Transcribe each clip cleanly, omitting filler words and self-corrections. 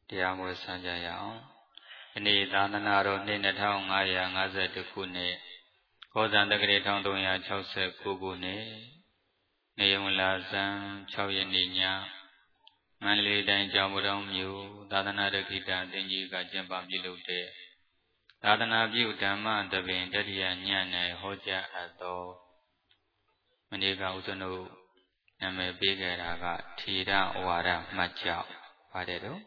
တရားမွေးစံကြရအောင်။ဒီနေ့သာသနာတော်နှစ်2552ခုနှစ်ကောဇန်တက္ကရာ1369ခုနှစ်နေုံလာဇန်6ရက်နေ့ညမန္တလေးတိုင်းကျောင်းတော်မြို့သာသနာ့ကိတ္တသင်္ကြီးကကျင်းပပြုလုပ်တဲ့သာသနာပြုဓမ္မသဘင်တတိယည၌ဟောကြားအပ်သောမနေ့ကဥစ္စနုနာမည်ပေးခဲ့တာကထေရဝါဒမှတ်ကြောက်ပါတယ်တော့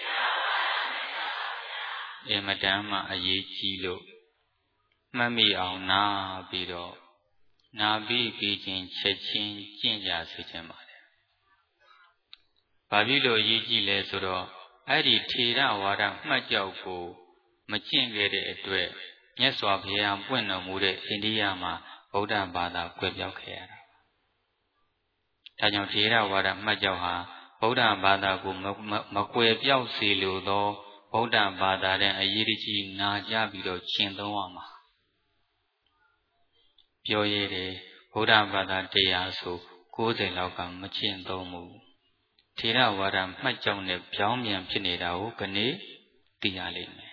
အမတန်မှအရေးကြီးလို့မှတ်မိအောင်နာပြီးတော့နာပြီးပြီးချင်းချက်ချင်းကျင့်ကြစေချင်ပါတယ်။ဘာဖြစ်လို့အရေးကြီးလဲဆိုတော့အဲ့ဒီထေရဝါဒမှတ်ကြောက်ကိုမကျင့်ခဲ့တဲ့အတွက်မြတ်စွာဘုရားပွင့်တော်မူတဲ့အိန္ဒိယမှာဗုဒ္ဓဘာသာကွယ်ပြောက်ခဲ့ရတာ။ဒါကြောင့်ထေရဝါဒမှတ်ကြောက်ဟာဗုဒ္ဓဘာသာကိုမကွယ်ပြောက်စေလိုသောဗုဒ္ဓဘာသာတဲ့အရေးကြီးနာကြပြီးတော့ကျင့်သုံးရမှာပြောရတယ်ဗုဒ္ဓဘာသာတရားဆို90လောက်ကမကျင့်သုံးဘူးထေရဝါဒမှတ်ကြောက်နဲ့ပြောင်းပြန်ဖြစ်နေတာကိုခဏသိရလိမ့်မယ်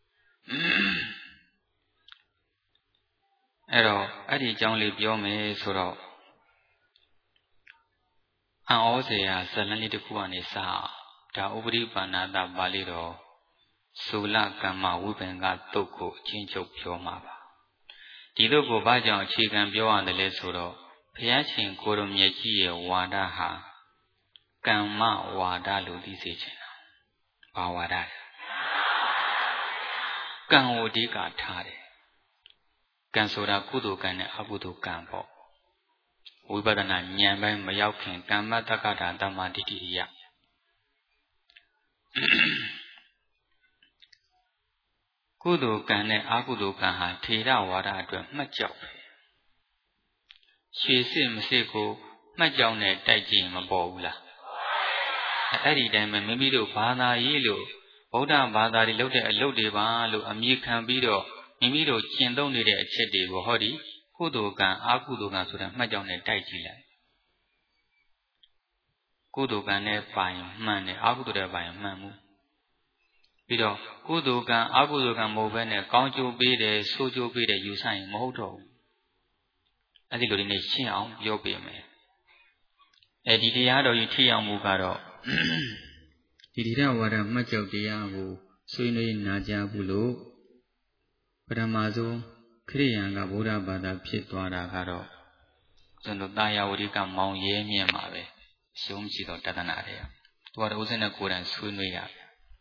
အဲ့တော့အဲ့ဒီအကြောင်းလေးပြောမယ်ဆိုတော့အံ့ဩစရာဇာတ်လမ်းလေးတစ်ခုကနေစဒါဥပရိပါဏာတပါဠိတော်သုလကမ္မဝိပင်္ဂတုတ်ကိုအချင်းချုပ်ပြောမှာပါဒီတုတ်ကိုဘာကြောင့်အခြေခံပြောရတယ်လဲဆိုတော့ဘုရားရှင်ကိုရမြတ်ကြီးရဲ့ဝါဒဟာကမ္မဝါဒလို့သိစေချင်တာဘာဝါဒလဲကံကိုအဓိကထားတယ်ကံဆိုတာကုသိုလ်ကံနဲ့အကုသိုလ်ကံပေါ့ဝိပဿနာဉာဏ်ပိုင်းမရောက်ခင်ကမ္မတက္ကတာတမ္မာဒိဋ္ဌိယကုသိုလ်ကံနဲ့အကုသိုလ်ကံဟာထေရဝါဒအတွက်မှတ်ကြောက်ပဲရွှေစစ်မစစ်ကိုမှတ်ကြောက်နဲ့တိုက်ကြည့်မပေါ်ဘူးလားအဲ့ဒီတိုင်းပဲမိမိတို့ဘာသာရေးလို့ဗုဒ္ဓဘာသာတွေလုပ်တဲ့အလုပ်တွေပါလို့အမြင်ခံပြီးတော့မိမိတို့ကျင့်သုံးနေတဲ့အချက်တွေကိုဟောဒီကုသိုလ်ကံအကုသိုလ်ကံဆိုတာမှတ်ကြောက်နဲ့တိုက်ကြည့်လိုက်ကုသိုလ်ကံနဲ့ပိုင်မှန်တယ်အကုသိုလ်တဲ့ပိုင်မှန်မှုပြီးတော့ကုသိုလ်ကံအကုသိုလ်ကံမဟုတ်ဘဲနဲ့ကောင်းကျိုးပေးတယ်ဆိုးကျိုးပေးတယ်ယူဆိုင်မဟုတ်တော့ဘူးအဲ့ဒီလိုဒီနေ့ရှင်းအောင်ပြောပြမယ်ဒီတရားတော်ကြီးထိအောင်မူကတော့ဒီတိရဝါဒမှတ်ကြောက်တရားကိုဆွေးနွေးနာကြားဘူးလို့ပထမဆုံးခရိယံကဗုဒ္ဓဘာသာဖြစ်သွားတာကတော့ကျွန်တော်တာယာဝတိကမောင်ရဲမြင့်မှာပဲရှုံးကြည့်တော့တဒနာတယ်သူကတော့ဦးစင်းနဲ့ကိုယ်တိုင်ဆွေးနွေးရတယ်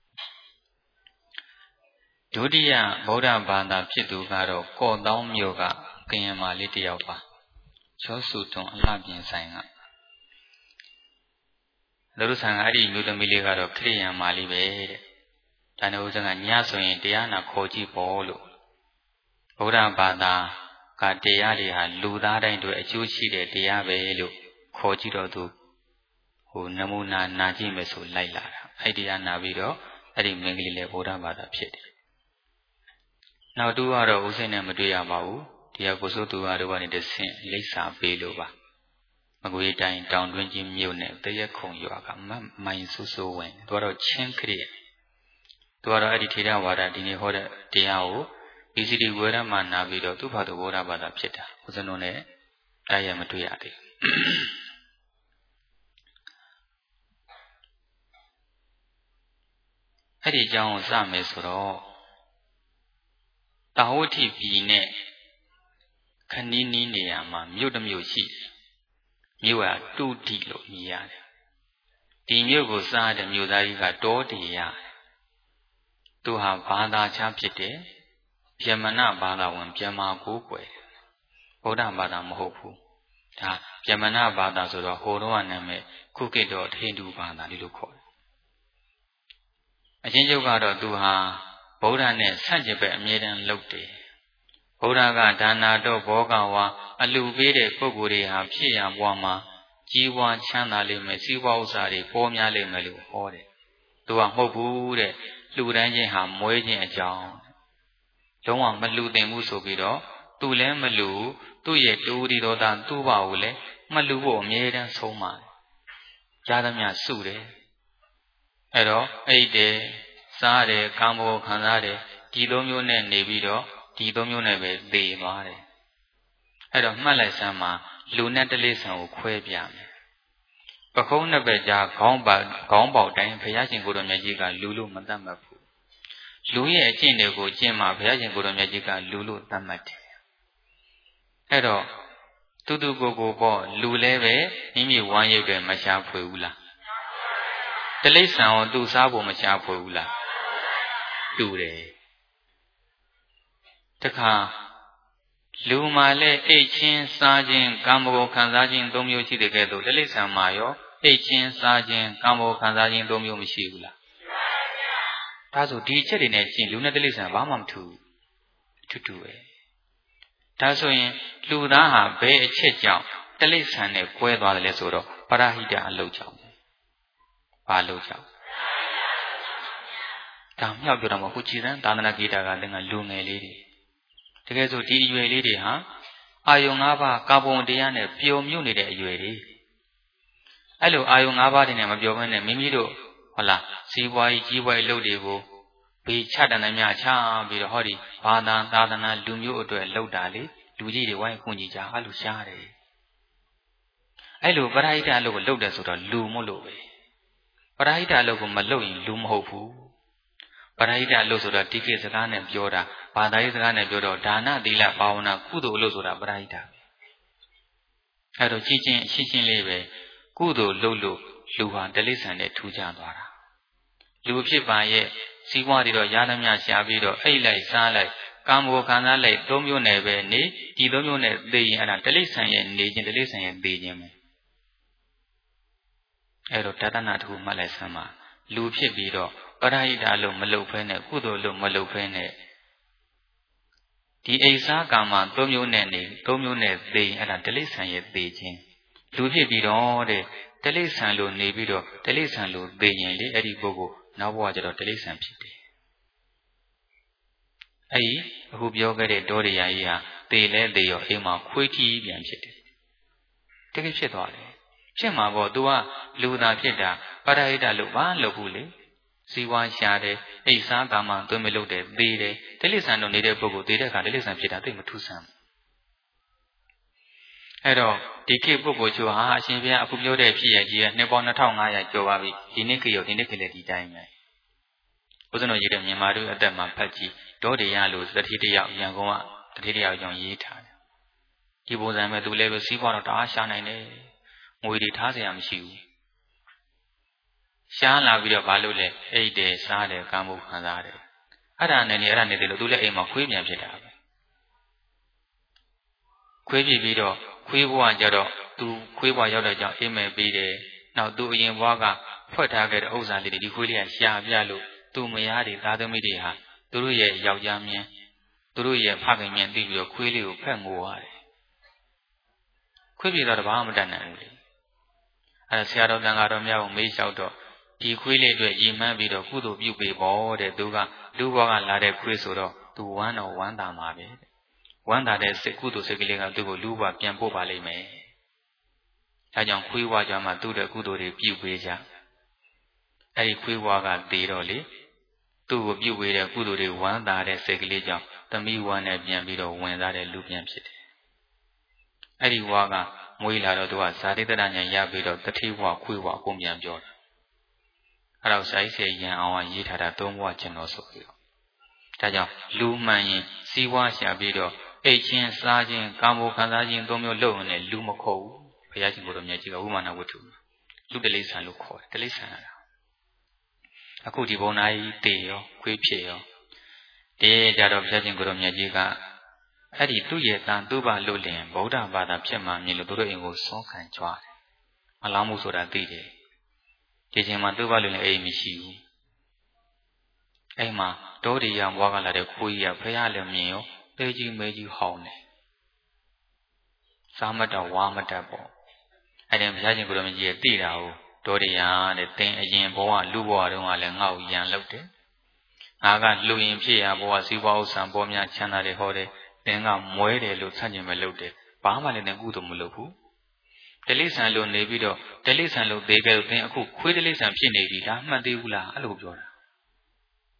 ဒုတိယဗုဒ္ဓဘာသာဖြစ်သူကတော့ကော့တောင်းမြို့ကကရင်မာလေးတယောက်ပါချောစုတွန်အလှပြင်ဆိုင်ကလူဆန်ကအဲ့ဒီမြို့သမီးလေးကတော့ခရိယံမာလေးပဲတဲ့ဒါနဲ့ဦးစင်းကညဆိုရင်တရားနာခေါ်ကြည့်ပေါ်လို့ဗုဒ္ဓဘာသာကတရားတွေဟာလူသားတိုင်းတို့အကျိုးရှိတဲ့တရားပဲလို့ခေါ်ကြည့်တော့သူနမူနာနာကြည့်မယ်ဆိုလိုက်လာတာအဲ့ဒီတရားနာပြီးတော့အဲ့ဒီမင်းကလေးလည်းဗုဒ္ဓဘာသာဖြစ်တယ်နောက်တူကတော့ဦးစိန်နဲ့မတွေ့ရပါဘူးတရားကိုစိုးသူတို့ကနေတဆင့်လိပ်စာပေးလို့ပါမကွေးတိုင်းတောင်တွင်းကြီးမြို့နယ်တရက်ခုံရွာကမိုင်ဆူဆူဝင်သူကတော့ချင်းခရစ်သူကတော့အဲ့ဒီထေရဝါဒဒီနေ့ဟောတဲ့တရားကိုဒီစီဒီဝေရမှာနာပြီးတော့သူ့ဘာသူဗုဒ္ဓဘာသာဖြစ်တာဦးဇင်းတို့နဲ့တိုက်ရမတွေ့ရသေးအဲ့ဒီအကြောင်းကိုစမယ်ဆိုတော့တာဝတိပြည်နဲ့ခဏီးနီးနေရာမှာမြို့တစ်မြို့ရှိမြို့ကတူတီလို့မြည်ရတယ်ဒီမြို့ကိုစားတဲ့မြို့သားကြီးကတောတီရတယ်သူဟာဘာသာခြားဖြစ်တယ်ဗျမနဘာသာဝင်ဗျမာကိုးကွယ်ဗုဒ္ဓဘာသာမဟုတ်ဘူးဒါဗျမနဘာသာဆိုတော့ဟိုတော့နာမည်ခုခေတ်တော့ဟိန္ဒူဘာသာလေးလို့ခေါ်တယ်အချင်းချုပ်ကတော့သူဟာဗုဒ္ဓနဲ့ဆန့်ကျင်ဘက်အမြဲတမ်းလုပ်တယ်ဗုဒ္ဓကဒါနာတော့ဘောကဝါအလှပေးတဲ့ပုဂ္ဂိုလ်တွေဟာဖြစ်ရဘွားမှာကြီးပွားချမ်းသာလိမ့်မယ်စီးပွားဥစ္စာတွေပေါ်များလိမ့်မယ်လို့ဟောတယ်သူကမဟုတ်ဘူးတဲ့လှူဒန်းခြင်းဟာမွေးခြင်းအကြောင်းလုံးဝမလှူသင့်ဘူးဆိုပြီးတော့သူလည်းမလှူသူ့ရဲ့တူဒီတော်သားသူ့ဘာကိုလည်းမလှူဖို့အမြဲတမ်းဆုံးပါတယ်ကြားသမျှစုတယ်အဲ့တော့အဲ့ဒီစားတယ်ကာမဂုဏ်ခံစားတယ်ဒီသုံးမျိုးနဲ့နေပြီးတော့ဒီသုံးမျိုးနဲ့ပဲသေသွားတယ်အဲ့တော့မှတ်လိုက်စမ်းမှာလူနဲ့တိရစ္ဆာန်ကိုခွဲပြမယ်ပခုံးနှစ်ဘက်ကြားခေါင်းပေါက်တိုင်းဘုရားရှင်ကိုယ်တော်မြတ်ကြီးကလူလို့မသတ်မှတ်ဘူးလူရဲ့အကျင့်တွေကိုကျင့်မှဘုရားရှင်ကိုယ်တော်မြတ်ကြီးကလူလို့သတ်မှတ်တယ်အဲ့တော့တူတူကိုကိုပေါ့လူလည်းပဲမိမိဝမ်းရုပ်တွေမရှားဖွေဘူးလားတိရစ္ဆာန်ကိုသူစားဖို့မရှားဖွေဘူးလားတူတယ်တခါလူမှာလည်းအိတ်ချင်းစားခြင်းကာမဂုဏ်ခံစားခြင်းသုံးမျိုးရှိတဲ့ကဲ့သို့တိရစ္ဆာန်မှာရောအိတ်ချင်းစားခြင်းကာမဂုဏ်ခံစားခြင်းသုံးမျိုးမရှိဘူးလားဒါဆိုဒီအချက်တွေနဲ့ချင်းလူနဲ့တိရစ္ဆာန်ဘာမှမထူးအထူးတူပဲဒါဆိုရင်လူသားဟာဘယ်အချက်ကြောင့်တိရစ္ဆာန်နဲ့ကွဲသွားတယ်လဲဆိုတော့ပရဟိတအလုပ်ကြောင့်ဘာလုပ်ကြောင့်ဒါမြောက်ပြောတော့မဟုတ်ကြည်စမ်းသာသနာ့ဂီတကလည်းငါလူငယ်လေးတွေတကယ်ဆိုဒီအရွယ်လေးတွေဟာအာယုံ၅ပါးကာဗွန်တရားနဲ့ပျော်မြုပ်နေတဲ့အရွယ်တွေအဲ့လိုအာယုံ၅ပါးတွေနဲ့မပျော်ဘဲနဲ့မိမိတို့ဟုတ်လားစီးပွားရေးကြီးပွားရေးလုပ်တွေကိုဘေးချတန်တဲ့များချပြီးတော့ဟောဒီဘာသာသာသနာလူမျိုးအတွက်လှုပ်တာလေလူကြီးတွေဝိုင်းခွန်ကြီးကြအဲ့လိုရှားတယ်အဲ့လိုပရဟိတအလုပ်ကိုလုပ်တယ်ဆိုတော့လူမို့လို့ပဲပရဟိတအလုပ်ကိုမလုပ်ရင်လူမဟုတ်ဘူးပရဟိတအလုပ်ဆိုတာတိကိစကားနဲ့ပြောတာဘာသာရေးစကားနဲ့ပြောတော့ဒါနသီလဘာဝနာကုသိုလ်အလုပ်ဆိုတာပရဟိတအဲ့တော့ကြီးချင်းရှင်းရှင်းလေးပဲကုသိုလ်လုပ်လို့လူဟာတိရစ္ဆာန်နဲ့ထူးခြားသွားတာလူဖြစ်ပါရဲ့စီးပွားတွေတော့ရသမျှရှားပြီးတော့အိတ်လိုက်စားလိုက်ကာမဂုဏ်ခံစားလိုက်သုံးမျိုးနဲ့ပဲနေဒီသုံးမျိုးနဲ့သိရင်အဲ့ဒါတိရစ္ဆာန်ရဲ့နေခြင်းတိရစ္ဆာန်ရဲ့သိခြင်းပဲအဲ့တော့တဒနာတစ်ခုမှတ်လိုက်စမ်းပါလူဖြစ်ပြီးတော့ပရဟိတအလုပ်မလုပ်ဖဲနဲ့ကုသိုလ်လုပ်မလုပ်ဖဲနဲ့ဒီအိစားကာမသုံးမျိုးနဲ့နေသုံးမျိုးနဲ့သိရင်အဲ့ဒါတိရစ္ဆာန်ရဲ့သိခြင်းလူဖြစ်ပြီးတော့တဲ့တိရစ္ဆာန်လိုနေပြီးတော့တိရစ္ဆာန်လိုသိရင်လေအဲ့ဒီပုဂ္ဂိုလ်နောက်ဘဝကျတော့တိရစ္ဆာန်ဖြစ်တယ်အဲ့ဒီအခုပြောခဲ့တဲ့ဒေါရိယာကြီးဟာသေလဲသေရောအိမ်မှာခွေးထီးပြန်ဖြစ်တယ်တကယ်ဖြစ်သွားတယ်ဖြစ်မှာပေါ့ तू ကလူသားဖြစ်တာပရဟိတလို့ဘာလုပ်ဘူးလေစီဝါရှာတယ်အိတ်စားကာမသွင်းမလုပ်တယ်သေတယ်တိရစ္ဆာန်တို့နေတဲ့ပုဂ္ဂိုလ်သေတဲ့အခါတိရစ္ဆာန်ဖြစ်တာသိမထူးဆန်းအဲ့တော့ဒီခေတ်ပုဂ္ဂိုလ်ချို့ဟာအရှင်ဘုရားအခုပြောတဲ့ဖြစ်ရကြီးကနှစ်ပေါင်း2500ကျော်ပါပြီဒီနေ့ခေတ်ရောဒီနေ့ခေတ်လည်းဒီတိုင်းပဲဦးဇင်းတို့ရေးတဲ့မြန်မာတို့အသက်မှာဖတ်ကြည့်ဒေါဒေယလို့တတိတယောက်ရန်ကုန်ကတတိတယောက်ကြောင့်ရေးထားတယ်ဒီပုံစံမဲ့သူလည်းပဲစီးပွားတော့တအားရှာနိုင်တယ်ငွေတွေထားစရာမရှိဘူးရှားလာပြီးတော့ဘာလို့လဲအိတ်တယ်စားတယ်ကာမှုခံစားတယ်အဲ့ဒါနဲ့တယ်လို့သူလည်းအိမ်မှာခွေးပြန်ဖြစ်တာပဲခွေးပြီးတော့ခွေးဘဝကြတော့သူခွေးဘဝရောက်တဲ့ကြောင့်အိမ်မဲ့ပြီးတယ်နောက်သူအရင်ဘဝကဖွက်ထားခဲ့တဲ့ဥစ္စာလေးတွေဒီခွေးလေးကရှာပြလို့သူမယားတွေသားသမီးတွေဟာသူတို့ရဲ့ယောက်ျားမြင်သူတို့ရဲ့ဖခင်မြင်သိပြီးတော့ခွေးလေးကိုဖက်ငိုရတယ်ခွေးပြေတော့ဘာမှမတတ်နိုင်ဘူးလေအဲဆရာတော်တန်ဃာတော်များကိုမေးလျှောက်တော့ဒီခွေးလေးအတွက်ရည်မှန်းပြီးတော့ကုသိုလ်ပြုပေးဖို့တဲ့သူကလူဘဝကလာတဲ့ခွေးဆိုတော့သူဝမ်းတော်ဝမ်းသာမှာပဲဝမ်းသာတဲ့စိတ်ကုသိုလ်စိတ်ကလေးကသူ့ကိုလူဘဝပြန်ပို့ပါလိမ့်မယ်ဒါကြောင့်ခွေးဘဝကြမှာသူ့တဲ့ကုသိုလ်တွေပြုပေးကြအဲဒီခွေးဘဝကတည်တော့လေသူ့ကိုပြုပေးတဲ့ကုသိုလ်တွေဝမ်းသာတဲ့စိတ်ကလေးကြောင့်သမီးဝမ်းနဲ့ပြန်ပြီးတော့ဝင်စားတဲ့လူပြန်ဖြစ်တယ်အဲ့ဒီဝါကမွေးလာတော့သူကဇာတိတ္တဉာဏ်ရပြီးတော့တတိဝခွေးဝအကုန်ပြန်ပြောတာအဲ့တော့စာရေးဆရာရန်အောင်ကရေးထားတာ၃ဘဝကျွန်တော်ဆိုပြီးတော့ဒါကြောင့်လူမှန်ရင်စီးပွားရှာပြီးတော့အိတ်ချင်းစားခြင်းကာမဂုဏ်ခံစားခြင်း၃မျိုးလုပ်ရင်လူမခေါ်ဘူးဘုရားရှင်ကိုယ်တော်မြတ်ကြီးကဝိမာနဝတ္ထုလူတိရစ္ဆာန်လို့ခေါ်တယ်တိရစ္ဆာန်လားအခုဒီဘုံနာကြီးတေရောခွေးဖြစ်ရောတေကြတော့ဘုရားရှင်ကိုယ်တော်မြတ်ကြီးကအဲ့ဒီသူ့ရဲ့တန်သူ့ဘာလို့လင်ဗုဒ္ဓဘာသာဖြစ်မှမြင်လို့တို့အိမ်ကိုစောခံကြွားတယ်မလောင်းမှုဆိုတာသိတယ်ဒီချိန်မှာသူ့ဘာလို့လင်အိမ်မရှိဘူးအိမ်မှာဒေါဒီရဘွားကလာတဲ့ခွေးကြီးကဖះလည်းမြင်ရောသေကြီးမဲကြီးဟောင်းတယ်စားမတ်တော့ဝါမတတ်ပေါ့အဲ့ဒီဘုရားရှင်ကိုယ်တော်မြတ်ကြီးရဲ့သိတာကိုဒေါဒီရတဲ့သင်အရင်ဘဝလူဘဝတုန်းကလည်းငါ့ကိုရန်လုပ်တယ်ငါကလူရင်ဖြစ်ရဘဝစီးပွားဥစ္စာပေါ်များချမ်းသာတယ်ဟောတယ်သင်ကမွဲတယ်လို့ဆန့်ကျင်မဲ့လုပ်တယ်ဘာမှလည်းကုသိုလ်မလုပ်ဘူးတိရစ္ဆာန်လိုနေပြီးတော့တိရစ္ဆာန်လိုသေးကြလို့သင်အခုခွေးတိရစ္ဆာန်ဖြစ်နေပြီလားမှတ်သေးဘူးလားအဲ့လိုပြောတာ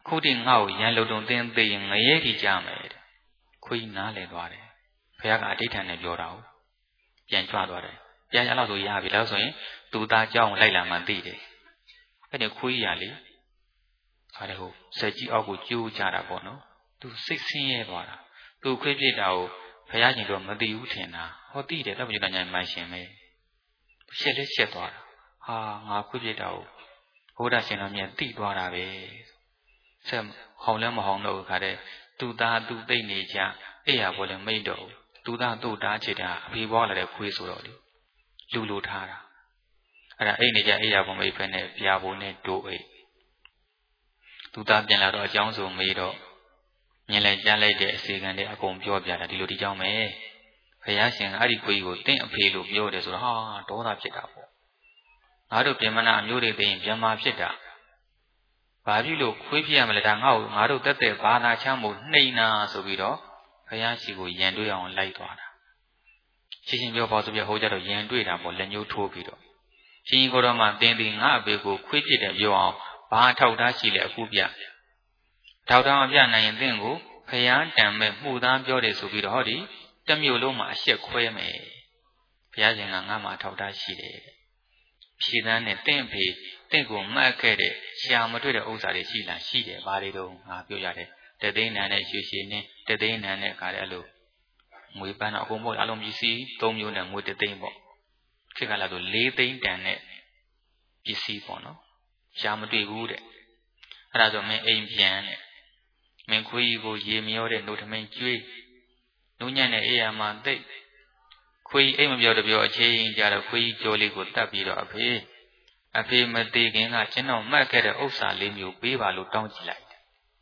ခုတည်းငါ့ကိုရန်လုံတုံသင်သိရင်ငရဲထိကြမယ်တဲ့ခွေးနားလည်သွားတယ်ဘုရားကအဋ္ဌာန်နဲ့ပြောတာကိုပြန်ကြွသွားတယ်ပြန်ရလောက်ဆိုရပြီလို့ဆိုရင်သူသားเจ้าကိုလိုက်လာမှသိတယ်အဲ့ဒီခွေးရလေခါတဲ့ဟိုစက်ကြီးအောက်ကိုကျိုးကြတာပေါ့နော်သူစိတ်ဆင်းရဲသွားတာသူခွေးပြစ်တာကိုဘုရားရှင်တို့မသိဘူးထင်တာဟောသိတယ်တော့ဘုရားညာမိုင်းရှင်ပဲရှက်လက်ရှက်သွားတာဟာငါခွေးပြစ်တာကိုဘုရားရှင်တော်မြတ်သိသွားတာပဲဆက်ဟောင်းလည်းမဟောင်းတော့ခါတဲ့သူသားသူသိနေကြအဲ့ရဘောလည်းမိတ်တော့သူသားတို့တားချစ်တာအဖေဘောလာတဲ့ခွေးဆိုတော့လေလူလိုထားတာအဲ့ဒါအိတ်နေကြအဲ့ရဘောမိတ်ဖက်နဲ့ပြာဘိုးနဲ့တို့အိတ်သူသားပြန်လာတော့အကြောင်းဆိုမေးတော့မြင်လိုက်ကြားလိုက်တဲ့အစီကံတွေအကုန်ပြောပြတာဒီလိုဒီကြောင်းပဲဘုရားရှင်အဲ့ဒီခွေးကိုတင့်အဖေလို့ပြောတယ်ဆိုတော့ဟာဒေါသဖြစ်တာပေါ့ငါတို့ပြင်မနာအမျိုးတွေသိရင်ပြန်မာဖြစ်တာဘာဖြစ်လို့ခွေးဖြစ်ရမလဲဒါငါတို့တက်တဲ့ဘာသာချမ်းမို့နှိမ်နာဆိုပြီးတော့ဘုရားရှိခိုးရန်တွေ့အောင်လိုက်သွားတာရှင်းရှင်းပြောပါဆိုပြဟိုကြတော့ရန်တွေ့တာပေါ့လက်ညှိုးထိုးပြီးတော့ရှင်ကိုတော်မှတင်းပြီးငါအဖေကိုခွေးဖြစ်တယ်ပြောအောင်ဘာထောက်ထားရှိလဲအခုပြထောက်ထားမပြနိုင်ရင်တင့်ကိုဘုရားတံမဲ့မှုသားပြောတယ်ဆိုပြီးတော့ဟောဒီတမျိုးလုံးမှာအရှက်ခွဲမယ်ဘုရားရှင်ကငါမှထောက်ထားရှိတယ်ဖြေသန်းနဲ့တင့်ဖေတင့်ကိုမှတ်ခဲ့တဲ့ရှာမတွေ့တဲ့ဥစ္စာတွေရှိလားရှိတယ်ဘာတွေတော့ငါပြောရတယ်တသိန်းနံနဲ့ရွှေရွှေနဲ့တသိန်းနံနဲ့ခါတဲ့အဲ့လိုငွေပန်းတော့အကုန်ပေါ့အလုံးပစ္စည်း၃မျိုးနဲ့ငွေတသိန်းပေါ့ခေတ်ကလာဆို၄သိန်းတန်နဲ့ပစ္စည်းပေါ့နော်ရှာမတွေ့ဘူးတဲ့အဲ့ဒါဆိုမင်းအိမ်ပြန်တဲ့မင်းခွေးကြီးကိုရေမျောတဲ့နှုတ်ထမင်းကျွေးနှုတ်ညံ့တဲ့အေးရမှာသိပ်ခွေးအိမ်မပြောတပြောအချင်းကြတော့ခွေးကြီးကြောလေးကိုတတ်ပြီးတော့အဖေမသေးခင်ကကျွန်တော်မှတ်ခဲ့တဲ့ဥစ္စာလေးမျိုးပေးပါလို့တောင်းကြည့်လိုက်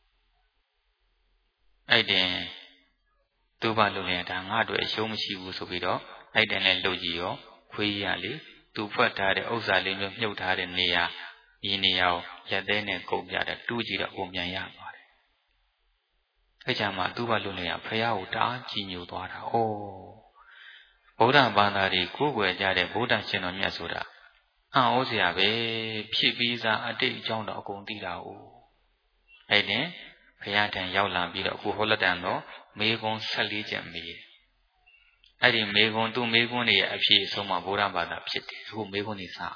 အဲ့တင်သူ့ဘာလို့လဲဒါငါ့အတွက်အရှုံးမရှိဘူးဆိုပြီးတော့အဲ့တင်လည်းလှုပ်ကြည့်ရောခွေးကြီးကလေသူဖွက်ထားတဲ့ဥစ္စာလေးမျိုးမြုပ်ထားတဲ့နေရာဒီနေရာကိုရက်သေးနဲ့ကုန်ပြတယ်တူးကြည့်တော့ပုံပြန်ရသွားတယ်အဲ့ကြမှာသူ့ဘာလို့လဲဖះကိုတအားကြည်ညိုသွားတာဩဗုဒ္ဓဘာသာတွေကိုယ်ွယ်ကြတဲ့ဗုဒ္ဓရှင်တော်မြတ်ဆိုတာအံ့ဩစရာပဲဖြစ်ပြီးသားအတိတ်အကြောင်းတော့အကုန်သိတာ哦အဲ့ဒီဘုရားထံရောက်လာပြီးတော့အခုဟောလက်တန်တော့မေကွန်း14ချက်မေးတယ်အဲ့ဒီမေကွန်းသူ့မေကွန်းတွေရဲ့အဖြစ်အဆုံးမှာဗုဒ္ဓဘာသာဖြစ်တယ်အခုမေကွန်းတွေစ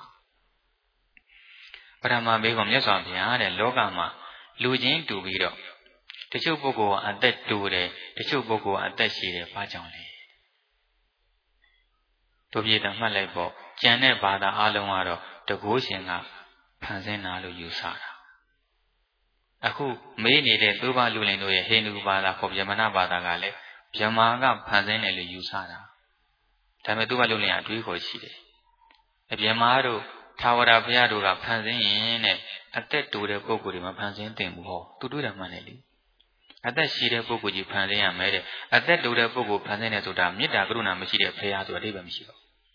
ပထမမေကွန်းမြတ်စွာဘုရားတဲ့လောကမှာလူချင်းတူပြီးတော့တချို့ပုဂ္ဂိုလ်ကအသက်တူတယ်တချို့ပုဂ္ဂိုလ်ကအသက်ရှည်တယ်ဘာကြောင့်လဲတို့ပြေတော့မှတ်လိုက်ပေါ့ကျန်တဲ့ဘာသာအလုံးကတော့တကိုးရှင်ကဖန်ဆင်းတာလို့ယူဆတာအခုမေးနေတဲ့သုဘလူလင်တို့ရဲ့ဟိန္ဒူဘာသာခေါ်ဗြဟ္မဏဘာသာကလည်းဗြဟ္မာကဖန်ဆင်းတယ်လို့ယူဆတာဒါပေမဲ့သုဘလူလင်ကအတွေးခေါ်ရှိတယ်ဗြဟ္မာတို့သာဝရဘုရားတို့ကဖန်ဆင်းရင်တဲ့အသက်တူတဲ့ပုဂ္ဂိုလ်တွေမဖန်ဆင်းသင့်ဘူးဟောသူတွေးတာမှန်တယ်လေအသက်ရှိတဲ့ပုဂ္ဂိုလ်ကြီးဖန်ဆင်းရမယ်တဲ့အသက်တူတဲ့ပုဂ္ဂိုလ်ဖန်ဆင်းတယ်ဆိုတာမေတ္တာကရုဏာမရှိတဲ့ဘုရားဆိုအတိတ်ပဲမရှိတော့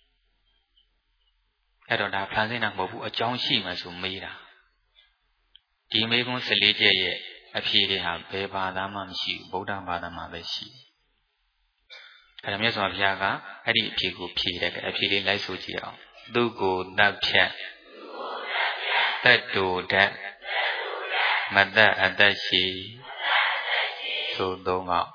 အဲ့တော့ဒါဖန်ဆင်းတာမဟုတ်ဘူးအကြောင်းရှိမှဆိုမေးတာဒီမေကွန်း14ချက်ရဲ့အဖြေတွေဟာဘယ်ဘာသာမှမရှိဘူးဗုဒ္ဓဘာသာမှာပဲရှိတယ်အဲ့ဒါမြတ်စွာဘုရားကအဲ့ဒီအဖြေကိုဖြေတယ်အဖြေလေးလိုက်ဆိုကြည့်အောင်သူကိုတတ်ဖြတ်တတ်တူတတ်မတတ်အသက်ရှိသို့သုံးအောင်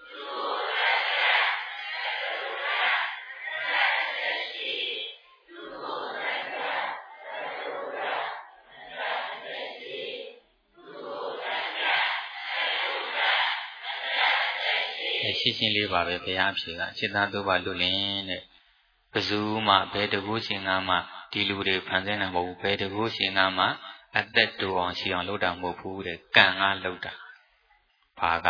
ရှင်းရှင်းလေးပါပဲဘုရားအဖြေကစိတ္တသုဘလူလင်တဲ့ဘယ်သူမှဘယ်တကူရှင်ကမှဒီလူတွေဖန်ဆင်းတာမဟုတ်ဘူးဘယ်တကူရှင်ကမှအသက်တူအောင်ရှိအောင်လုပ်တာမဟုတ်ဘူးတဲ့ကံကလုပ်တာဘာက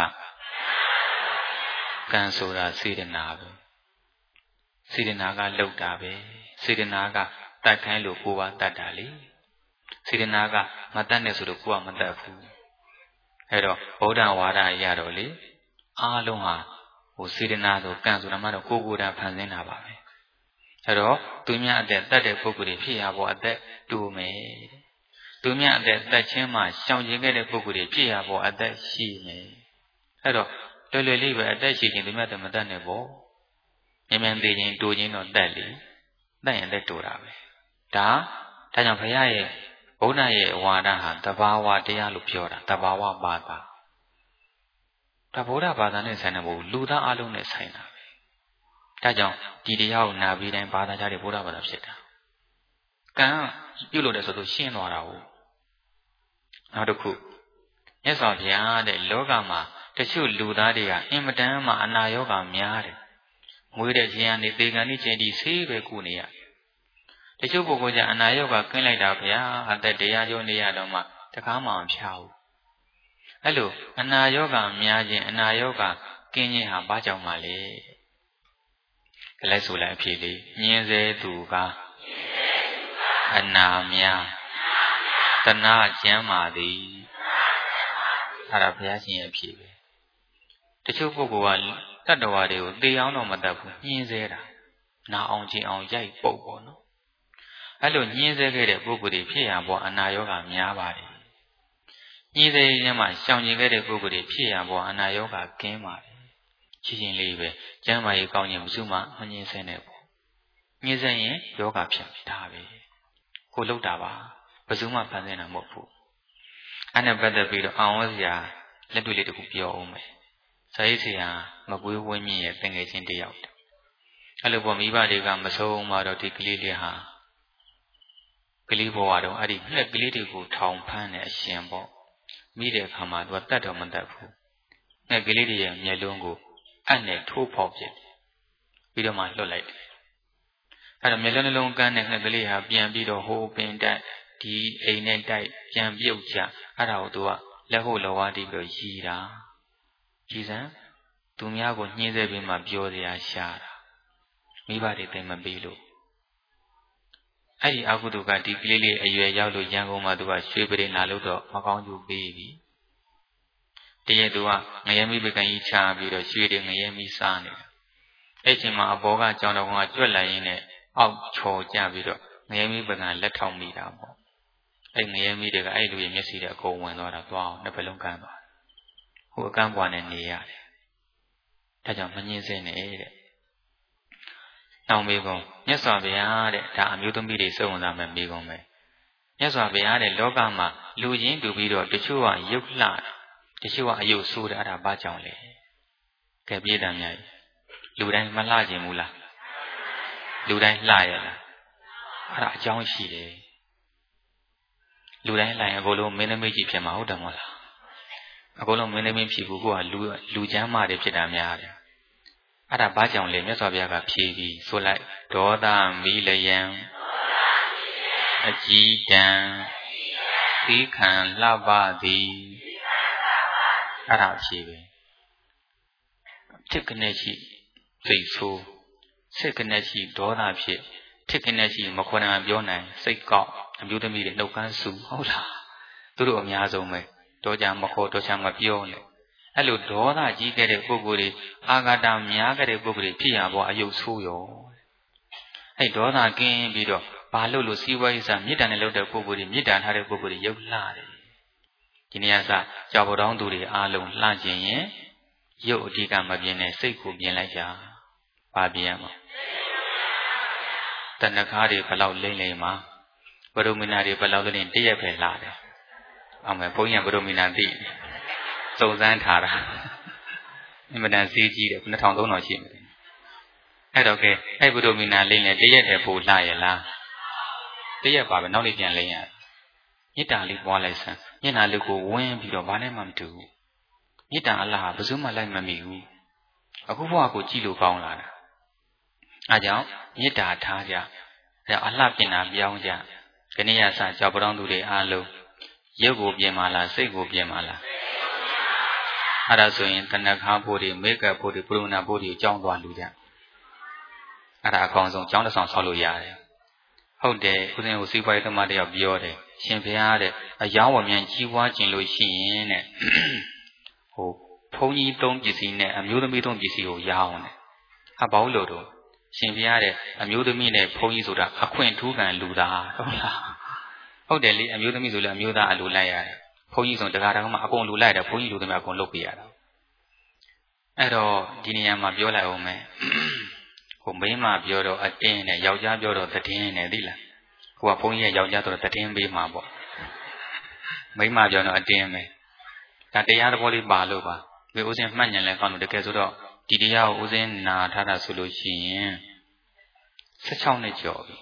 ကံဆိုတာစေတနာပဲစေတနာကလုပ်တာပဲစေတနာကတတ်ခိုင်းလို့ကိုယ်ပါတတ်တာလေစေတနာကမတတ်နဲ့ဆိုတော့ကိုယ်ကမတတ်ဘူးအဲ့တော့ဗုဒ္ဓဝါဒရတော့လေအားလုံးဟာဟိုစေတနာဆိုကံဆိုတာမှတော့ကိုယ်တာဖန်ဆင်းတာပါပဲအဲ့တော့သူများအသက်တတ်တဲ့ပုဂ္ဂိုလ်တွေဖြစ်ရပေါ်အသက်တူမယ်သူများအသက်တတ်ခြင်းမှာရှောင်ကျဉ်ခဲ့တဲ့ပုဂ္ဂိုလ်တွေဖြစ်ရပေါ်အသက်ရှိမယ်အဲ့တော့လွယ်လွယ်လေးပဲအသက်ရှိခြင်းသူများတမတတ်နဲ့ပေါ့မြန်မြန်သေးခြင်းတူခြင်းတော့တတ်လေတတ်ရင်လက်တူတာပဲဒါကြောင့်ဘုရားရဲ့ဗဗုဒ္ဓရဲ့ဝါဒဟာတဘာဝတရားလို့ပြောတာတဘာဝဘာသာဒါဗုဒ္ဓဘာသာနဲ့ဆိုင်တယ်မဟုတ်လူသားအလုံးနဲ့ဆိုင်တာပဲဒါကြောင့်ဒီတရားကိုနာပြီးတိုင်းဘာသာကြားတဲ့ဗုဒ္ဓဘာသာဖြစ်တာကံပြုတ်လို့တဲ့ဆိုတော့ရှင်းသွားတာဟုတ်နောက်တစ်ခုမြတ်စွာဘုရားတဲ့လောကမှာတချို့လူသားတွေကအင်မတန်မှအနာရောဂါများတယ်မွေးတဲ့ခြင်းကနေသေကံနဲ့ခြင်းဒီဆေးပဲကုနေရတချို့ပုဂ္ဂိုလ်ကအနာရောဂါကင်းလိုက်တာဗျာအသက်တရားကျိုးနေရတော့မှတခါမှမဖြားဘူးအဲ့လိုအနာရောဂါများခြင်းအနာရောဂါကင်းခြင်းဟာဘာကြောင့်မှလဲကလေးဆိုလိုက်အဖြစ်လေးညင်းစေသူကအနာများတနာကျမ်းမာသည်အဲ့ဒါဘုရားရှင်ရဲ့အဖြစ်ပဲတချို့ပုဂ္ဂိုလ်ကတတ္တဝါတွေကိုသေအောင်တော့မတတ်ဘူးညင်းစေတာနာအောင်ချင်းအောင်ရိုက်ပုတ်ပေါ့နော်အဲ့လိုညင်းစေခဲ့တဲ့ပုဂ္ဂိုလ်တွေဖြစ်ရပေါ်အနာရောဂါများပါတယ်ညင်းစေခြင်းမှာရှောင်ကျင်ခဲ့တဲ့ပုဂ္ဂိုလ်တွေဖြစ်ရပေါ်အနာရောဂါကင်းပါတယ်ချင်းလေးပဲကျမ်းမာရေးကောင်းခြင်းမရှိမှမညင်းစေနဲ့ပေါ့ညင်းစေရင်ယောဂဖြစ်တာပဲကိုလှုပ်တာပါဘယ်သူမှဖန်ဆင်းတာမဟုတ်ဘူးအဲ့နဲ့ပတ်သက်ပြီးတော့အောင်ဝစရာလက်တွေ့လေးတစ်ခုပြောအောင်မယ်ဇာတိဆရာမကွေးဝင်းမြင့်ရဲ့သင်ငယ်ချင်းတယောက်အဲ့လိုပေါ့မိဘတွေကမဆုံးမတော့ဒီကလေးလေးဟာကလေးဘဝတော့အဲ့ဒီငှက်ကလေးတွေကိုထောင်ဖမ်းတဲ့အရှင်ပေါ့မိတဲ့အခါမှာသူကတတ်တော့မတတ်ဘူးငှက်ကလေးတွေရဲ့မျက်လုံးကိုအပ်နဲ့ထိုးဖောက်ပြပြီးတော့မှလွတ်လိုက်တယ်အဲ့တော့မျက်လုံးနှလုံးကန်းတဲ့ငှက်ကလေးဟာပြန်ပြီးတော့ဟိုးပင်တက်ဒီအိမ်နဲ့တိုက်ပြန်ပြုတ်ချအဲ့ဒါကိုသူကလက်ဟုတ်လောဝါးတီးပြီးတော့ရည်တာကြည်စံသူများကိုညှင်းဆဲပြီးမှပြောစရာရှာတာမိဘတွေသိမပေးလို့အဲ့ဒီအကုသိုလ်ကဒီကလေးလေးအရွယ်ရောက်လို့ရန်ကုန်မှာသူကရွှေပရိနာလို့တော့မကောင်းကျိုးပေးပြီတရက်သူကငရဲမိပကံကြီးချပြီးတော့ရွှေတွေငရဲမိစားနေတယ်အဲ့ချိန်မှာအဘောကကြောင်တော်ကကြွက်လိုက်ရင်းနဲ့အောက်ချော်ကြပြီးတော့ငရဲမိပကံလက်ထောက်မိတာပေါ့အဲ့ငရဲမိတွေကအဲ့လူရဲ့မျက်စိတွေအကုန်ဝင်သွားတာသွားအောင်နှစ်ဘလုံးကန်းသွားဟိုအကန်းပွားနဲ့နေရတယ်ဒါကြောင့်မငင်းစင်းနဲ့တဲ့တောင်းမေကုံမြတ်စွာဘုရားတဲ့ဒါအမျိုးသမီးတွေစုံဝင်လာမယ်မေကုံပဲမြတ်စွာဘုရားတဲ့လောကမှာလူချင်းတူပြီးတော့တချို့ကရုပ်လှတချို့ကအယုတ်ဆိုးတာအဲ့ဒါဘာကြောင့်လဲကဲပြေးတယ်များလူတိုင်းမလှခြင်းဘူးလားလူတိုင်းလှရလားအဲ့ဒါအကြောင်းရှိတယ်လူတိုင်းလှရင်အကုန်လုံးမင်းသမီးကြီးဖြစ်မှာဟုတ်တယ်မဟုတ်လားအကုန်လုံးမင်းသမီးဖြစ်ဘူးကိုကလူချမ်းမာတွေဖြစ်တာများတယ်အဲ့ဒါဘာကြောင့်လဲမြတ်စွာဘုရားကဖြေပြီးဆိုလိုက်ဒေါသမီလယံအကြည်တံသီခံလှပသည်အဲ့ဒါဖြေပဲတစ်ကနေရှိစိတ်ဆိုးစိတ်ကနေရှိဒေါသဖြစ်တစ်ကနေရှိမခွန်နာပြောနိုင်စိတ်ကောက်အမျိုးသမီးတွေနှုတ်ခမ်းဆူဟုတ်လားသူတို့အများဆုံးပဲတော့ကြမခေါ်တော့ချမပြောနဲ့အဲ့လိုဒေါသကြီးခဲ့တဲ့ပုဂ္ဂိုလ်တွေအာဃာတများခဲ့တဲ့ပုဂ္ဂိုလ်တွေဖြစ်ရပေါ်အယုတ်ဆိုးရောအဲ့ဒေါသကင်းပြီးတော့ဘာလို့စီးပွားရေးစားမေတ္တာနဲ့လုပ်တဲ့ပုဂ္ဂိုလ်တွေမေတ္တာထားတဲ့ပုဂ္ဂိုလ်တွေရုပ်လှတယ်ဒီနေ့ကစကြောက်တော်သူတွေအားလုံးလှခြင်းရင်ရုပ်အဓိကမပြင်းနဲ့စိတ်ကိုပြင်လိုက်ကြဘာပြင်ရမှာတဏှာတွေဘလောက်လိမ့်လိမ့်မှာဗရုမိနာတွေဘလောက်လိမ့်တရက်ပဲလှတယ်အောင်မယ်ဘုန်းကြီးကဗရုမိနာသိစုံစမ်းထားတာအင်မတန်ဈေးကြီးတယ်2300ရှိမယ်အဲ့တော့ကဲအဲ့ဗုဒ္ဓမီနာလိမ့်လေတရက်တည်းပို့လှရဲ့လားတရက်ပါပဲနောက်လေးပြန်လိမ့်ရမေတ္တာလေးပွားလိုက်စမ်းမျက်နှာလေးကိုဝင်းပြီးတော့ဘာနဲ့မှမတူဘူးမေတ္တာအလားဟာဘယ်သူမှလိုက်မမိဘူးအခုဘဝကိုကြည့်လို့ကောင်းလာတာအဲကြောင့်မေတ္တာထားကြအဲအလှပြင်တာပြောင်းကြခဏရစကြောက်ပတောင်းသူတွေအားလုံးရုပ်ကိုပြင်ပါလားစိတ်ကိုပြင်ပါလားအဲ့ဒါဆိုရင်တဏှာဖို့တွေမေကပ်ဖို့တွေပရုဏဖို့တွေကြောင်းသွားလူကြအဲ့ဒါအကောင်းဆုံးကြောင်းတစ်ဆောင်ဆောက်လို့ရတယ်ဟုတ်တယ်ဦးဇင်းကိုစီးပွားရေးသမားတယောက်ပြောတယ်ရှင်ဘုရားတဲ့အယောင်းဝမြန်ကြီးပွားခြင်းလို့ရှိရင်တဲ့ဟိုဘုန်းကြီးသုံးပစ္စည်းနဲ့အမျိုးသမီးသုံးပစ္စည်းကိုရအောင်တယ်ဟာဘာလို့လို့ရှင်ဘုရားတဲ့အမျိုးသမီးနဲ့ဘုန်းကြီးဆိုတာအခွင့်ထူးခံလူသားဟုတ်လားဟုတ်တယ်လေအမျိုးသမီးဆိုလည်းအမျိုးသားအလိုလိုက်ရတယ်ဘုန်းကြီးဆိုတရားတော်မှာအကုန်လူလိုက်တယ်ဘုန်းကြီးလူသမီးအကုန်လုပ်ပြရတာအဲ့တော့ဒီနေရာမှာပြောလိုက်အောင်မယ်ဟိုမိန်းမပြောတော့အတင်းနဲ့ယောက်ျားပြောတော့တည်င်းနဲ့သိလားဟိုကဘုန်းကြီးရဲ့ယောက်ျားဆိုတော့တည်င်းပေးမှာပေါ့မိမပြောတော့အတင်းပဲဒါတရားတော်လေးပါလို့ပါဒီဥစဉ်မှတ်ဉာဏ်လဲကောင်းလို့တကယ်ဆိုတော့ဒီတရားကိုဥစဉ်နာထားတာဆိုလို့ရှိရင်16နှစ်ကျော်ပြီ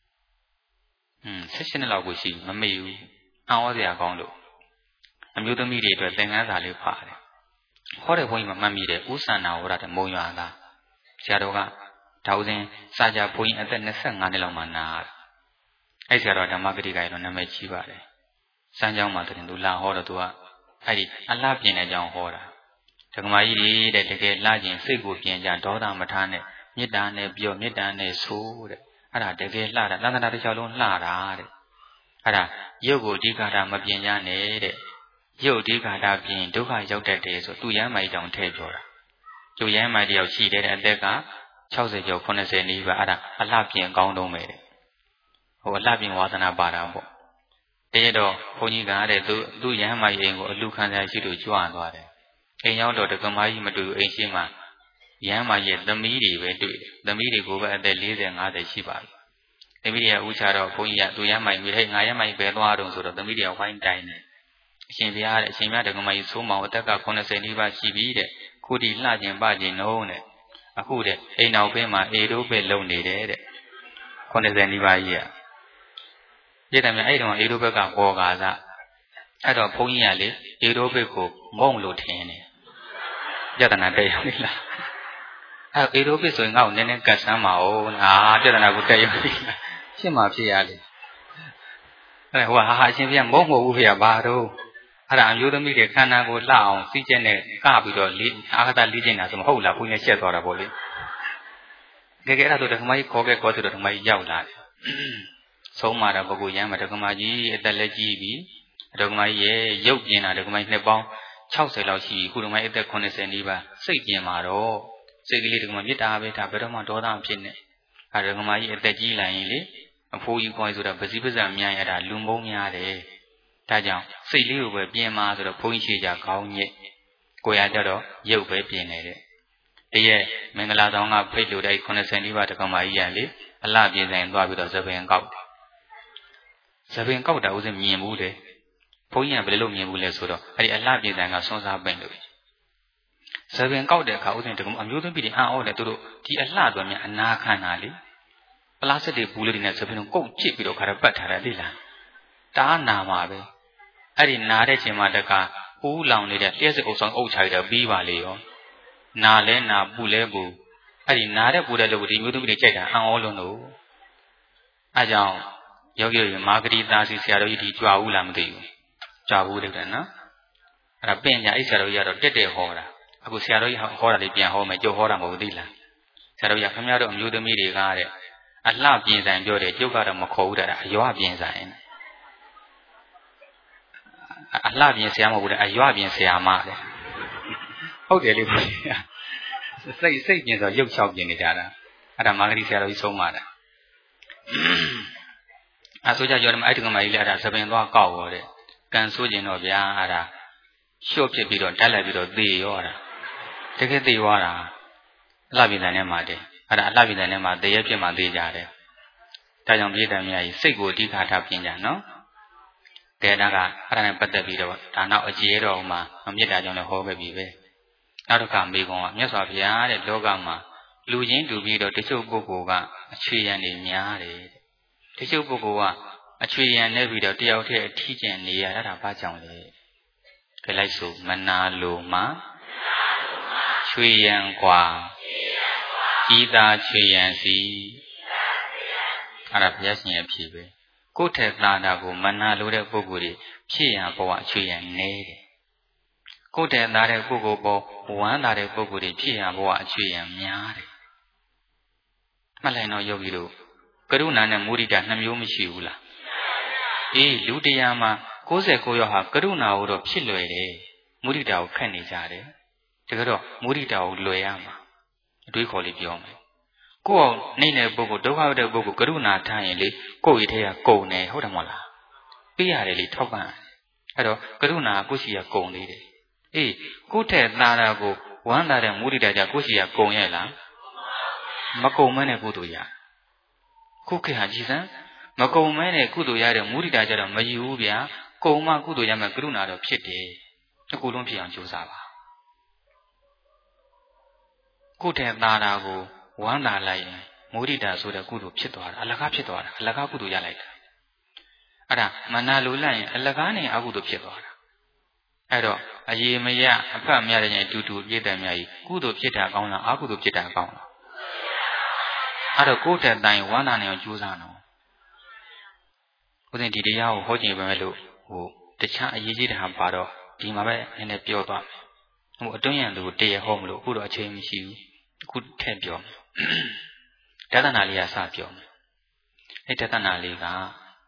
16နှစ်လောက်ကိုရှိမမေ့ဘူးအံ့ဩစရာကောင်းလို့အမျိုးသမီးတွေအတွက်သင်ခန်းစာလေးပါတယ်ဟောတဲ့ဘုန်းကြီးမှမှတ်မိတယ်ဥသန္နာဝရတဲ့မုံရွာသားဆရာတော်ကဒါဥစဉ်စာကြဘုန်းကြီးအသက်25နှစ်လောက်မှနာအဲ့ဆရာတော်ဓမ္မဂတိကရတော့နာမည်ကြီးပါတယ်စမ်းကြောင်းမှာတရင်သူလာဟောတော့သူကအဲ့ဒီအလှပြင်တဲ့အကြောင်းဟောတာဒကမာကြီးတွေတဲ့တကယ်လှကျင်စိတ်ကိုပြင်ကြဒေါသမထားနဲ့မေတ္တာနဲ့ပြောမေတ္တာနဲ့ဆိုတဲ့အဲ့ဒါတကယ်လှတာသန္တာတစ်ချောင်းလုံးလှတာတဲ့အဲ့ဒါရုပ်ကိုဒီခါတာမပြင်ကြနဲ့တဲ့ရုပ်ဒီခါတာပြင်ဒုက္ခရောက်တတ်တယ်ဆိုသူရမ်းမိုက်တောင်ထည့်ပြောတာသူရမ်းမိုက်တယောက်ရှိတဲ့အသက်က60ကျော်80နီးပါအဲ့ဒါအလှပြင်ကောင်းတော့မယ်တဲ့ဟိုအလှပြင်ဝါသနာပါတာပေါ့တကယ်တော့ဘုန်းကြီးကတဲ့သူရမ်းမိုက်အိမ်ကိုအလူခံစားရှိလို့ကြွသွားတယ်အိမ်ရောက်တော့ဒကမာကြီးမတွေ့ဘူးအိမ်ရှိမှရမ်းမိုက်ရဲ့သမီးတွေပဲတွေ့တယ်သမီးတွေကိုပဲအသက်40 50ရှိပါပြီသမီးတွေကဥချတော့ဘုန်းကြီးကသူရမ်းမိုက်ပြီဟဲ့ငါရမ်းမိုက်ပဲသွားတော့ဆိုတော့သမီးတွေကဝိုင်းတိုင်တယ်အရှင်ဘုရားတဲ့အရှင်ဘုရားဒကမာကြီးသိုးမောင်အသက်က80နီးပါးရှိပြီတဲ့ခုဒီလှကျင်ပကျင်နှုံးတဲ့အခုတဲ့အိမ်နောက်ဘက်မှာအေတို့ပဲလုံနေတယ်တဲ့80နီးပါးကြီးပြည့်တယ်မြအဲ့တုန်းကအေတို့ဘက်ကပေါ်ကားစားအဲ့တော့ဘုန်းကြီးကလေအေတို့ဘက်ကိုမုံလို့ထင်တယ်ပြဿနာတက်ရောက်ပြီလားအဲ့အေတို့ဘက်ဆိုရင်ငါ့ကိုနည်းနည်းကတ်ဆမ်းပါဦးပြဿနာကိုတက်ရောက်ပြီလားရှင်းမှဖြစ်ရလေအဲ့ဟိုဟာအရှင်ပြမုံမဟုတ်ဘူးဖေဘာတော့အဲ့ဒါအမျိုးသမီးတွေခန္ဓာကိုလှအောင်စီးကျက်နဲ့ကပြီးတော့အာဂတလေးကျင်တာဆိုမဟုတ်လားဘုန်းကြီးရှက်သွားတာပေါ့လေကဲအဲ့ဒါဆိုဒကမကြီးခေါ်ခဲ့ခေါ်ဆိုတော့ဒကမကြီးရောက်လာတယ်ဆုံးမာတာပုဂ္ဂိုလ်ရမ်းမှာဒကမကြီးအသက်လက်ကြီးပြီဒကမကြီးရဲ့ရုပ်ပြင်တာဒကမကြီးနှစ်ပေါင်း60လောက်ရှိပြီခုဒကမကြီးအသက်80နီးပါးစိတ်ပြင်မှာတော့စိတ်ကလေးဒကမမေတ္တာပဲဒါဘယ်တော့မှဒေါသဖြစ်နေအဲ့ဒကမကြီးအသက်ကြီးလာရင်လေအဖိုးကြီးခေါ်ဆိုတာပစီပစံများရတာလူမုန်းများတယ်ဒါကြောင့်စိတ်လေးကိုပဲပြင်မှာဆိုတော့ဘုန်းကြီးရှိကြကောင်းညစ်ကိုရကြတော့ရုပ်ပဲပြင်နေတဲ့တရက်မင်္ဂလာဆောင်ကဖိတ်လို့တဲ့80နီးပါးဒကမကြီးရလေအလှပြင်ဆိုင်သွားပြီးတော့သပင်ကောက်သပင်ကောက်တာဥစဉ်မြင်ဘူးလေဘုန်းကြီးကဘယ်လိုမြင်ဘူးလဲဆိုတော့အဲ့ဒီအလှပြင်ဆိုင်ကဆွမ်းစားပင့်လို့သပင်ကောက်တဲ့အခါဥစဉ်တကမအမျိုးသမီးတွေအံ့ဩတယ်သူတို့ဒီအလှတော်များအနာခံတာလေပလတ်စတစ်ဘူးလေးတွေနဲ့သပင်ကိုကုတ်ချစ်ပြီးတော့ခါရပတ်ထားတယ်လေလားတားနာမှာပဲအဲ့ဒီနာတဲ့ချိန်မှာတကဦးလောင်နေတဲ့လျှက်စစ်အုပ်ဆောင်အုပ်ချရတဲ့ပြီးပါလေရောနာလဲနာပူလဲပူအဲ့ဒီနာတဲ့ပူတဲ့လူကိုဒီမျိုးသမီးတွေကြိုက်တာအံ့ဩလုံးလို့အဲ့ကြောင့်ယောဂီတွေမာဂတိသားစီဆရာတော်ကြီးဒီကြွားဘူးလားမသိဘူးကြွားဘူးတယ်နော်အဲ့ဒါပင့်ညာအဲ့ဆရာတော်ကြီးကတော့တက်တက်ဟောတာအခုဆရာတော်ကြီးဟောတာလေးပြန်ဟောမယ်ကြိုဟောတာမဟုတ်သိလားဆရာတော်ကြီးခင်ဗျားတို့အမျိုးသမီးတွေကတဲ့အလှပြင်ဆိုင်ပြောတယ်ကျုပ်ကတော့မခေါ်ဘူးတဲ့အရွပြင်ဆိုင်အလှပြင်ဆရာမဟုတ်ဘူးတဲ့အရွပြင်ဆရာမတဲ့ဟုတ်တယ်လေဘုရားစိတ်ပြင်ဆိုရုပ်ချောက်ပြင်နေကြတာအဲ့ဒါမာဂတိဆရာတော်ကြီးဆုံးမတာအဆိုကြပြောတယ်အဲ့ဒီကမကြီးလည်းအဲ့ဒါသပင်သွားကောက်ရောတဲ့ကန်ဆိုးကျင်တော့ဗျာအဲ့ဒါလျှော့ဖြစ်ပြီးတော့တက်လိုက်ပြီးတော့သေရောတာတကယ်သေသွားတာအလှပြင်ဆိုင်ထဲမှာတဲ့အဲ့ဒါအလှပြင်ဆိုင်ထဲမှာသေရဖြစ်မှသေကြတယ်ဒါကြောင့်ပြည်တယ်များကြီးစိတ်ကိုအဓိကထားပြင်ကြနော်ကဲဒါကအဲ့ဒါနဲ့ပတ်သက်ပြီးတော့ဒါနောက်အကျေတော်မှာမေတ္တာကြောင့်လည်းဟောခဲ့ပြီပဲနောက်တစ်ခါမေကွန်ကမြတ်စွာဘုရားတဲ့လောကမှာလူချင်းတူပြီးတော့တချို့ပုဂ္ဂိုလ်ကအချွေရံနေများတယ်တချို့ပုဂ္ဂိုလ်ကအချွေရံနေပြီးတော့တယောက်တည်းအထီးကျန်နေရတာဘာကြောင့်လဲကြည့်လိုက်စို့မနာလိုမှချွေရံกว่าဤသာချွေရံစီအဲ့ဒါဘုရားရှင်ရဲ့ဖြေပဲကိုယ်ထက်သာတာကိုမနာလိုတဲ့ပုဂ္ဂိုလ်တွေဖြစ်ရန်ဘဝအချွေရံနေတယ်ကိုယ်တည်းသားတဲ့ပုဂ္ဂိုလ်ပေါ်ဝမ်းသာတဲ့ပုဂ္ဂိုလ်တွေဖြစ်ရဘဝအချွေရံများတယ်မှတ်လိုက်တော့ယောဂီတို့ကရုဏာနဲ့မုဒိတာနှစ်မျိုးမရှိဘူးလားအေးလူတရားမှာ69ယောက်ဟာကရုဏာကိုတော့ဖြစ်လွယ်တယ်မုဒိတာကိုခက်နေကြတယ်တကယ်တော့မုဒိတာကိုလွယ်ရမှာအတွေးခေါ်လေးပြောမယ်ကိုယ့်အောင်နေတဲ့ပုဂ္ဂိုလ်ဒုက္ခရောက်တဲ့ပုဂ္ဂိုလ်ကရုဏာထားရင်လေကိုယ့်ရဲ့ထဲကကုန်နေဟုတ်တယ်မဟုတ်လားပေးရတယ်လေထောက်ပံ့အဲ့တော့ကရုဏာကိုယ့်ရှိရကုန်နေတယ်အေးကိုယ့်ထက်သားတာကိုဝမ်းသာတဲ့မုဒိတာကြကိုယ့်ရှိရကုန်ရဲ့လားမကုန်မဲနဲ့ကုသိုလ်ရခုခေတ်ဟာကြည်စမ်းမကုန်မဲနဲ့ကုသိုလ်ရတဲ့မုဒိတာကြတော့မယူဘူးဗျာကိုမကုသိုလ်ရမယ်ကရုဏာတော့ဖြစ်တယ်အကူလုံးဖြစ်အောင်ကြိုးစားပါကိုယ်တဲ့သားတာကိုဝမ်းသာလိုက်ရင်မုဒိတာဆိုတဲ့ကုသိုလ်ဖြစ်သွားတာအလကားဖြစ်သွားတာအလကားကုသိုလ်ရလိုက်တာအဲ့ဒါမနာလိုလိုက်ရင်အလကားနဲ့အကုသိုလ်ဖြစ်သွားတာအဲ့တော့အရေးမရအဖတ်မရတဲ့ညတူတူပြည့်တယ်များကြီးကုသိုလ်ဖြစ်တာကောင်းလားအကုသိုလ်ဖြစ်တာကောင်းလားအဲ့တော့ကိုယ်တဲ့တိုင်ဝမ်းသာနေအောင်ကြိုးစားတော့ဦးဇင်းဒီတရားကိုဟောကြည့်ပါမယ်လို့တခြားအရေးကြီးတဲ့ဟာပါတော့ဒီမှာပဲနည်းနည်းပြောသွားမယ်အတွင်းရန်သူတရဟောမလို့အခုတော့အချိန်မရှိဘူးအခုထည့်ပြောမယ်တသနာလေးကစပြောမယ်အဲ့တသနာလေးက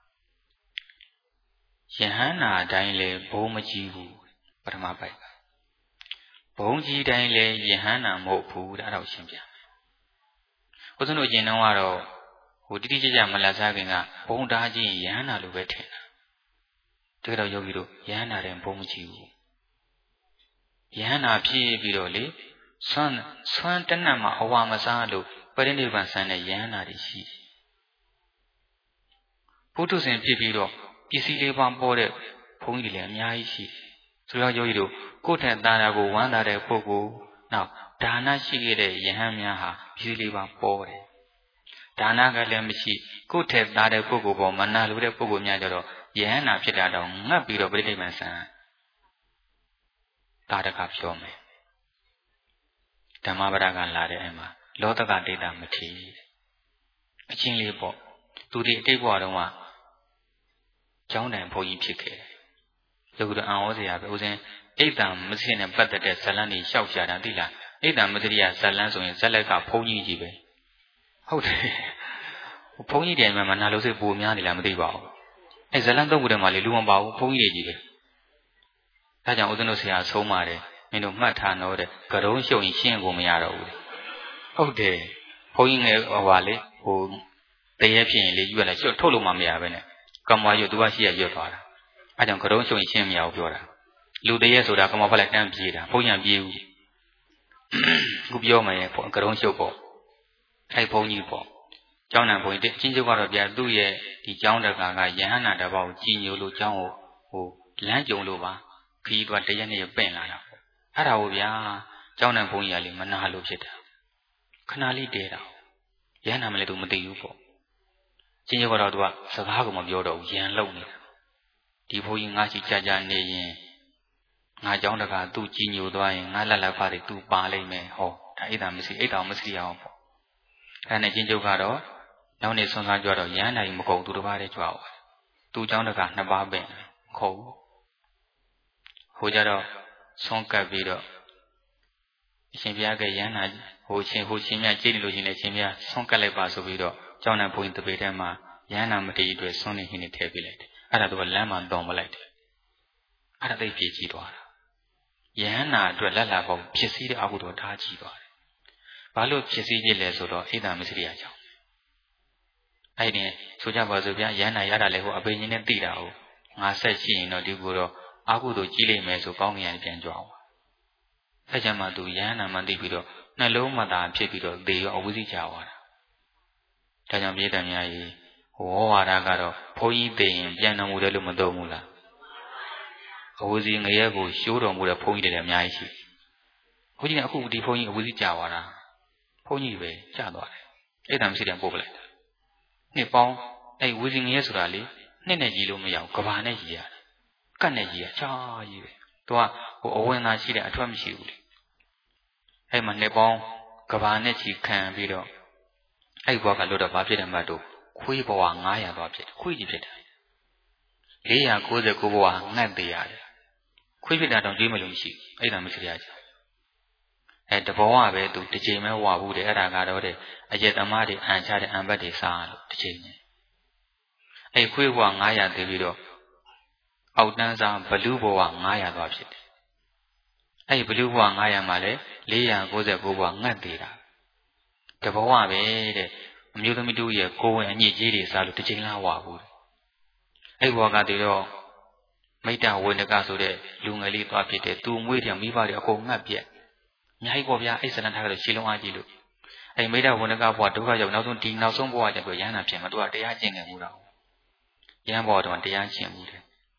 ယဟန္တာတိုင်းလေဘုံမကြီးဘူးပထမပိုက်ဘုံကြီးတိုင်းလေယဟန္တာမဟုတ်ဘူးအဲ့ဒါကိုရှင်းပြဦးဇင်းတို့ကျင်တော့ကတော့တိတိကျကျမလတ်စားခင်ကဘုံသားကြီးယဟန္တာလိုပဲထင်တာတကယ်တော့ယောဂီတို့ယဟန္တာတဲ့ဘုံမကြီးဘူးယဟန္တာဖြစ်ပြီးတော့လေဆွမ်းတနတ်မှာအဝါမစားလို့ပရိနိဗ္ဗာန်ဆန်းတဲ့ယဟန္တာတွေရှိဘုထုဇဉ်ဖြစ်ပြီးတော့ပစ္စည်းလေးပါပေါ်တဲ့ဘုန်းကြီးတွေလည်းအများကြီးရှိဆိုတော့ယောဂီတို့ကိုယ့်ထက်သားတာကိုဝမ်းသာတဲ့ပုဂ္ဂိုလ်နောက်ဒါနရှိခဲ့တဲ့ယဟန်များဟာပစ္စည်းလေးပါပေါ်တယ်ဒါနကလည်းမရှိကိုယ့်ထက်သားတဲ့ပုဂ္ဂိုလ်ပေါ်မနာလိုတဲ့ပုဂ္ဂိုလ်များကြတော့ယဟန်နာဖြစ်တာတော့ငတ်ပြီးတော့ပြိဋိဘံဆံတာတကပြောမယ်ဓမ္မပဒကလာတဲ့အိမ်မှာလောတကဒိဋ္ဌမထေအချင်းလေးပေါ့သူဒီအတိတ်ဘဝတုန်းကကျောင်းတိုင်ဘုန်းကြီးဖြစ်ခဲ့တယ်။ယောဂီတို့အံ့ဩစရာပဲဦးဇင်းအိတ်တံမသိနဲ့ပတ်သက်တဲ့ဇလန်းတွေရှောက်ရှာတာသိလားအိတ်တံမသိရဇလန်းဆိုရင်ဇလက်ကဘုန်းကြီးကြီးပဲဟုတ်တယ်ဘုန်းကြီးတွေမှမနာလို့စိတ်ပူများနေလားမသိပါဘူးအဲဇလန်းသုံးခုထဲမှာလေလူမပါဘူးဘုန်းကြီးတွေကြီးပဲဒါကြောင့်ဦးဇင်းတို့ဆရာဆုံးပါတယ်မင်းတို့မှတ်ထားတော့တဲ့ကရုံးရှုံရင်ရှင်းကိုမရတော့ဘူးဟုတ်တယ်ဘုန်းကြီးငယ်ဟွာလေတရေဖြစ်ရင်လေယူရလဲရှုပ်ထုတ်လို့မှမရပဲနဲ့ကမ္မဝါယုသူကရှိရရွတ်သွားတာအဲကြောင့်ကရုံးရှုံရင်ရှင်းမရဘူးပြောတာလူတရေဆိုတာကမ္မဖက်လိုက်တန်းပြေးတာဘုန်းကြီးပြေးဘူးခုပြောမယ်ကရုံးရှုပ်ပေါ့အဲဘုန်းကြီးပေါ့ကျောင်းနံဘုန်းကြီးအချင်းချုပ်ကတော့ဗျာသူ့ရဲ့ဒီကျောင်းတကာကယဟန္တာတပေါက်ကြီးညိုလို့ကျောင်းကိုလမ်းကြုံလို့ပါခီးသွားတရက်နဲ့ပင့်လာတာပေါ့အဲ့ဒါကိုဗျာကျောင်းနံဘုန်းကြီးကလေမနာလို့ဖြစ်တာခဏလေးတဲတာယဟန္တာမလဲသူမသိဘူးပေါ့ချင်းချုပ်ကတော့သူကစကားကမပြောတော့ဘူးရန်လုံနေတာဒီဘုန်းကြီးငါရှိကြကြနေရင်ငါကျောင်းတကာသူ့ကြီးညိုသွားရင်ငါလက်လက်ဖားတွေသူ့ပါလိမ့်မယ်ဟောဒါအိတ်တာမရှိအိတ်တောင်မရှိအောင်ပေါ့အဲ့နဲ့ချင်းချုပ်ကတော့နောက်နေ့ဆွမ်းစားကြတော့ရဟန္တာကြီးမကုန်သူတစ်ပါးတည်းကြွားပါသူ့ကျောင်းတကာနှစ်ပါးပင်ခုံဟိုကြတော့ဆွမ်းကပ်ပြီးတော့အရှင်ဘုရားကရဟန္တာဟိုချင်းမြတ်ကြည့်နေလို့ရှင်လေရှင်ဘုရားဆွမ်းကပ်လိုက်ပါဆိုပြီးတော့ကျောင်းနံဘုန်းကြီးတပေထဲမှာယဟန္တာမထေရအတွက်ဆွမ်းနေဟင်းနေထည့်ပေးလိုက်တယ်အဲ့ဒါသူကလမ်းမှာတောင်းမလိုက်တယ်အဲ့ဒါသိပြေးကြည့်သွားတာယဟန္တာအတွက်လက်လာဖို့ဖြစ်စည်းတဲ့အကုသိုလ်ထားကြည့်သွားတယ်ဘာလို့ဖြစ်စည်းကြလဲဆိုတော့အိဒါမစ္စရိယကြောင့်အဲ့ဒီဆိုကြပါစို့ဗျာယဟန္တာရတာလေဟိုအပေကြီးနဲ့သိတာဟုတ်ငါဆက်ရှိရင်တော့ဒီကိုတော့အကုသိုလ်ကြီးလိမ့်မယ်ဆိုကောင်းကင်ရပြန်ကြွအောင်အဲ့ကြမှာသူယဟန္တာမှသိပြီးတော့နှလုံးမသာဖြစ်ပြီးတော့သေရောအဝိဇ္ဇကြသွားတာဒါကြောင့်မြေတံများကြီးဝေါ်ဝါဒကတော့ဘုန်းကြီးသိရင်ပြန်တော်မူတယ်လို့မသုံးဘူးလားအဝိဇ္ဇငရဲကိုရှိုးတော်မူတဲ့ဘုန်းကြီးတွေလည်းအများကြီးရှိဘုန်းကြီးကအခုဒီဘုန်းကြီးအဝိဇ္ဇကြသွားတာဘုန်းကြီးပဲကြသွားတယ်အဲ့ဒါမရှိတယ်ပို့ပလိုက်တာနှစ်ပေါင်းအဲ့ဝိဇ္ဇငရဲဆိုတာလေနှစ်နဲ့ကြီးလို့မရဘူးကဘာနဲ့ကြီးရတယ်ကတ်နဲ့ကြီးရချာကြီးပဲသူကဟိုအဝင်သာရှိတဲ့အထွက်မရှိဘူးလေအဲ့မှာနှစ်ပေါင်းကဘာနဲ့ကြီးခံပြီးတော့အဲ့ဘဝကလို့တော့ဘာဖြစ်တယ်မှတ်တော့ခွေးဘဝ900သွားဖြစ်ခွေးကြီးဖြစ်တယ်499ဘဝငတ်သေးရတယ်ခွေးဖြစ်တာတော့ကြွေးမလို့မရှိဘူးအဲ့ဒါမရှိရကြအဲ့တဘောကပဲသူတစ်ချိန်ပဲဝါဘူးတယ်အဲ့ဒါကတော့တဲ့အယက်သမားတွေအန်ချတဲ့အံဘတ်တွေစားလို့တစ်ချိန်နဲ့အဲ့ခွေးဘဝ900သေးပြီးတော့အောက်တန်းစားဘလူးဘဝ900သွားဖြစ်တယ်အဲ့ဘလူးဘဝ900မှာလေ499ဘဝငတ်သေးတာတဘောကပဲတဲ့အမျိုးသမီးတို့ရဲ့ကိုယ်ဝင်အညစ်အကြေးတွေစားလို့တစ်ချိန်လားဝါဘူးအဲ့ဘဝကတည်းတော့မိတ္တဝေနကဆိုတဲ့လူငယ်လေးသွားဖြစ်တယ်သူမွေးတယ်မိဘတွေအကုန်ငတ်ပြက်အများကြီးပေါ့ဗျာအဲ့စလန်ထားကြလို့ရှင်းလုံးအားကြီးလို့အဲ့မိတ္တဝေနကဘဝဒုက္ခရောက်နောက်ဆုံးဘဝကျတော့ရဟန္တာဖြစ်မှာသူကတရားကျင့်ခဲ့မှုတော့ရဟန်းဘဝတော့တရားကျင့်မှုတယ်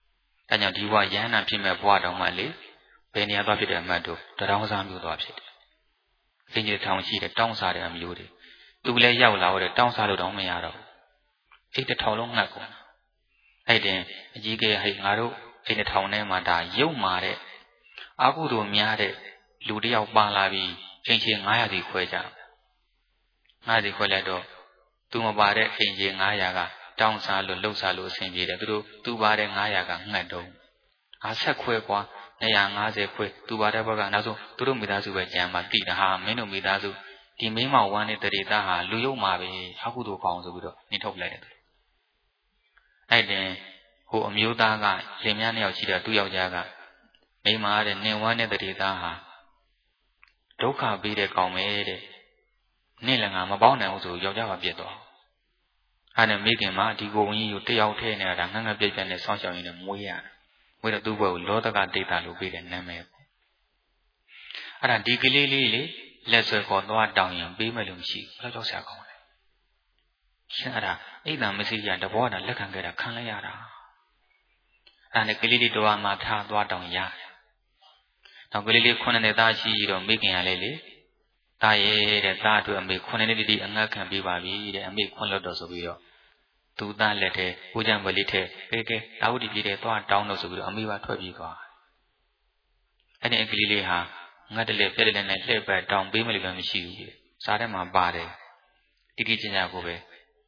ဒါကြောင့်ဒီဘဝယဟနာဖြစ်မဲ့ဘဝတောင်မှလေဘယ်နေရာသွားဖြစ်တဲ့အမှတ်တို့တရောင်းစားမျိုးသွားဖြစ်တယ်။အင်းကြီးထောင်ရှိတဲ့တောင်းစားတဲ့အမျိုးတွေသူလည်းရောက်လာတော့တောင်းစားလို့တော့မရတော့ဘူး။အိတ်တစ်ထောင်လုံးငတ်ကုန်။အဲ့တင်အကြီးကဲဟဲ့ငါတို့အိတ်တစ်ထောင်ထဲမှာဒါရုပ်မာတဲ့အကုသိုလ်များတဲ့လူတယောက်ပါလာပြီးချင်းချင်း900စီခွဲကြ။900စီခွဲလိုက်တော့သူမပါတဲ့အိမ်ကြီး900ကတောင်းစားလို့လှုပ်စားလို့အဆင်ပြေတယ်သူပါတဲ့900ကငတ်တုံးအားဆက်ခွဲကွာ250ခွဲသူပါတဲ့ဘက်ကနောက်ဆုံးသူတို့မိသားစုပဲကြံမှာတိတာဟာမင်းတို့မိသားစုဒီမင်းမောင်ဝမ်းတဲ့တရေသားဟာလူယုံမှာပဲအကုသိုလ်ကောင်းဆိုပြီးတော့နင်းထုတ်လိုက်တယ်အဲ့တင်ဟိုအမျိုးသားကလင်မယား2ယောက်ရှိတဲ့သူ့ယောက်ျားကမိန်းမတဲ့နင်ဝမ်းတဲ့တရေသားဟာဒုက္ခပေးတဲ့ကောင်းပဲတဲ့နင့်လည်းငါမပေါင်းနိုင်ဘူးဆိုယောက်ျားကပြစ်သွားအဲ့နဲ့မိခင်မဒီကိုဝင်ကြီးကိုတယောက်ထဲနေတာငငပြိတ်ပြတ်နဲ့စောင့်ရှောက်ရင်းနဲ့မွေးရမွေးတော့သူ့ဘက်ကိုလောတကဒိတာလို့ပေးတဲ့နာမည်ပေါ့အဲ့ဒါဒီကလေးလေးလေလက်ဆွဲခေါ်သွားတောင်းရင်ပေးမယ်လို့မရှိဘူးဘယ်တော့ကြောက်ဆရာကောင်းလဲရှင်အဲ့ဒါအိတ်တံမရှိကြတဘောကလက်ခံခဲ့တာခံလိုက်ရတာအဲ့နဲ့ကလေးလေးတော်မှာထားသွားတောင်းရတယ်နောက်ကလေးလေး9နှစ်သားရှိတော့မိခင်ရလေလေသားရဲ့တဲ့သားအတွက်အမေ9နှစ်တိအငတ်ခံပေးပါပြီတဲ့အမေခွန်းလွတ်တော့ဆိုပြီးတော့သူသားလက်ထဲဦးချမ်းပလီထဲပေးကဲတာဝတိပြည်ထဲသွားတောင်းတော့ဆိုပြီးတော့အမေပါထွက်ပြေးသွားအဲ့ဒီအကလေးလေးဟာငတ်တလေပြက်တဲ့နဲ့လှည့်ပတ်တောင်းပေးမလို့လည်းမရှိဘူးစားထဲမှာပါတယ်တိတိကျကျကိုပဲ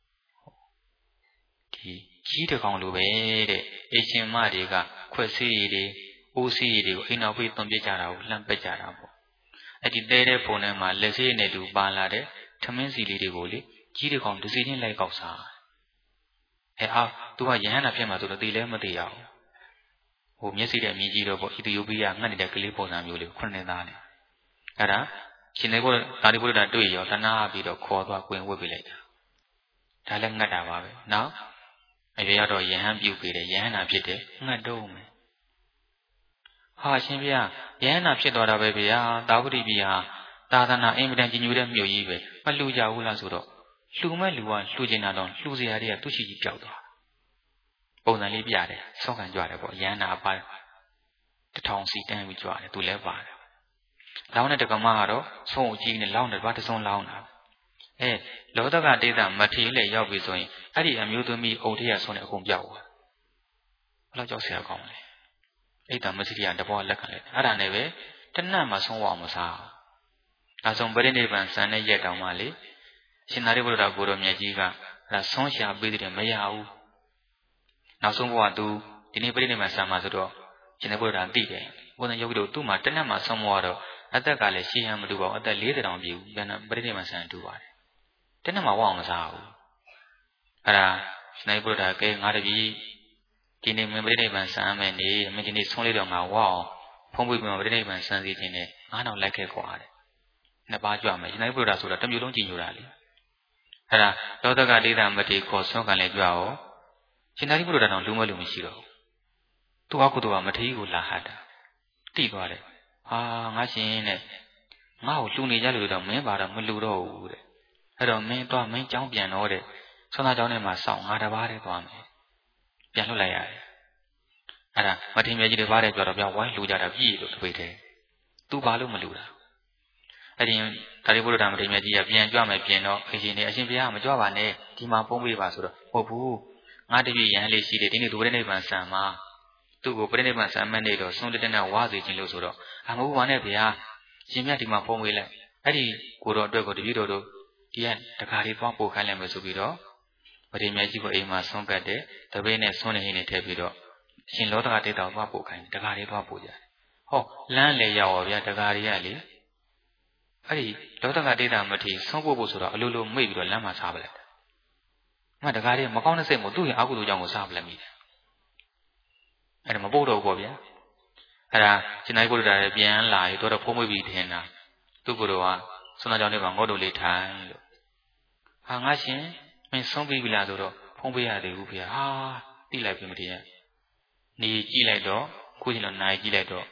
ဒီကြီးတကောင်လိုပဲတဲ့အေရှင်မတွေကခွက်စီးရည်တွေအိုးစီးရည်တွေကိုအိမ်နောက်ပြေးသွန်ပြကြတာကိုလှမ်းပက်ကြတာပေါ့အဲ့ဒီတဲတဲ့ပုံထဲမှာလက်စေးနဲ့တူပါလာတဲ့ထမင်းစီလေးတွေကိုလေကြီးတကောင်တစ်စီချင်းလိုက်ကောက်စားသူကယဟန္တာဖြစ်မှာဆိုတော့သိလဲမသိရဘူးဟိုမျက်စိနဲ့မြင်ကြည့်တော့ပေါ့အီသီယိုးပီးယားငတ်နေတဲ့ကလေးပုံစံမျိုးလေး9နှစ်သားနဲ့အဲ့ဒါရှင်သေးဘုရားတာလီဘုရားတွေ့ရောတနာပြီးတော့ခေါ်သွားကွင်ဝတ်ပေးလိုက်တာဒါလည်းငတ်တာပါပဲနော်အရွယ်ရောက်တော့ယဟန်ပြုတ်ပေးတယ်ယဟန္တာဖြစ်တယ်ငတ်တော့မယ်ဟာရှင်ဗျာယဟန္တာဖြစ်သွားတာပဲဗျာတာဝတိပြည်ဟာသာသနာအင်မတန်ကြီးညိုတဲ့မြို့ကြီးပဲမလှူကြဘူးလားဆိုတော့လှူမဲ့လူကလှူကျင်တာတော့လှူစရာတွေကသူ့ရှိကြီးပြောက်သွားပုံစံလေးပြတယ်ဆောက်ခံကြွတယ်ပေါ့ရဟန္တာအပါ1000စီတန်းပြီးကြွတယ်သူလည်းပါတယ်လောင်းတဲ့တက္ကမကတော့ဆုံးအကြီးနဲ့လောင်းတယ်ဘာတစုံလောင်းတာလောတကဒေသမထေးလေရောက်ပြီဆိုရင်အဲ့ဒီအမျိုးသမီးအုပ်ထရဆုံးတဲ့အကုန်ပြောက်သွားဘယ်လောက်ကြောက်စရာကောင်းလဲအိတ်တမစိရိယတဘောလက်ခံလိုက်အဲ့ဒါနဲ့ပဲတနတ်မှာဆုံးဝအောင်မစားနောက်ဆုံးပရိနိဗ္ဗာန်စံတဲ့ရက်တောင်မှလေရှင်သာရိပုတ္တရာကိုတော်မြတ်ကြီးကအဲ့ဒါဆုံးရှာပေးတယ်မရဘူးနောက်ဆုံးဘဝသူဒီနေ့ပရိနိဗ္ဗာန်စံမှာဆိုတော့ရှင်သာရိပုတ္တရာသိတယ်ဘုရားယောဂီတို့သူ့မှာတနတ်မှာဆုံးမတော့အသက်ကလည်းရှင်းရမတူပါဘူးအသက်40တောင်ပြည့်ဘူးပြန်ပရိနိဗ္ဗာန်စံတူပါတယ်တနတ်မှာဝအောင်မစားဘူးအဲ့ဒါရှင်သာရိပုတ္တရာကဲငါတပည့်ဒီနေ့မင်းပရိနိဗ္ဗာန်စံမယ်နေမင်းဒီနေ့ဆုံးလေးတော့ငါဝအောင်ဖုံးပွေးပြီးပရိနိဗ္ဗာန်စံစီခြင်းနဲ့ငါးနောက်လိုက်ခဲ့ခွာတယ်နှစ်ပါးကြွမယ်ရှင်သာရိပုတ္တရာဆိုတာတစ်မျိုးလုံးကြည်ညိုတာလေအဲ့ဒါလောတကဒေသမတိခေါ်ဆုံးခံလဲကြွရောရှင်သာရိပုတ္တရာတော်လူမလူမရှိတော့သူ့အကုသိုလ်ကမထေရကိုလာဟတ်တာတိသွားတယ်ဟာငါရှင်နဲ့ငါ့ကိုလှူနေကြလို့တော့မင်းပါတော့မလှူတော့ဘူးတဲ့အဲ့တော့မင်းသွားမင်းကြောင်းပြန်တော့တဲ့ဆွမ်းသားကြောင်းထဲမှာစောင့်ငါတပါးတည်းသွားမယ်ပြန်လွတ်လိုက်ရတယ်အဲ့ဒါမထေရမြတ်ကြီးတပါးတည်းကြတော့ပြန်ဝိုင်းလှူကြတာပြည့်လို့တပိတ်တယ်သူဘာလို့မလှူတာအဲ့ဒီသာရိပုတ္တရာမထေရမြတ်ကြီးကပြန်ကြွမယ်ပြင်တော့အရှင်နေအရှင်ဘုရားမကြွပါနဲ့ဒီမှာပုံပေးပါဆိုတော့ဟုတ်ဘူးငါတပြည့်ရဟန်းလေးရှိတယ်ဒီနေ့သူပရိနိဗ္ဗာန်စံမှာသူ့ကိုပရိနိဗ္ဗာန်စံမဲ့နေတော့ဆုံးတဲ့နဲ့ဝါစေခြင်းလို့ဆိုတော့မဟုတ်ပါနဲ့ဗျာရှင်မြတ်ဒီမှာပုံပေးလိုက်အဲ့ဒီကိုတော်အတွက်ကိုတပည့်တော်တို့ဒီကတခါလေးသွားပို့ခိုင်းလိုက်မယ်ဆိုပြီးတော့မထေရမြတ်ကြီးကိုအိမ်မှာဆုံးကတ်တဲ့တပည့်နဲ့ဆုံးနေဟင်းနဲ့ထည့်ပြီးတော့ရှင်လောတကတေတောင်သွားပို့ခိုင်းတခါလေးသွားပို့ကြတယ်ဟောလမ်းလေရောက်ပါဗျာတခါလေးကလေအဲ့ဒီလောတကဒေသမထေရဆုံးပို့ဖို့ဆိုတော့အလိုလိုမိတ်ပြီးတော့လမ်းမှာစားပလိုက်တယ်တကားလေးမကောင်းတဲ့စိတ်မို့သူ့ရဲ့အကုသိုလ်ကြောင့်ကိုစားပလိုက်မိတယ်အဲ့ဒါမပို့တော့ဘူးပေါ့ဗျာအဲ့ဒါရှင်သာရိပုတ္တရာလည်းပြန်လာပြီးတော့ဖုံးမွေးပြီးထင်တာသူ့ကိုယ်တော်ကဆွမ်းသားကြောင့်လည်းငေါ့တို့လေးထိုင်လို့ဟာငါရှင်မင်းဆုံးပြီးပြီလားဆိုတော့ဖုံးပေးရသေးဘူးဗျာဟာတိလိုက်ပြီမထင်ရဲ့နေကြည့်လိုက်တော့ခုချိန်တော့နိုင်ကြည့်လိုက်တော့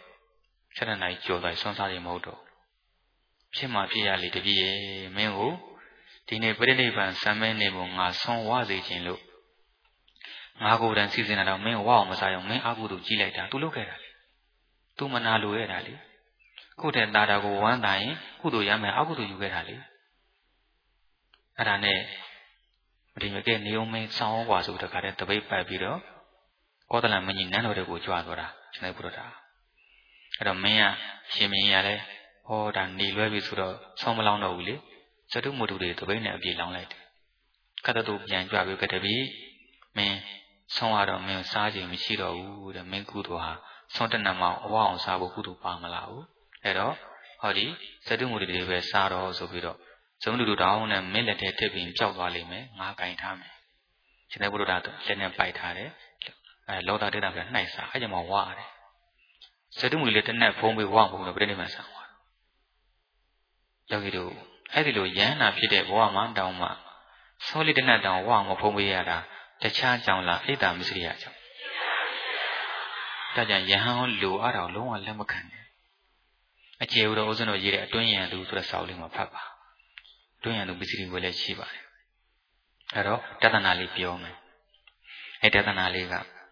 7 နာရီကျော်သွားဆွမ်းစားရင်မဟုတ်တော့ဖြစ်မှဖြစ်ရလေတပည့်ရဲ့မင်းကိုဒီနေ့ပရိနိဗ္ဗာန်စံမဲနေပုံငါဆုံးဝစေခြင်းလို့ငါကိုယ်တိုင်စီစဉ်တာတော့မင်းဝအောင်မစားအောင်မင်းအကုသို့ကြီးလိုက်တာ तू လုပ်ခဲ့တာလေ तू မနာလိုခဲ့တာလေကိုယ့်တဲ့တာကိုဝမ်းသာရင်ကုသိုလ်ရမယ်အကုသိုလ်ယူခဲ့တာလေအဲ့ဒါနဲ့ဒီမြကဲနေုံမင်းဆောင်းဝါဆိုတဲ့ခါတည်းတပိတ်ပတ်ပြီးတော့ကောသလမင်းကြီးနန်းတော်တွေကိုကြွားသွားတာရှင်သာဘုရားအဲ့တော့မင်းကရှင်မင်းရလဲဟောဒါနေလွဲပြီဆိုတော့ဆောင်းမလောင်းတော့ဘူးလေဇတုမုတုတွေတပိတ်နဲ့အပြေလောင်းလိုက်တယ်ကတ္တတူပြန်ကြွပြီးကတပြီမင်းဆောင်းရတော့မင်းစားခြင်းမရှိတော့ဘူးတဲ့မင်းကုသိုလ်ဟာဆောင်းတနံမောင်အဝအောင်စားဖို့ကုသိုလ်ပါမလားဘူးအဲ့တော့ဟောဒီဇတုမုတုတွေပဲစားတော့ဆိုပြီးတော့ဇုံတူတောင်းနဲ့မင်းလက်ထဲတစ်ပြီးကြောက်သွားလိမ့်မယ်ငါကင်ထားမယ်ရှင်သာဘုရားလက်နဲ့ပိုက်ထားတယ်လောတာတေတာပြနှိုက်စားအဲ့ကြောင့်မှဝါတယ်ဇတုမုတုလေးတစ်နက်ဖုံးပြီးဝါဖို့တော့ပြိဋိမဆံဝါယောဂီတို့အဲ့ဒီလိုရဟန္တာဖြစ်တဲ့ဘဝမှာတောင်းမှစောလေးတစ်နက်တောင်ဝါမဖုံးပေးရတာတခြားကြောင့်လားအိတ်တာမစ္စရိယကြောင့်ဒါကြောင့်ယဟန်လူအားတော်လုံးဝလက်မခံနဲ့အခြေဥတော်ဥစဉ်တို့ရေးတဲ့အတွင်းယံလူဆိုတဲ့စာအုပ်လေးမှာဖတ်ပါအတွင်းယံလူပစ္စည်းတွေလည်းရှိပါတယ်အဲ့တော့တသနာလေးပြောမယ်အဲ့တသနာလေးက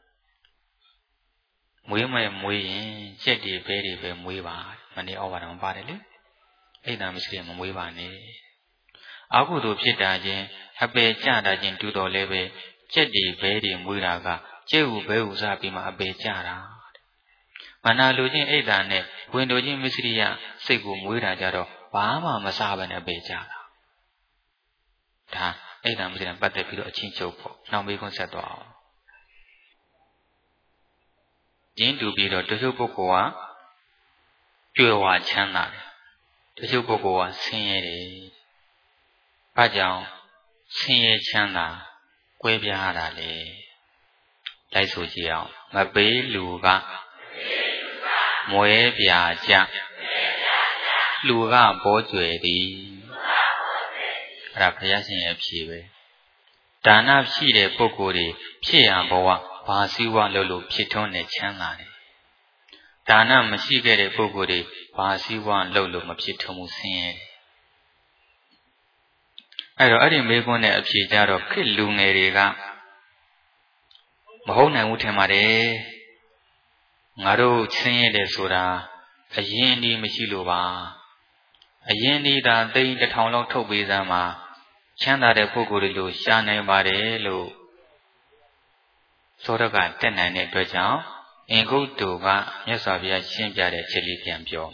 မွေးမယ်မွေးရင်ကြက်တွေဘဲတွေပဲမွေးပါမနေ့ဩဝါဒမှာပါတယ်လေအိတ်တာမစ္စရိယမမွေးပါနဲ့အကုသိုလ်ဖြစ်တာချင်းအပေကြတာချင်းတူတော်လည်းပဲကြက်တွေဘဲတွေမွေးတာကကျဲဟုဘဲဟုစားပြီးမှအပေကြတာမနာလိုချင်းအိတ်တာနဲ့ဝင်တို့ချင်းမစ္စရိယစိတ်ကိုမွေးတာကြတော့ဘာမှမစားဘဲနဲ့အပေကြတာဒါအိတ်တာမစ္စရိယပတ်သက်ပြီးတော့အချင်းချုပ်ပေါ့နောက်မေးခွန်းဆက်သွားအောင်ကျင်းတူပြီးတော့တချို့ပုဂ္ဂိုလ်ကကြွယ်ဝချမ်းသာတယ်တချို့ပုဂ္ဂိုလ်ကဆင်းရဲတယ်ဘာကြောင့်ဆင်းရဲချမ်းသာကွဲပြားတာလေလိုက်ဆိုကြည့်အောင်မပေးလူကမွဲပြာကြလူကဘောကျွယ်သည်အဲ့ဒါဘုရားရှင်ရဲ့ဖြေပဲဒါနရှိတဲ့ပုဂ္ဂိုလ်တွေဖြစ်ရဘဝဘာစည်းဝါလို့လို့ဖြစ်ထွန်းနေချမ်းသာတယ်ဒါနမရှိခဲ့တဲ့ပုဂ္ဂိုလ်တွေဘာစည်းဝါလို့လို့မဖြစ်ထွန်းမှုဆင်းရဲအဲ့တော့အဲ့ဒီမေးခွန်းနဲ့အဖြေကြတော့ခေတ်လူငယ်တွေကမဟုတ်နိုင်ဘူးထင်ပါတယ်ငါတို့ဆင်းရဲတယ်ဆိုတာအရင်ဒီမရှိလို့ပါအရင်ဒီသာသိန်းတစ်ထောင်လောက်ထုတ်ပေးစမ်းမှာချမ်းသာတဲ့ပုဂ္ဂိုလ်တွေလို့ရှားနိုင်ပါတယ်လို့သောရကတက်နိုင်တဲ့အတွက်ကြောင့်အင်္ဂုတ္တုကမြတ်စွာဘုရားရှင်းပြတဲ့ချက်လေးပြန်ပြော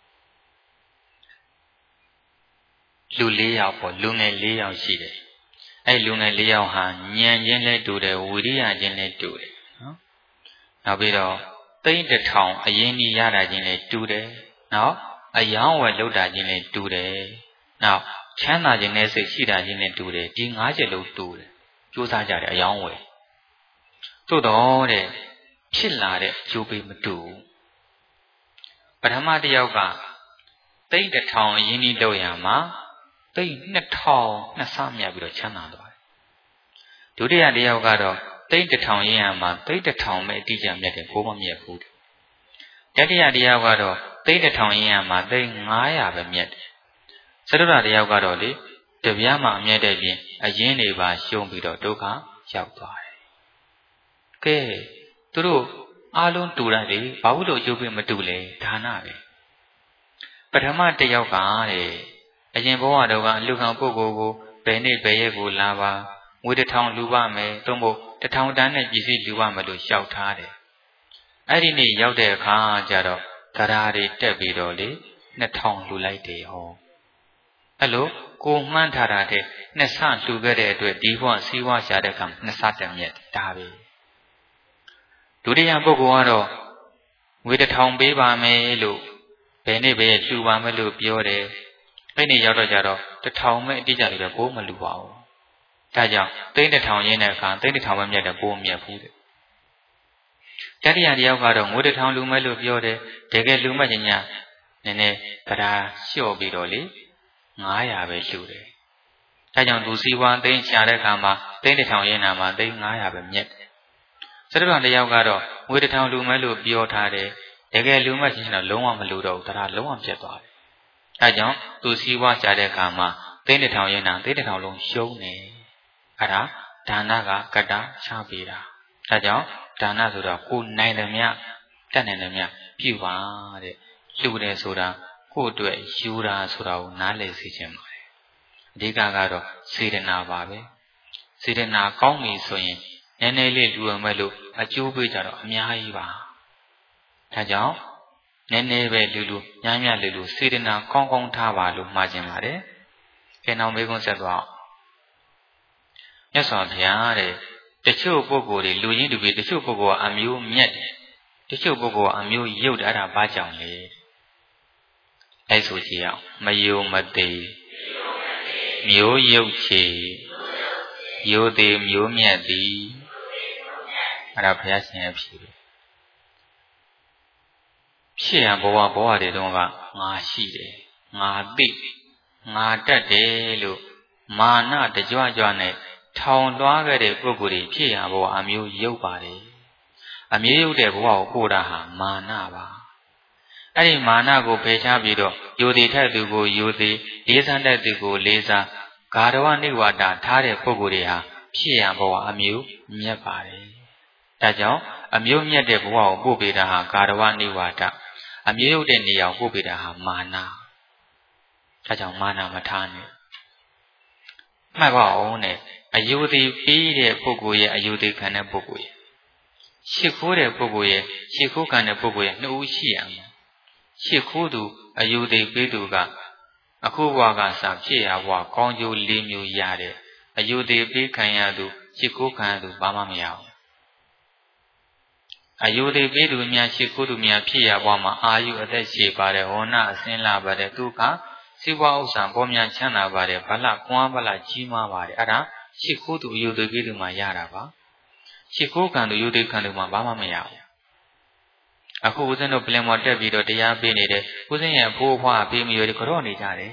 လူ၄ယောက်ပေါ့လူငယ်၄ယောက်ရှိတယ်အဲ့လူငယ်၄ယောက်ဟာဉာဏ်ချင်းလည်းတူတယ်ဝိရိယချင်းလည်းတူတယ်နော်နောက်ပြီးတော့သိန်းတစ်ထောင်အရင်ကြီးရတာချင်းလည်းတူတယ်နော်အယောင်းဝယ်လုပ်တာချင်းလည်းတူတယ်နောက်ချမ်းသာခြင်းနဲ့စိတ်ရှိတာချင်းလည်းတူတယ်ဒီ၅ချက်လုံးတူတယ်ကြိုးစားကြတယ်အယောင်းဝယ်သို့တော့တဲ့ဖြစ်လာတဲ့အကျိုးပေးမတူပထမတစ်ယောက်ကသိန်းတစ်ထောင်အရင်ကြီးလုပ်ရမှာသိန်း2000နှစ်ဆမြတ်ပြီးတော့ချမ်းသာသွားတယ်ဒုတိယတစ်ယောက်ကတော့သိန်းတစ်ထောင်ရင်းရမှာသိန်းတစ်ထောင်ပဲအတိအကျမြတ်တယ်ကိုမမြတ်ဘူးတတိယတစ်ယောက်ကတော့သိန်းတစ်ထောင်ရင်းရမှာသိန်း900ပဲမြတ်တယ်စတုတ္ထတစ်ယောက်ကတော့လေတပြားမှအမြတ်တဲ့ပြင်အရင်တွေပါရှုံးပြီးတော့ဒုက္ခရောက်သွားတယ်ကဲသူတို့အားလုံးတူတယ်ဘာလို့အကျိုးပေးမတူလဲဒါနပဲပထမတစ်ယောက်ကတဲ့အရင်ဘဝတော့ကအလူခံပုဂ္ဂိုလ်ကိုဘယ်နေ့ဘယ်ရက်ကိုလာပါငွေ1000လူပါမယ်သို့မဟုတ်1000တန်းနဲ့ပစ္စည်းလူပါမယ်လို့လျှောက်ထားတယ်အဲ့ဒီနေ့ရောက်တဲ့အခါကျတော့ဂရာတွေတက်ပြီးတော့လေ2000လူလိုက်တယ်ဟောအဲ့လိုကိုမှန်းထားတာတဲ့နှစ်ဆလူခဲ့တဲ့အတွက်ဒီဘဝစီးပွားရှာတဲ့အခါနှစ်ဆတက်မြတ်ဒါပဲဒုတိယပုဂ္ဂိုလ်ကတော့ငွေ1000ပေးပါမယ်လို့ဘယ်နေ့ဘယ်ရက်လှူပါမယ်လို့ပြောတယ်အဲ့ဒီရောက်တော့ကြတော့1000ပဲအတိအကျလေးပဲပိုးမလှူပါဘူးဒါကြောင့်သိန်း1000ရင်းတဲ့အခါသိန်း1000ပဲမြတ်တယ်ပိုးမြတ်ဘူးတဲ့တတိယတစ်ယောက်ကတော့ငွေ1000လှူမယ်လို့ပြောတယ်တကယ်လှူမှညနည်းနည်းဗရာလျှော့ပြီးတော့လေ900ပဲလှူတယ်ဒါကြောင့်သူစီဝါသိန်းချတဲ့အခါမှာသိန်း1000ရင်းနာမှာသိန်း900ပဲမြတ်တယ်စတုတ္ထတစ်ယောက်ကတော့ငွေ1000လှူမယ်လို့ပြောထားတယ်တကယ်လှူမှချင်းတော့လုံးဝမလှူတော့ဘူးဒါလုံးဝပြတ်သွားတယ်အဲကြောင့်သူစီဝါချတဲ့အခါမှာသိန်း1000ရင်းနာသိန်း1000လုံးရှုံးတယ်အဲ့ဒါဒါနကကတ္တချပေးတာဒါကြောင့်ဒါနဆိုတာကိုနိုင်တယ်မြတ်တတ်နိုင်တယ်မြတ်ပြုပါတဲ့လှူတယ်ဆိုတာကိုယ့်အတွက်ယူတာဆိုတာကိုနားလည်စေခြင်းပါတယ်အဓိကကတော့စေတနာပါပဲစေတနာကောင်းပြီဆိုရင်နည်းနည်းလေးလူရမဲ့လို့အကျိုးပေးကြတော့အများကြီးပါဒါကြောင့်နည်းနည်းပဲလူများများလူစေတနာကောင်းကောင်းထားပါလို့မှာခြင်းပါတယ်။ခေနောက်မေးခွန်းဆက်သွားမြတ်စွာဘုရားတဲ့တချို့ပုဂ္ဂိုလ်တွေလူရင်းတူပြီးတချို့ပုဂ္ဂိုလ်ကအမျိုးမြတ်တယ်တချို့ပုဂ္ဂိုလ်ကအမျိုးရုပ်တယ်အဲ့ဒါဘာကြောင့်လဲအဲ့ဆိုကြည့်အောင်မယုံမသိမျိုးရုပ်ချေရိုသေမျိုးမြတ်သည်အဲ့ဒါဘုရားရှင်ရဲ့ဖြေတယ်ဖြစ်ရန်ဘဝတွေတုန်းကငါရှိတယ်ငါသိငါတတ်တယ်လို့မာနတကြွကြွနဲ့ထောင်လွှားခဲ့တဲ့ပုဂ္ဂိုလ်တွေဖြစ်ရန်ဘဝအမျိုးရုပ်ပါတယ်အမျိုးရုပ်တဲ့ဘဝကိုပို့တာဟာမာနပါအဲ့ဒီမာနကိုဖယ်ရှားပြီးတော့ယိုသေးထက်သူကိုယိုသေးလေးစားတတ်သူကိုလေးစားဂါရဝနိဝါဒထားတဲ့ပုဂ္ဂိုလ်တွေဟာဖြစ်ရန်ဘဝအမျိုးမြတ်ပါတယ်ဒါကြောင့်အမျိုးမြတ်တဲ့ဘဝကိုပို့ပေးတာဟာဂါရဝနိဝါဒအမျိုးရုပ်တဲ့နေရာကိုပို့ပေးတာဟာမာနဒါကြောင့်မာနမထားနဲ့မှတ်ပါအောင်နဲ့အယုသိပြီးတဲ့ပုဂ္ဂိုလ်ရဲ့အယုသိခံတဲ့ပုဂ္ဂိုလ်ရဲ့ရှစ်ခိုးတဲ့ပုဂ္ဂိုလ်ရဲ့ရှစ်ခိုးခံတဲ့ပုဂ္ဂိုလ်ရဲ့နှစ်ဦးရှိရမယ်ရှစ်ခိုးသူအယုသိပြီးသူကအခုဘဝကစဖြစ်ရဘဝကောင်းကျိုး၄မျိုးရတဲ့အယုသိပြီးခံရသူရှစ်ခိုးခံရသူဘာမှမရဘူးအယုသိပြီးသူများရှစ်ခိုးသူများဖြစ်ရဘဝမှာအာယုအသက်ရှည်ပါတယ်ဝဏ္ဏအစင်းလာပါတယ်သူကစီးပွားဥစ္စာပေါ်များချမ်းသာပါတယ်ဗလကွမ်းဗလကြီးမားပါတယ်အဲ့ဒါရှစ်ခိုးသူအယုသိပြီးသူမှာရတာပါရှစ်ခိုးခံသူယုသိခံသူမှာဘာမှမရဘူးအခုဦးဇင်းတို့ပြင်မော်တက်ပြီးတော့တရားပေးနေတယ်ဦးဇင်းရဲ့အဖိုးအဖွားပေးမရကြတော့နေကြတယ်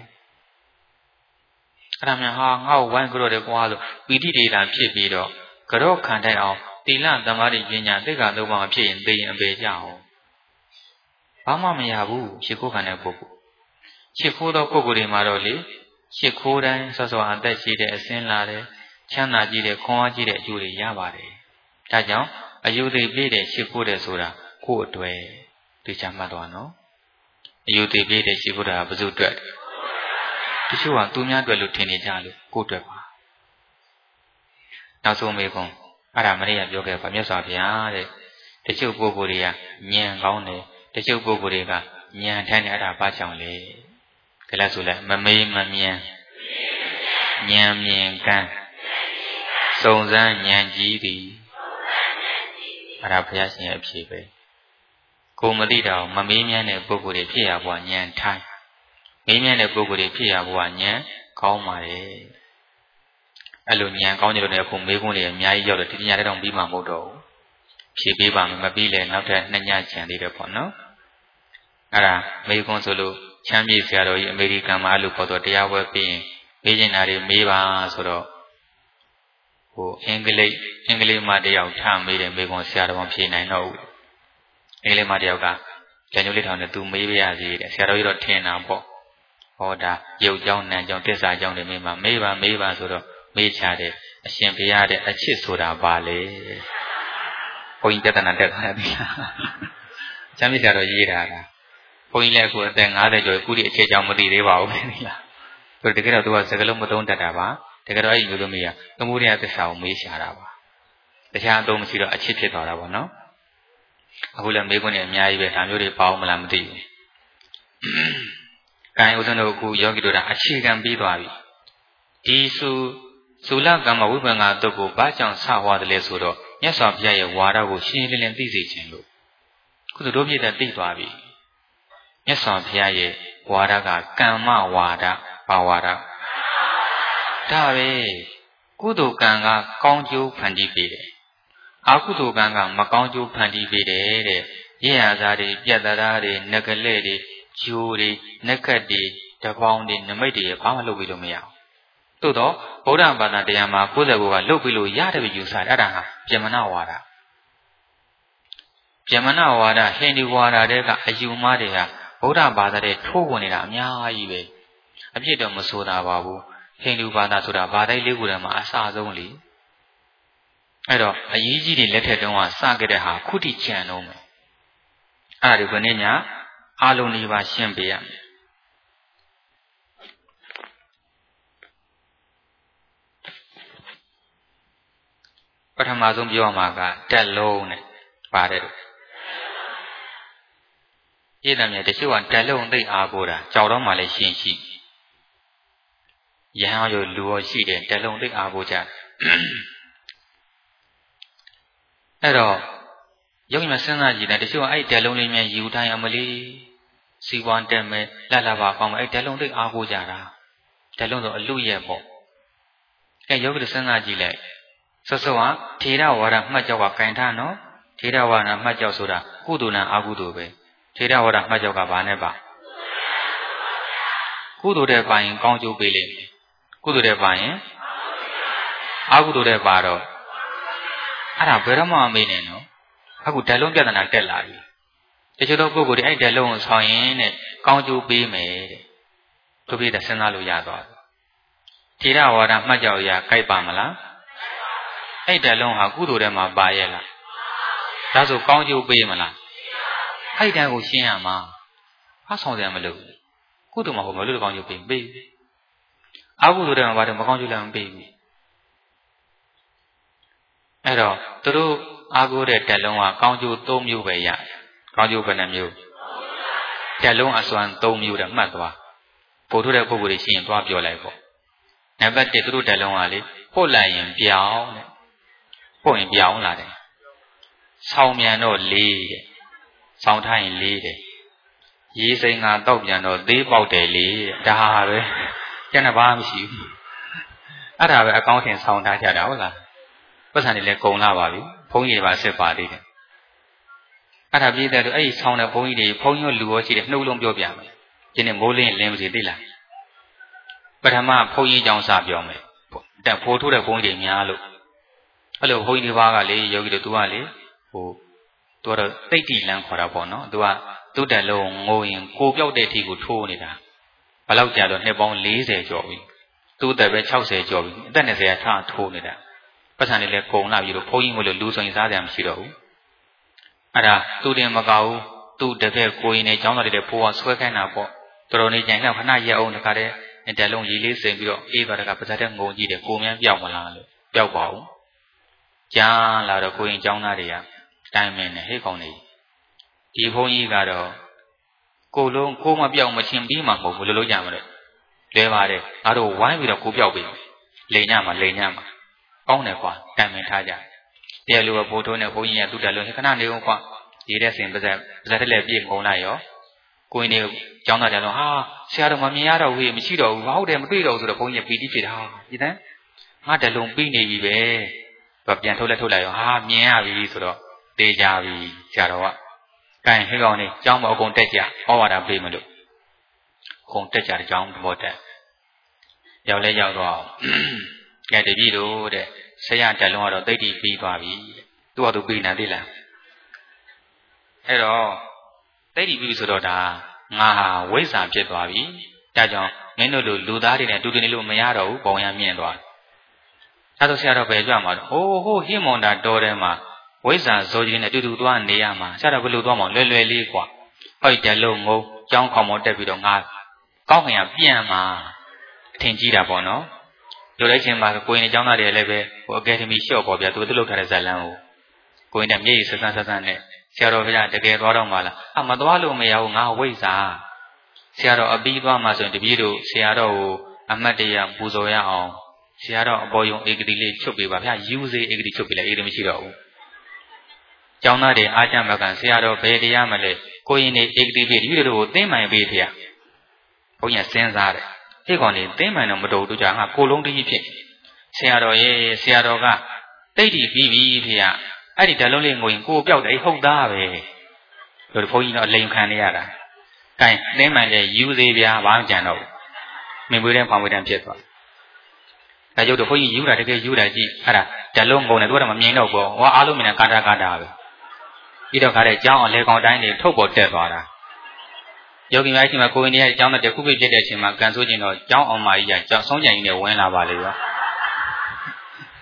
အဲ့ဒါများဟာငါ့ကိုဝိုင်းကြတော့တယ်ကွာလို့ပီတိဒေတာဖြစ်ပြီးတော့ကြော့ခံတတ်အောင်သီလသမာဓိပညာသိက္ခာသုံးပါးဖြစ်ရင်သိရင်အပေကြအောင်ဘာမှမရဘူးရှစ်ခိုးခံတဲ့ပုဂ္ဂိုလ်ရှစ်ခိုးသောပုဂ္ဂိုလ်တွေမှာတော့လေရှစ်ခိုးတိုင်းစောစောအသက်ရှိတဲ့အစင်းလာတဲ့ချမ်းသာကြီးတဲ့ခွန်အားကြီးတဲ့အကျိုးတွေရပါတယ်ဒါကြောင့်အယုသိပြည့်တဲ့ရှစ်ခိုးတဲ့ဆိုတာကိုယ့်အတွက်သိချမှတ်သွားနော်အယုသိပြည့်တဲ့ရှစ်ခိုးတာဘယ်သူအတွက်တချို့ကသူများအတွက်လို့ထင်နေကြလို့ကိုယ့်အတွက်ပါနောက်ဆုံးမေးခွန်းအဲ့ဒါမနေ့ကပြောခဲ့ပါမြတ်စွာဘုရားတဲ့တချို့ပုဂ္ဂိုလ်တွေကဉာဏ်ကောင်းတယ်တချို့ပုဂ္ဂိုလ်တွေကဉာဏ်ထိုင်တယ်အဲ့ဒါဘာကြောင့်လဲကလေးဆိုလဲမမေးမမြန်းဉာဏ်မြင်ကန်းစုံစမ်းဉာဏ်ကြီးသည်အဲ့ဒါဘုရားရှင်ရဲ့အဖြေပဲကိုမသိတာကိုမမေးမြန်းတဲ့ပုဂ္ဂိုလ်တွေဖြစ်ရဘွားဉာဏ်ထိုင်မေးမြန်းတဲ့ပုဂ္ဂိုလ်တွေဖြစ်ရဘွားဉာဏ်ကောင်းပါလေအဲ့လိုဉာဏ်ကောင်းကြလို့လည်းအခုမေးခွန်းတွေအများကြီးရောက်တယ်ဒီညတဲ့တော့ပြီးမှမဟုတ်တော့ဘူးဖြေပေးပါမယ်မပြီးလဲနောက်ထပ်2ညချန်သေးတယ်ပေါ့နော်အဲ့ဒါမေးခွန်းဆိုလို့ချမ်းမြေဆရာတော်ကြီးအမေရိကန်မှာအဲ့လိုပေါ်တော့တရားဝဲပြီးရင်မေးချင်တာတွေမေးပါဆိုတော့ဟိုအင်္ဂလိပ်မှာတယောက်ထားမေးတယ်မေးခွန်းဆရာတော်ဖြေနိုင်တော့ဘူးအင်္ဂလိပ်မှာတယောက်ကကျန်ကျုပ်လေးထောင်နဲ့သူမေးပြရစီတဲ့ဆရာတော်ကြီးတော့ထင်တာပေါ့ဟောဒါရုပ်ကြောင်းနာမ်ကြောင်းတစ္ဆာကြောင်းတွေမေးပါဆိုတော့မေးချတယ်အရှင်ဘုရားတဲ့အချစ်ဆိုတာပါလေဘုန်းကြီးတဏ္ဍတက်ခါတယ်ချမ်းမြေဆရာတော်ရေးတာကဘုန်းကြီးလည်းအခုအသက်50ကျော်ခုဒီအခြေအကြောင်းမသိသေးပါဘူးခင်ဗျာဆိုတော့တကယ်တော့သူကစကလုံးမသုံးတတ်တာပါတကယ်တော့အဲ့ဒီမျိုးသမီးကသမုဒိယသစ္စာကိုမေးရှာတာပါတခြားအသုံးမရှိတော့အချစ်ဖြစ်သွားတာပေါ့နော်အခုလည်းမေးခွန်းတွေအများကြီးပဲဒါမျိုးတွေပါအောင်မလားမသိဘူး။ကိုင်ဥဒ္ဒနတို့အခုယောဂီတို့ကအခြေခံပြီးသွားပြီဒီသုလကမ္မဝိပ္ပင်္ဂတုတ်ကိုဘာကြောင့်ဆဟွာတယ်လဲဆိုတော့မြတ်စွာဘုရားရဲ့ဝါဒကိုရှင်းရှင်းလင်းလင်းသိစေခြင်းလို့ခုတို့ပြည့်တဲ့သိသွားပြီမြတ်စွာဘုရားရဲ့ဝါဒကကမ္မဝါဒဘာဝါဒဒါပဲကုသိုလ်ကံကကောင်းကျိုးဖန်တီးပေးတယ်အကုသိုလ်ကံကမကောင်းကျိုးဖန်တီးပေးတယ်တဲ့ရရသားတွေပြက်သားတွေငကလဲ့တွေဂျိုးတွေနက်ကတ်တွေတပေါင်းတွေနမိတ်တွေဘာမှလုပ်ပြီးလို့မရဘူးသို့တော့ဗုဒ္ဓဘာသာတရားမှာကိုယ်စကူကလုတ်ပြီးလို့ရတယ်ပြီယူဆတယ်အဲ့ဒါဟာပြမနာဝါဒပြမနာဝါဒဟိန္ဒူဝါဒတွေကအယူမတွေဟာဗုဒ္ဓဘာသာတွေထိုးဝင်နေတာအများကြီးပဲအဖြစ်တော့မဆိုတာပါဘူးဟိန္ဒူဘာသာဆိုတာဘာသာလေးခုထဲမှာအစဆုံးလေအဲ့တော့အရေးကြီးတွေလက်ထက်တုန်းကစခဲ့တဲ့ဟာခုထိကြံတော့မယ်အဲ့ဒါဒီခုနေ့ညအားလုံးလေးပါရှင်းပေးရမယ်ပထမဆုံးပြောမှာကတက်လုံးနဲ့ပါတယ်လို့ဧည့်သည်များတချို့ကတက်လုံးသိအားကိုတာကြောက်တော့မှလည်းရှင်းရှိရဟန်းရောလူရောရှိတယ်တက်လုံးသိအားကိုကြအဲ့တော့ယောဂီမစဉ်းစားကြည့်တယ်တချို့ကအဲ့တက်လုံးလေးများယူတိုင်းအမလီစီဝါတက်မယ်လှလှပါကောင်းမယ်အဲ့တက်လုံးသိအားကိုကြတာတက်လုံးဆိုအလူရဲ့ပေါ့အဲ့ယောဂီစဉ်းစားကြည့်လိုက်ဆောဆောကထေရဝါဒမှတ်ကြောက်ကကင်ထားနော်ထေရဝါဒမှတ်ကြောက်ဆိုတာကုသိုလ်နဲ့အကုသိုလ်ပဲထေရဝါဒမှတ်ကြောက်ကဘာနဲ့ပါကုသိုလ်တဲ့ပါရင်ကောင်းကျိုးပေးလိမ့်မယ်ကုသိုလ်တဲ့ပါရင်အကုသိုလ်တဲ့ပါတော့အဲ့ဒါဘယ်တော့မှမေးနေနော်အခုဓာတ်လုံးပြဿနာတက်လာပြီတချို့သောပုဂ္ဂိုလ်တွေအဲ့ဓာတ်လုံးကိုဆောင်းရင်တဲ့ကောင်းကျိုးပေးမယ်တဲ့သူပြည့်တဲ့စဉ်းစားလို့ရသွားတယ်ထေရဝါဒမှတ်ကြောက်ရာကြိုက်ပါမလားအဲ့ဓာတ်လုံးဟာကုသိုလ်ထဲမှာပါရဲ့လားဒါဆိုကောင်းကျိုးပေးမလားအဲ့တန်းကိုရှင်းရမှာဟာဆောင်တယ်မလို့ကုသိုလ်မှာဟောမလို့ကောင်းကျိုးပေးအကုသိုလ်ထဲမှာပါတယ်မကောင်းကျိုးလည်းမပေးဘူးအဲ့တော့သူတို့အားကိုးတဲ့တက်လုံးကကောင်းကျိုး၃မျိုးပဲရကောင်းကျိုးဘယ်နှမျိုးတက်လုံးအစွမ်း၃မျိုးတဲ့မှတ်သွားပို့ထုတ်တဲ့ပုဂ္ဂိုလ်တွေရှင်းသွားပြောလိုက်ပေါ့နံပါတ်1သူတို့တက်လုံးကလေပို့လိုက်ရင်ပြောင်းတဲ့ပို့ရင်ပြောင်းလာတယ်ဆောင်းမြန်တော့၄တဲ့ဆောင်းထားရင်၄တဲ့ရေးစိန်ကတောက်ပြန်တော့သေးပေါက်တယ်လေဒါဟာပဲကျန်တဲ့ဘာမှမရှိဘူးအဲ့ဒါပဲအကောင့်ထင်ဆောင်းထားကြတာဟုတ်လားပတ်စံတွေလည်းကုန်လာပါပြီဘုန်းကြီးတွေပါစစ်ပါသေးတယ်အဲ့ဒါပြည့်တဲ့တို့အဲ့ဒီဆောင်းတဲ့ဘုန်းကြီးတွေဘုန်းကြီးတို့လူရောရှိတယ်နှုတ်လုံးပြောပြမယ်ဒီနေ့မိုးလင်းလင်းမစီသိလားပထမဘုန်းကြီးကြောင့်စပြောမယ်တက်ဖိုးထိုးတဲ့ဘုန်းကြီးတွေများလို့အဲ့လိုဘုန်းကြီးတွေဘာကလေယောဂီတို့သူကလေသူကတော့တိတ်တိလန်းခေါ်တာပေါ့နော်သူကသူ့တက်လုံးငိုရင်ကိုပြောက်တဲ့အထိကိုထိုးနေတာဘယ်လောက်ကြာတော့နှစ်ပေါင်း40ကျော်ပြီသူ့တက်ပဲ60ကျော်ပြီအသက်20ကထားထိုးနေတာပတ်စံတွေလည်းကုန်လာပြီလို့ဘုန်းကြီးမလို့လူဆိုရင်စားကြမှာမရှိတော့ဘူးအဲ့ဒါသူတင်မကောက်ဘူးသူ့တပည့်ကိုရင်နဲ့ကျောင်းသားတွေလည်းဖိုးအောင်ဆွဲခိုင်းတာပေါ့တော်တော်နေကြိုင်တော့ခဏရက်အောင်တခါတည်းတက်လုံးရေးလေးစိမ်ပြီးတော့အေးပါတကပါဇက်တဲ့ငုံကြည့်တယ်ကိုမြန်းပြောက်မလားလို့ပြောက်ပါဘူးကြားလာတော့ကိုရင်ကျောင်းသားတွေကတိုင်းမင်းနဲ့ဟဲ့ကောင်းနေဒီဘုန်းကြီးကတော့ကိုလုံးကိုမပြောက်မချင်းပြီးမှမဟုတ်ဘူးလို့လို့ကြမှာလေလဲပါတယ်ငါတို့ဝိုင်းပြီးတော့ကိုပြောက်ပြီလိန်ညမှာကောင်းတယ်ကွာတိုင်းမင်းထားကြတရားလိုဘိုးထိုးနဲ့ဘုန်းကြီးကသူ့တက်လုံးခဏနေအောင်ကွာရေးတဲ့စင်ပါဇက်တက်လည်းပြည့်ငုံလိုက်ရောကိုင်းနေကျောင်းသားကြတော့ဟာဆရာတော်မမြင်ရတော့ဘူးမရှိတော့ဘူးဟုတ်တယ်မတွေ့တော့ဘူးဆိုတော့ဘုန်းကြီးပီတိဖြစ်တာဒီတန်းငါတက်လုံးပြီးနေပြီပဲတော့ပြန်ထုတ်လိုက်ရောဟာမြင်ရပြီဆိုတော့တေးကြပြီဆရာတော်ကကဲဟဲ့ကောင်နေကျောင်းမအကုန်တက်ကြဩဝါဒပေးမလို့အကုန်တက်ကြတဲ့ကျောင်းသဘောတက်ရောက်လဲရောက်တော့ကဲတပည့်တို့တဲ့ဆရာတက်လုံးကတော့တိတ်တီပြီးသွားပြီသူ့ဟာသူပြီးနေသေးလားအဲ့တော့တိတ်တီပြီးဆိုတော့ဒါငါဟာဝိဇ္ဇာဖြစ်သွားပြီဒါကြောင့်မင်းတို့လိုလူသားတွေနဲ့တူတူနေလို့မရတော့ဘူးဘုံရမြင့်သွားဒါဆိုဆရာတော်ပဲကြွမှာတော့ဟိုဟိမွန်တာတော်တယ်မှာဝိဇ္ဇာဇောကြီးနဲ့တူတူသွားနေရမှာဆရာတော်ဘယ်လိုသွားမှာလွယ်လွယ်လေးကွာဟောတက်လုံးငုံကျောင်းခေါမောတက်ပြီးတော့ငါကောင်းခင်ကပြန်မှာအထင်ကြီးတာပေါ့နော်လိုလိုက်ချင်းမှာကိုရင်ကျောင်းသားတွေလည်းပဲဟိုအကယ်ဒမီလျှော့ပေါ့ဗျာသူတို့လုပ်ထားတဲ့ဇာတ်လမ်းကိုရင်ကမျက်ရည်ဆန်းနဲ့ဆရာတော်ဘုရားတကယ်သွားတော့မှလားမသွားလို့မရဘူးငါဝိဇ္ဇာဆရာတော်အပြီးသွားမှဆိုရင်တပည့်တို့ဆရာတော်ကိုအမတ်တရပူဇော်ရအောင်ဆရာတော်အပေါ်ယုံဧကတိလေးချုပ်ပေးပါဗျာယူစေဧကတိချုပ်ပေးလိုက်ဧကတိမရှိတော့ဘူးကျောင်းသားတွေအားကြမကန်ဆရာတော်ဘယ်တရားမလဲကိုရင်နေဧကတိပေးဒီလိုကိုသိမှန်ပေးဖေဘုန်းကြီးစဉ်းစားတယ်ဒီကောင်နေသိမှန်တော့မတော်တို့ကြာငါကိုလုံးတကြီးဖြစ်ဆရာတော်ရဲ့ဆရာတော်ကတိတ်တီပြီးပြီဖေအဲ့ဒီဓာတ်လုံးလေးငိုရင်ကိုပြောက်တယ်ဟုတ်သားပဲလို့ဘုန်းကြီးတော့အလိမ်ခံနေရတာကဲသိမှန်လေယူသေးဗျာဘာမှကြံတော့မင်းပွေးတဲ့ဖောင်ပွေးတဲ့ဖြစ်သွားဒါကြောင့်တော့ဘုန်းကြီးယူတာတကယ်ယူတာကြည့်အဲ့ဒါဓာတ်လုံးငုံတယ်သူကတော့မမြင်တော့ဘူးဟောအားလုံးမြင်တာကာတာပဲပြီးတော့ခါတဲ့ကျောင်းအလဲကောင်တိုင်းတွေထုတ်ပေါ်တက်သွားတာယောဂီများရှိမှကိုယ်နေရဲ့ကျောင်းတဲ့တခုပြဖြစ်တဲ့အချိန်မှာကန်ဆိုးခြင်းတော့ကျောင်းအောင်မကြီးကကျောင်းဆုံးကြံကြီးနဲ့ဝင်လာပါလေရော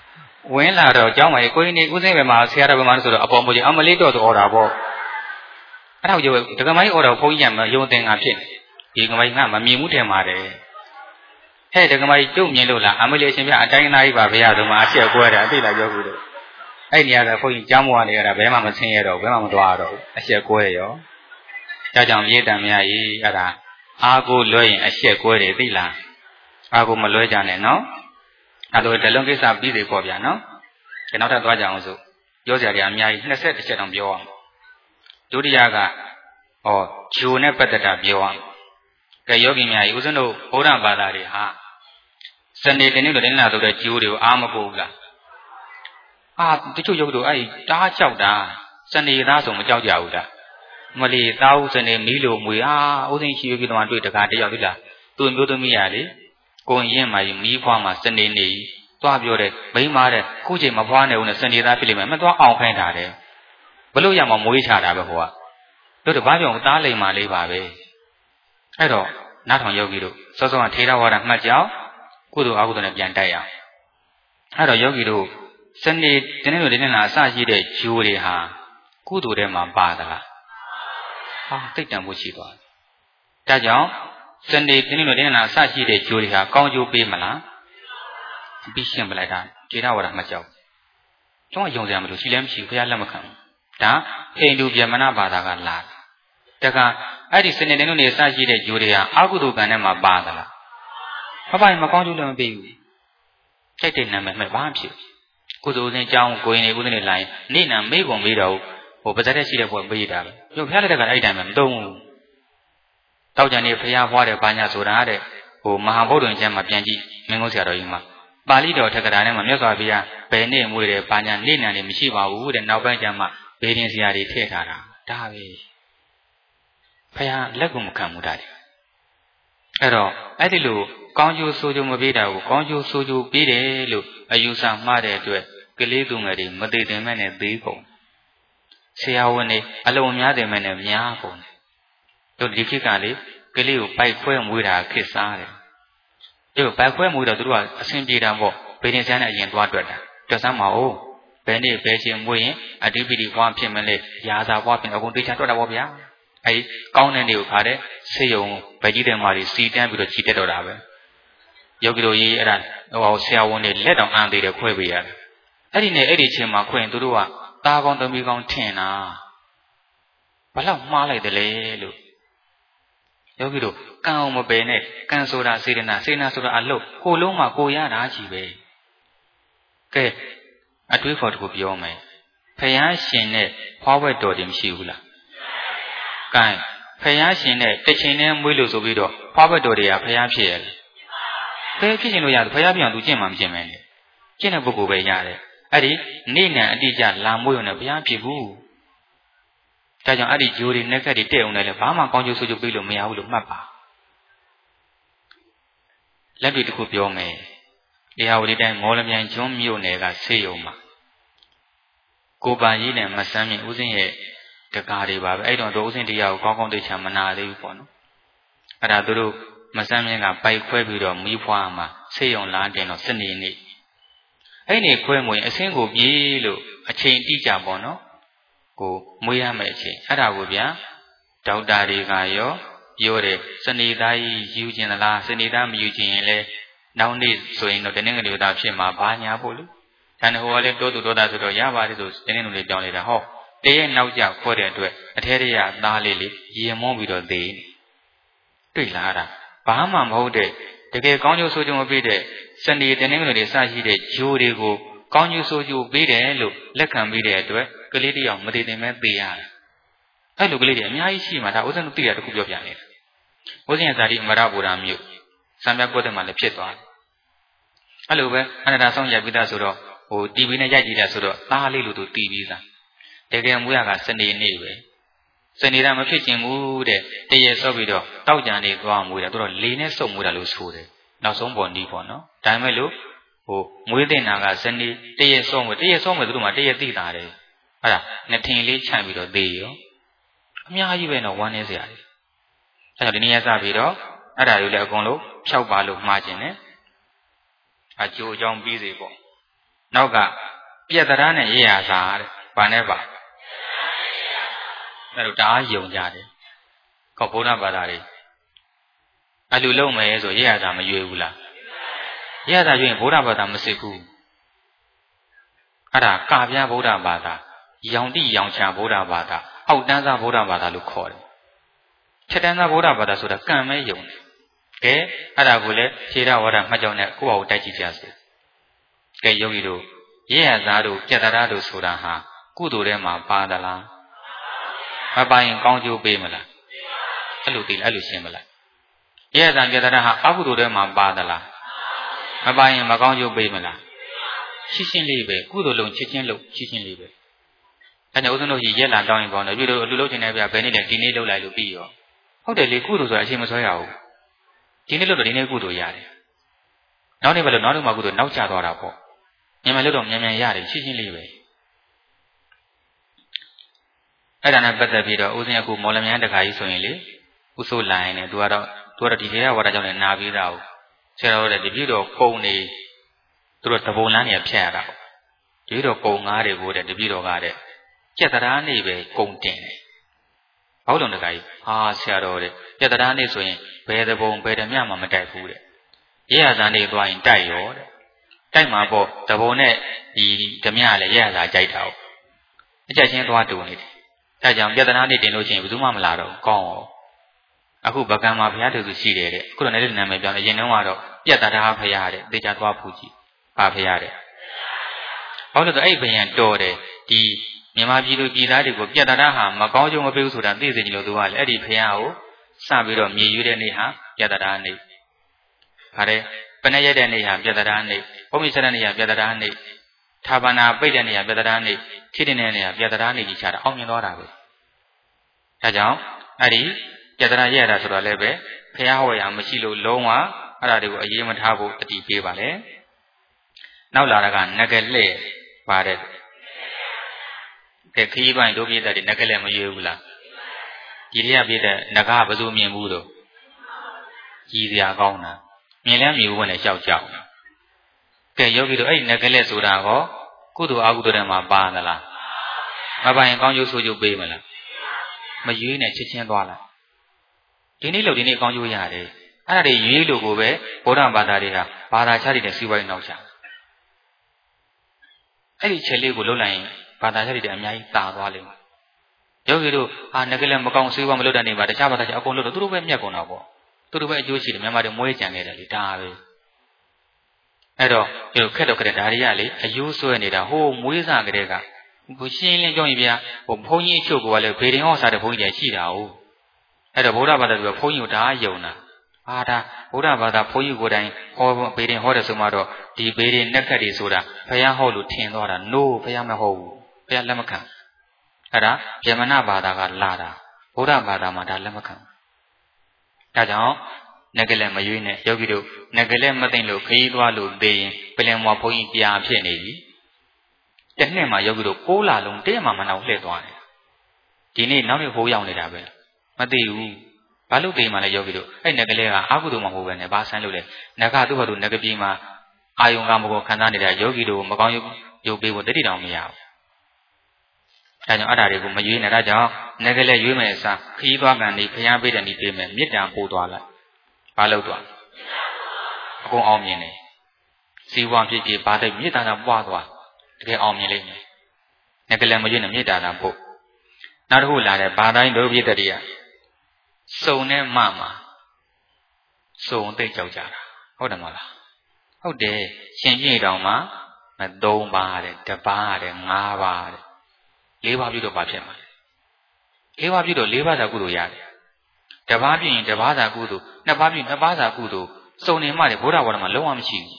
ဝင်လာတော့ကျောင်းမှာကိုင်းနေဦးစင်းပဲမှာဆရာတော်ပဲမှာဆိုတော့အပေါ်မကြီးအမလေးတော့အော်တာပေါ့အဲ့ဒါကိုဒကမိုင်းအော်တော့ဘုန်းကြီးကမယုံသင်ငါဖြစ်ဒီကမိုင်းကမမြင်မှုတယ်မှာတယ်ဟဲ့ဒကမိုင်းကျုပ်မြင်လို့လားအမလေးအရှင်ပြအတိုင်းသားကြီးပါဗျာဆိုမှအချက်ကွဲတာအသိလားပြောဘူးလို့အဲ့နေရာကဘုန်းကြီးကျောင်းမွားနေရတာဘယ်မှမဆင်းရတော့ဘယ်မှမသွားတော့အချက်ကွဲရောဒါကြောင့်မြေတံမြတ်ကြီးအဲ့ဒါအာကိုလွဲရင်အချက်ကွဲတယ်သိလားအာကိုမလွဲကြနဲ့နော်အဲ့လိုတလုံးကိစ္စပြီးသေးပေါ့ဗျာနော်ကျွန်တော်ထပ်သွားကြအောင်ဆိုပြောစရာတွေအများကြီး20ချက်တောင်ပြောအောင်ဒုတိယကဂျိုနဲ့ပတ်သက်တာပြောအောင်ကဲယောဂီများကြီးဦးဇင်းတို့ဗုဒ္ဓဘာသာတွေဟာစနေတနေ့လိုတင်းလာဆိုတဲ့ဂျိုတွေကိုအားမကိုဘူးလားတချို့ယောဂီတို့အဲ့တားကြောက်တာစနေသားဆိုမကြောက်ကြဘူးလားမလီသားဦးစနေမီးလိုမွေဦးသိန်းရှိပြီးတော့တွေ့တကားတယောက်သိလားသူ့မျိုးသမီးရလေကိုရင်မှာမီးဖွားမှာစနေနေသွားပြောတဲ့မိန်းမတဲ့ခုချိန်မဖွားနေဘူးနဲ့စနေသားဖြစ်လိမ့်မယ်မသွားအောင်ခိုင်းတာတဲ့ဘလို့ရမှာမွေးချတာပဲဟိုကတို့တော့ဘာကြောင့်သားလိမ်မာလေးပါပဲအဲ့တော့နားထောင်ယောဂီတို့စောစောကထေရဝါဒမှတ်ကြောင်းကုသိုလ်အကုသိုလ်နဲ့ပြန်တိုက်ရအောင်အဲ့တော့ယောဂီတို့စနေတနေ့လိုတနေ့လာအစရှိတဲ့ဂျိုးတွေဟာကုသိုလ်ထဲမှာပါသလားတိတ်တန်ဖို့ရှိသွားတယ်ဒါကြောင့်စနေတနေ့လိုတနေ့လာအစရှိတဲ့ဂျိုးတွေဟာကောင်းကျိုးပေးမလားပြီးရှင်းပလိုက်တာထေရဝါဒမှတ်ကြောင်းကျောင်းကယုံစရာမလိုရှိလည်းမရှိဘူးဘုရားလက်မခံဘူးဒါအိန္ဒုဗျမနဘာသာကလာတခါအဲ့ဒီစနေနေ့နေ့စရှိတဲ့ဂျိုးတွေဟာအကုသိုလ်ကံထဲမှာပါသလားဘာမှမကောင်းကျိုးလည်းမပေးဘူးစိတ်တိတ်နာမယ်ဘာမှဖြစ်ကုသိုလ်စဉ်ကြောင်းကိုရင်နေကုသိုလ်နေလိုက်နေနာမေးကုန်မေးတော့ဟိုပါဇက်တဲ့ရှိတဲ့ဘုရားပေးတာပဲဘုရားလက်ထက်ကအဲ့တိုင်းပဲမသုံးဘူးတောက်ကြံနေဘုရားဟွားတဲ့ဘာညာဆိုတာတဲ့ဟိုမဟာဗုဒ္ဓဉာဏ်မှာပြန်ကြည့်မင်းကုန်းဆရာတော်ကြီးမှာပါဠိတော်ထက်ကရာထဲမှာမြတ်စွာဘုရားဘယ်နေ့မွေးတယ်ဘာညာနေနာနေမရှိပါဘူးတဲ့နောက်ပိုင်းကျမှဘေးရင်ဆရာတွေထည့်ထားတာဒါပဲဘုရားလက်ကိုမခံဘူးတာတယ်အဲ့တော့အဲ့ဒီလိုကောင်းကျိုးဆိုးကျိုးမပေးတာကိုကောင်းကျိုးဆိုးကျိုးပေးတယ်လို့အယူဆမှားတဲ့အတွက်ကလေးသူငယ်တွေမသိတင်မဲ့နဲ့သေးကုန်ဆရာဝန်တွေအလုံးများတယ်မဲ့နဲ့များကုန်တို့ဒီခေတ်ကလေကလေးကိုပိုက်ခွဲမွေးတာခေတ်စားတယ်တို့ပိုက်ခွဲမွေးတော့သူတို့ကအဆင်ပြေတာပေါ့ဗေဒင်ဆန်းနဲ့အရင်သွားတွက်တာတွက်စမ်းပါဦးဘယ်နေ့ဘယ်ချိန်မွေးရင်အဓိပတိဘွားဖြစ်မလဲရာဇာဘွားဖြစ်အကုန်သိချတွက်တာပေါ့ဗျာအဲဒီကောင်းတဲ့နေကိုခါတဲ့ဆေးရုံဗက်ကြီးတဲ့မာတွေစီတန်းပြီးတော့ခြိတက်တော့တာပဲယောဂီတို့ရေးအဲ့ဒါဟိုဆရာဝန်တွေလက်တောင်အန်သေးတယ်ခွဲပေးရတယ်အဲ့ဒီနဲ့အဲ့ဒီချိန်မှာခွင့်သူတို့ကသားကောင်းသမီးကောင်းထင်တာဘလောက်မှားလိုက်တယ်လေလို့ယောဂီတို့ကံအောင်မပယ်နဲ့ကံဆိုတာစေတနာဆိုတာအလုတ်ကိုလုံးမှာကိုရတာကြီးပဲကဲအတွေးခေါ်တခုပြောမယ်ဖယားရှင်နဲ့ဖွားဝက်တော်တယ်မရှိဘူးလားကဲဖယားရှင်နဲ့တစ်ချိန်နဲ့မွေးလို့ဆိုပြီးတော့ဖွားဝက်တော်တွေကဖယားဖြစ်ရလေဘယ်ဖြစ်ရှင်လို့ရတယ်ဖယားပြန်သူကျင့်မှမကျင့်မယ်လေကျင့်တဲ့ပုဂ္ဂိုလ်ပဲရတယ်အဲ့ဒီနေနံအတိအကျလာမွေးရုံနဲ့ဖယားဖြစ်ဘူးဒါကြောင့်အဲ့ဒီဂျိုးတွေနဲ့ခက်တွေတဲ့အောင်လည်းဘာမှကောင်းကျိုးဆိုးကျိုးပေးလို့မရဘူးလို့မှတ်ပါလက်တွေ့တစ်ခုပြောမယ်တရားဝတိတိုင်းမော်လမြိုင်ကျွန်းမြို့နယ်ကဆေးရုံမှာကိုပါကြီးနဲ့မဆန်းမြင့်ဦးစင်းရဲ့တကားတွေပါပဲအဲ့တော့တို့ဦးစင်းတရားကိုကောင်းကောင်းသိချာမနာသေးဘူးပေါ့နော်အဲ့ဒါတို့မဆန်းမြင့်ကပိုက်ခွဲပြီးတော့မီးဖွားမှာဆေးရုံလာတင်တော့စနေနေ့အဲ့ဒီခွဲမွေအစင်းကိုပြေးလို့အချိန်တိကျပေါ့နော်ကိုမွေးရမယ့်အချိန်အဲ့ဒါကိုဗျာဒေါက်တာတွေကရောပြောတယ်စနေသားကြီးယူခြင်းသလားစနေသားမယူခြင်းရင်လည်းနောက်နေ့ဆိုရင်တော့တနင်္ဂနွေသားဖြစ်မှာဘာညာဖို့လေဒါနဲ့ဟိုကလည်းတိုးတူတိုးတာဆိုတော့ရပါတယ်ဆိုတနင်္ဂနွေပြောင်းနေတာဟောတရက်နောက်ကျခွဲတဲ့အတွက်အထဲရသားလေးလေရင်မွန်းပြီးတော့သေးတွေ့လာတာဘာမှမဟုတ်တဲ့တကယ်ကောင်းကျိုးဆိုးကျိုးမပေးတဲ့စနေတနင်္ဂနွေတွေစရှိတဲ့ဂျိုးတွေကိုကောင်းကျိုးဆိုးကျိုးပေးတယ်လို့လက်ခံပြီးတဲ့အတွက်ကလေးတယောက်မတည်တင်မဲ့ပေးရတယ်အဲ့လိုကလေးတွေအများကြီးရှိမှဒါဥစဉ်တို့သိရတခုပြောပြနေတယ်ဥစဉ်ရဲ့ဇာတိအမရဗုဒ္ဓမြို့စံပြကွက်တဲ့မှာလည်းဖြစ်သွားတယ်အဲ့လိုပဲအနန္တဆောင်ရပြီးသားဆိုတော့ဟို TV နဲ့ရိုက်ကြည့်တာဆိုတော့သားလေးလို့သူတီးပြီးသားတကယ်မွေးရကစနေနေ့ပဲစနေတာမဖြစ်ခြင်းဘူးတဲ့တရေဆော့ပြီးတော့တောက်ကြံနေသွားမွေးတာသူတော့လေနဲ့စုပ်မွေးတာလို့ဆိုတယ်နောက်ဆုံးပေါ်နီးပေါ့နော်ဒါပေမဲ့လို့ဟိုမွေးတဲ့နာကစနေတရေဆော့မွေးသူတို့မှတရေသိတာတယ်အဲ့ဒါနှစ်ထင်လေးခြံပြီးတော့သေးရောအများကြီးပဲတော့ဝမ်းနေစရာတွေအဲ့တော့ဒီနေ့ရစပြီးတော့အဲ့ဒါတွေလည်းအကုန်လုံးဖြောက်ပါလို့မှားခြင်းနဲ့အကျိုးအကြောင်းပြီးစေပေါ့နောက်ကပြက်တရားနဲ့ရရစားတဲ့ဘာနဲ့ပါအဲ့လိုတအားယုံကြတယ်ခေါ်ဗုဒ္ဓဘာသာတွေအလူလုံးမယ်ဆိုရရစားမရွေဘူးလားရရစားရွေရင်ဗုဒ္ဓဘာသာမစစ်ဘူးအဲ့ဒါကာပြားဗုဒ္ဓဘာသာရောင်တိရောင်ချဗုဒ္ဓဘာသာအောက်တန်းစားဗုဒ္ဓဘာသာလို့ခေါ်တယ်ချက်တန်းစားဗုဒ္ဓဘာသာဆိုတာကံမဲယုံတယ်ကဲအဲ့ဒါကိုလည်းခြေရဝါဒမှတ်ကြောင်းနဲ့ကိုယ့်ဟာကိုတိုက်ကြည့်ကြစေကဲယောဂီတို့ရရစားတို့ပြတ်တရားတို့ဆိုတာဟာကုသိုလ်ထဲမှာပါသလားမပါရင်ကောင်းကျိုးပေးမလားအဲ့လိုသိလားအဲ့လိုရှင်းမလားရရစားပြတ်တရားဟာအကုသိုလ်ထဲမှာပါသလားမပါရင်မကောင်းကျိုးပေးမလားရှင်းရှင်းလေးပဲကုသိုလ်လုံးချစ်ချင်းလို့ရှင်းရှင်းလေးပဲအဲ့ဒါဥစဉ်တို့ကြီးရက်လာတောင်းရင်ပေါ့နော်ပြီးတော့အလူလုံးချင်တယ်ဗျဘယ်နေ့လဲဒီနေ့လုပ်လိုက်လို့ပြီးရောဟုတ်တယ်လေကုသိုလ်ဆိုတာအချိန်မဆွဲရဘူးဒီနေ့လို့တော့ဒီနေ့ကုသိုလ်ရတယ်နောက်နေ့ပဲလို့နောက်နေ့မှကုသိုလ်နောက်ကျသွားတာပေါ့မြန်မြန်လို့တော့မြန်မြန်ရတယ်ရှင်းရှင်းလေးပဲအဲ့ဒါနဲ့ပတ်သက်ပြီးတော့ဦးဇင်းအခုမော်လမြိုင်တခါကြီးဆိုရင်လေဥဆိုးလိုင်းနဲ့သူကတော့ဒီထေရဝါဒကြောင့်လည်းနာပြီးသားဟုတ်ဆရာတော်တဲ့ဒီပြည့်တော်ကုံနေသူတို့တပုံလန်းနေဖြတ်ရတာပေါ့ဒီတော့ကုံငါးတွေကိုတဲ့တပြည့်တော်ကတဲ့ကြက်တရားနေပဲကုံတင်တယ်ဟောလုံးတခါကြီးဟာဆရာတော်တဲ့ကြက်တရားနေဆိုရင်ဘယ်တပုံဘယ်တမျှမှမတိုက်ဘူးတဲ့ရရစာနေသွားရင်တိုက်ရောတဲ့တိုက်မှာပေါ့တပုံနဲ့ဒီဓမြလည်းရရစာကြိုက်တာဟုတ်အကြက်ချင်းသွားတူနေတယ်ဒါကြောင့်ကြက်တရားနေတင်လို့ရှိရင်ဘယ်သူမှမလာတော့ကောင်းအောင်အခုဗကံမှာဘုရားတူသူရှိတယ်တဲ့အခုတော့လည်းနာမည်ပြောင်းတယ်ရင်တုန်းကတော့ကြက်တရားဖရာတဲ့တေချာသွားဖူးကြည့်ပါဖရာတဲ့ဘာလို့လဲဆိုအဲ့ဘယံတော်တယ်ဒီမြန်မာပြည်သူပြည်သားတွေကိုပြတ်တရားဟာမကောင်းကျိုးမပေးဘူးဆိုတာသိစေချင်လို့သူကလည်းအဲ့ဒီဖရာကိုစပြီးတော့မြေရွေးတဲ့နေ့ဟာပြတ်တရားနေ့ဗါတဲ့ပနဲ့ရိုက်တဲ့နေ့ဟာပြတ်တရားနေ့ဘုံမိဆက်တဲ့နေ့ဟာပြတ်တရားနေ့ထာဘာနာပိတ်တဲ့နေ့ဟာပြတ်တရားနေ့ခိတဲ့နေ့ဟာပြတ်တရားနေ့ကြီးချတာအောင်မြင်သွားတာပဲဒါကြောင့်အဲ့ဒီပြတ်တရားရရတာဆိုတော့လည်းပဲဖရာဟောရမရှိလို့လုံးဝအဲ့ဒါတွေကိုအရေးမထားဖို့တတိပေးပါလေနောက်လာတာကငကလက်ပါတယ်ကဲခရီးပိုင်းတို့ပြည့်တဲ့ငကလက်မရွေးဘူးလားဒီတရပြည့်တဲ့ငကဘယ်သူမြင်ဘူးတော့ကြီးစရာကောင်းတာမြင်လဲမြင်ဘူးနဲ့ရှောက်ကြောက်ကဲယောဂီတို့အဲ့ငကလက်ဆိုတာကောကုသိုလ်အကုသိုလ်တွေမှာပါသလားမပါရင်ကောင်းကျိုးဆိုးကျိုးပေးမလားမရွေးနဲ့ချစ်ချင်းသွားလားဒီနေ့လို့ဒီနေ့ကောင်းကျိုးရတယ်အဲ့ဒါတွေရွေးလို့ကိုပဲဗုဒ္ဓဘာသာတွေကဘာသာခြားတဲ့စီးပွားရေးနောက်ချအဲ့ဒီချက်လေးကိုလုပ်လိုက်ရင်ဘာသာခြားတွေအများကြီးတာသွားလိမ့်မယ်ယောဂီတို့ငကလည်းမကောင်းစီးပွားမလုပ်တဲ့နေပါတခြားဘာသာခြားအကုန်လုပ်တော့သူတို့ပဲမြတ်ကုန်တာပေါ့သူတို့ပဲအကျိုးရှိတယ်မြန်မာတွေမွေးကြံခဲ့တယ်လေဒါပဲအဲ့တော့ဒီလိုခက်တော့ခက်တဲ့ဒါတွေကလေအယိုးဆွဲနေတာဟိုးမွေးစားကလေးကဘုရှင်းလင်းကြောင်းကြီးဗျာဟိုဘုန်းကြီးအချုပ်ကလည်းဘေဒင်ဟောစားတဲ့ဘုန်းကြီးတွေရှိတာဟုတ်အဲ့တော့ဗုဒ္ဓဘာသာကဘုန်းကြီးကိုဒါယုံတာဒါဗုဒ္ဓဘာသာဘုန်းကြီးကိုယ်တိုင်ဟောဘေဒင်ဟောတယ်ဆိုမှတော့ဒီဘေဒင်နက်ခတ်တွေဆိုတာဘုရားဟောလို့ထင်သွားတာနိုးဘုရားမဟုတ်ဘူးဘုရားလက်မခံအဲ့ဒါယမနဘာသာကလာတာဗုဒ္ဓဘာသာမှာဒါလက်မခံဒါကြောင့်ငကလည်းမရွေးနဲ့ယောဂီတို့ငကလည်းမသိလို့ခရီးသွားလို့သိရင်ပလင်မော်ဘုန်းကြီးပြာဖြစ်နေပြီတစ်နှစ်မှာယောဂီတို့6လလုံးတည့်မှာမနောက်လှည့်သွားတယ်ဒီနေ့နောက်နေ့ဟိုးရောက်နေတာပဲမသိဘူးဘာလို့သိမှလဲယောဂီတို့အဲ့ငကလေးကအကုသိုလ်မဟုတ်ပဲနဲ့ဘာဆန်းလို့လဲငကသူ့ဘာသူငကပြေးမှာအာယုံကမကောခံစားနေတာယောဂီတို့မကောင်းရုပ်ပေးဖို့တတိတောင်မရဘူးဒါကြောင့်အဲ့ဒါတွေကိုမရွေးနဲ့ဒါကြောင့်ငကလေးရွေးမယ်အစားခရီးသွားကန်ဒီဖျားပေးတယ်ဒီပေးမယ်မေတ္တာပို့သွားလိုက်ဘာလို့သွားအကုန်အောင်မြင်တယ်စီဝါဖြစ်ဖြစ်ဘာတဲ့မေတ္တာသာပွားသွားတကယ်အောင်မြင်လိမ့်မယ်ငကလေးမရွေးနဲ့မေတ္တာသာပို့နောက်တစ်ခုလာတယ်ဘာတိုင်းတို့ပြည့်တဲ့တရားစုံနဲ့မှမှာစုံသိကြောက်ကြတာဟုတ်တယ်မလားဟုတ်တယ်ရှင်ပြည့်တော်မှာ3ပါးတဲ့1ပါးတဲ့5ပါးတဲ့4ပါးပြုတော့ဘာဖြစ်မှာလဲ4ပါးပြုတော့4ပါးသာကုသိုလ်ရတယ်1ပါးပြုရင်1ပါးသာကုသိုလ်2ပါးပြု2ပါးသာကုသိုလ်စုံနေမှတဲ့ဘုရားဝါဒမှာလုံးဝမရှိဘူး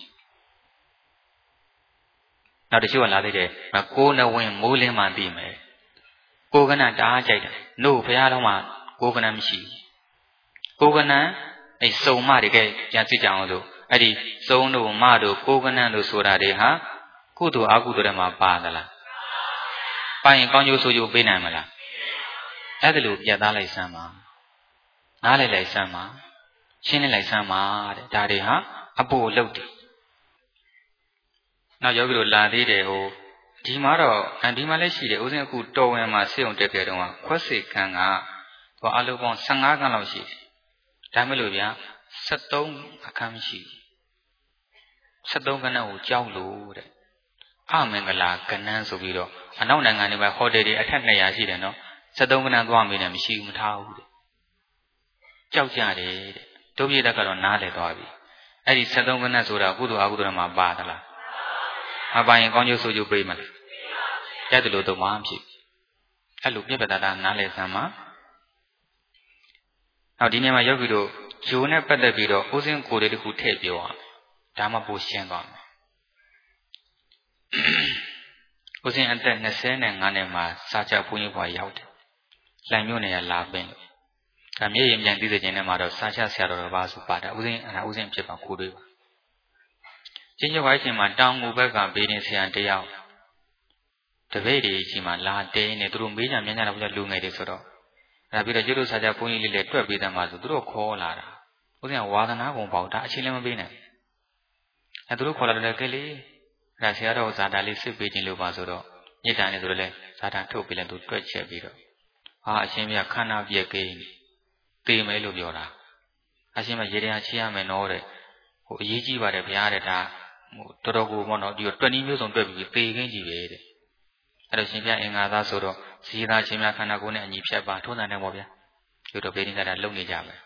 နောက်တစ်ချို့ကလာသေးတယ်ကိုးနဝင်းမိုးလင်းမှသိမယ်ကိုကနတအားကြိုက်တယ်နို့ဘုရားတော်မှာကိုကနမရှိကိုကနအဲ့စုံမတွေကပြန်စစ်ကြအောင်လို့အဲ့ဒီစုံတို့မတို့ကိုကနတို့ဆိုတာတွေဟာကုသိုလ်အကုသိုလ်တွေမှာပါသလားပါရင်ကောင်းကျိုးဆိုကျိုးပေးနိုင်မလားအဲ့ဒါလို့ပြတ်သားလိုက်စမ်းပါနားလိုက်စမ်းပါရှင်းလိုက်စမ်းပါတဲ့ဒါတွေဟာအဖို့လုပ်တယ်နောက်ယောဂီတို့လာသေးတယ်ဟိုဒီမှာတော့ဒီမှာလည်းရှိတယ်ဦးဇင်းအခုတော်ဝင်မှာစေုံတက်ခဲ့တော့ခွက်စိတ်ခန်းကဟိုအလုံးပေါင်း15ခန်းလောက်ရှိတယ်ဒါမဲ့လို့ဗျာ73အခန်းမရှိဘူး73ခန်းကိုကြောက်လို့တဲ့အမင်္ဂလာကနန်းဆိုပြီးတော့အနောက်နိုင်ငံတွေမှာဟိုတယ်တွေအထက်200ရှိတယ်နော်73ခန်းသွားမေးတယ်မရှိဘူးမထားဘူးတဲ့ကြောက်ကြတယ်တဲ့ဒုပိယကတော့နားလည်သွားပြီအဲ့ဒီ73ခန်းဆိုတာကုသိုလ်အကုသိုလ်မှာပါသလားမပါရင်ကောင်းကျိုးဆိုကျိုးပေးမလားရတယ်လို့တော့မဖြစ်အဲ့လိုပြည့်ပြတာနားလည်စမ်းမှာနောက်ဒီနေ့မှာယောဂီတို့ဂျိုနဲ့ပတ်သက်ပြီးတော့ဦးစင်းကိုယ်လေးတစ်ခုထည့်ပြောအောင်ဒါမှပိုရှင်းသွားမယ်ဦးစင်းအသက်25နှစ်မှာစာချဘုန်းကြီးဘွားရောက်တယ်လှိုင်မြို့နယ်ကလာပင်းလို့ဒါမြေရင်ပြန်သိတဲ့ချိန်ထဲမှာတော့စာချဆရာတော်ဘာဆိုပါတယ်ဦးစင်းဖြစ်ပါကိုတွေးပါချင်းချင်းဝိုင်းချင်းမှာတောင်ငူဘက်ကဘေးနေဆရာတယောက်တပည့်တွေချင်းမှာလာတဲနေသူတို့မေးကြမြန်းကြတော့လူငယ်တွေဆိုတော့အဲ့ဒါပြီးတော့ကျွတ်တို့စာချဘုန်းကြီးလေးလည်းတွက်ပေးတယ်မှာဆိုသူတို့ခေါ်လာတာဦးစင်းကဝါသနာကုန်ပေါ့ဒါအချင်းလည်းမပေးနဲ့အဲ့သူတို့ခေါ်လာတယ်ကဲလေအဲ့ဒါဆရာတော်ဇာတာလေးစစ်ပေးခြင်းလို့ပါဆိုတော့ညစ်တာနေဆိုတော့လေဇာတာထုတ်ပေးလိုက်သူတွက်ချက်ပြီးတော့အရှင်မြတ်ခန္ဓာပြက်ကိန်းတေမယ်လို့ပြောတာအရှင်မြတ်ရေတရားချီးရမယ်နော်တဲ့ဟိုအရေးကြီးပါတယ်ဗျာတဲ့ဒါဟိုတော်တော်ကိုပေါ့နော်ဒီတော့တွက်နည်းမျိုးစုံတွက်ပြီးသေခင်းကြည့်ပဲတဲ့အဲ့တော့ရှင်ပြအင်္ဂါသားဆိုတော့ဇီသာရှင်မြတ်ခန္ဓာကိုယ်နဲ့အညီဖြတ်ပါထုံးစံတယ်ပေါ့ဗျာဒီတော့ဘေးရင်းကတာလုံနေကြမယ်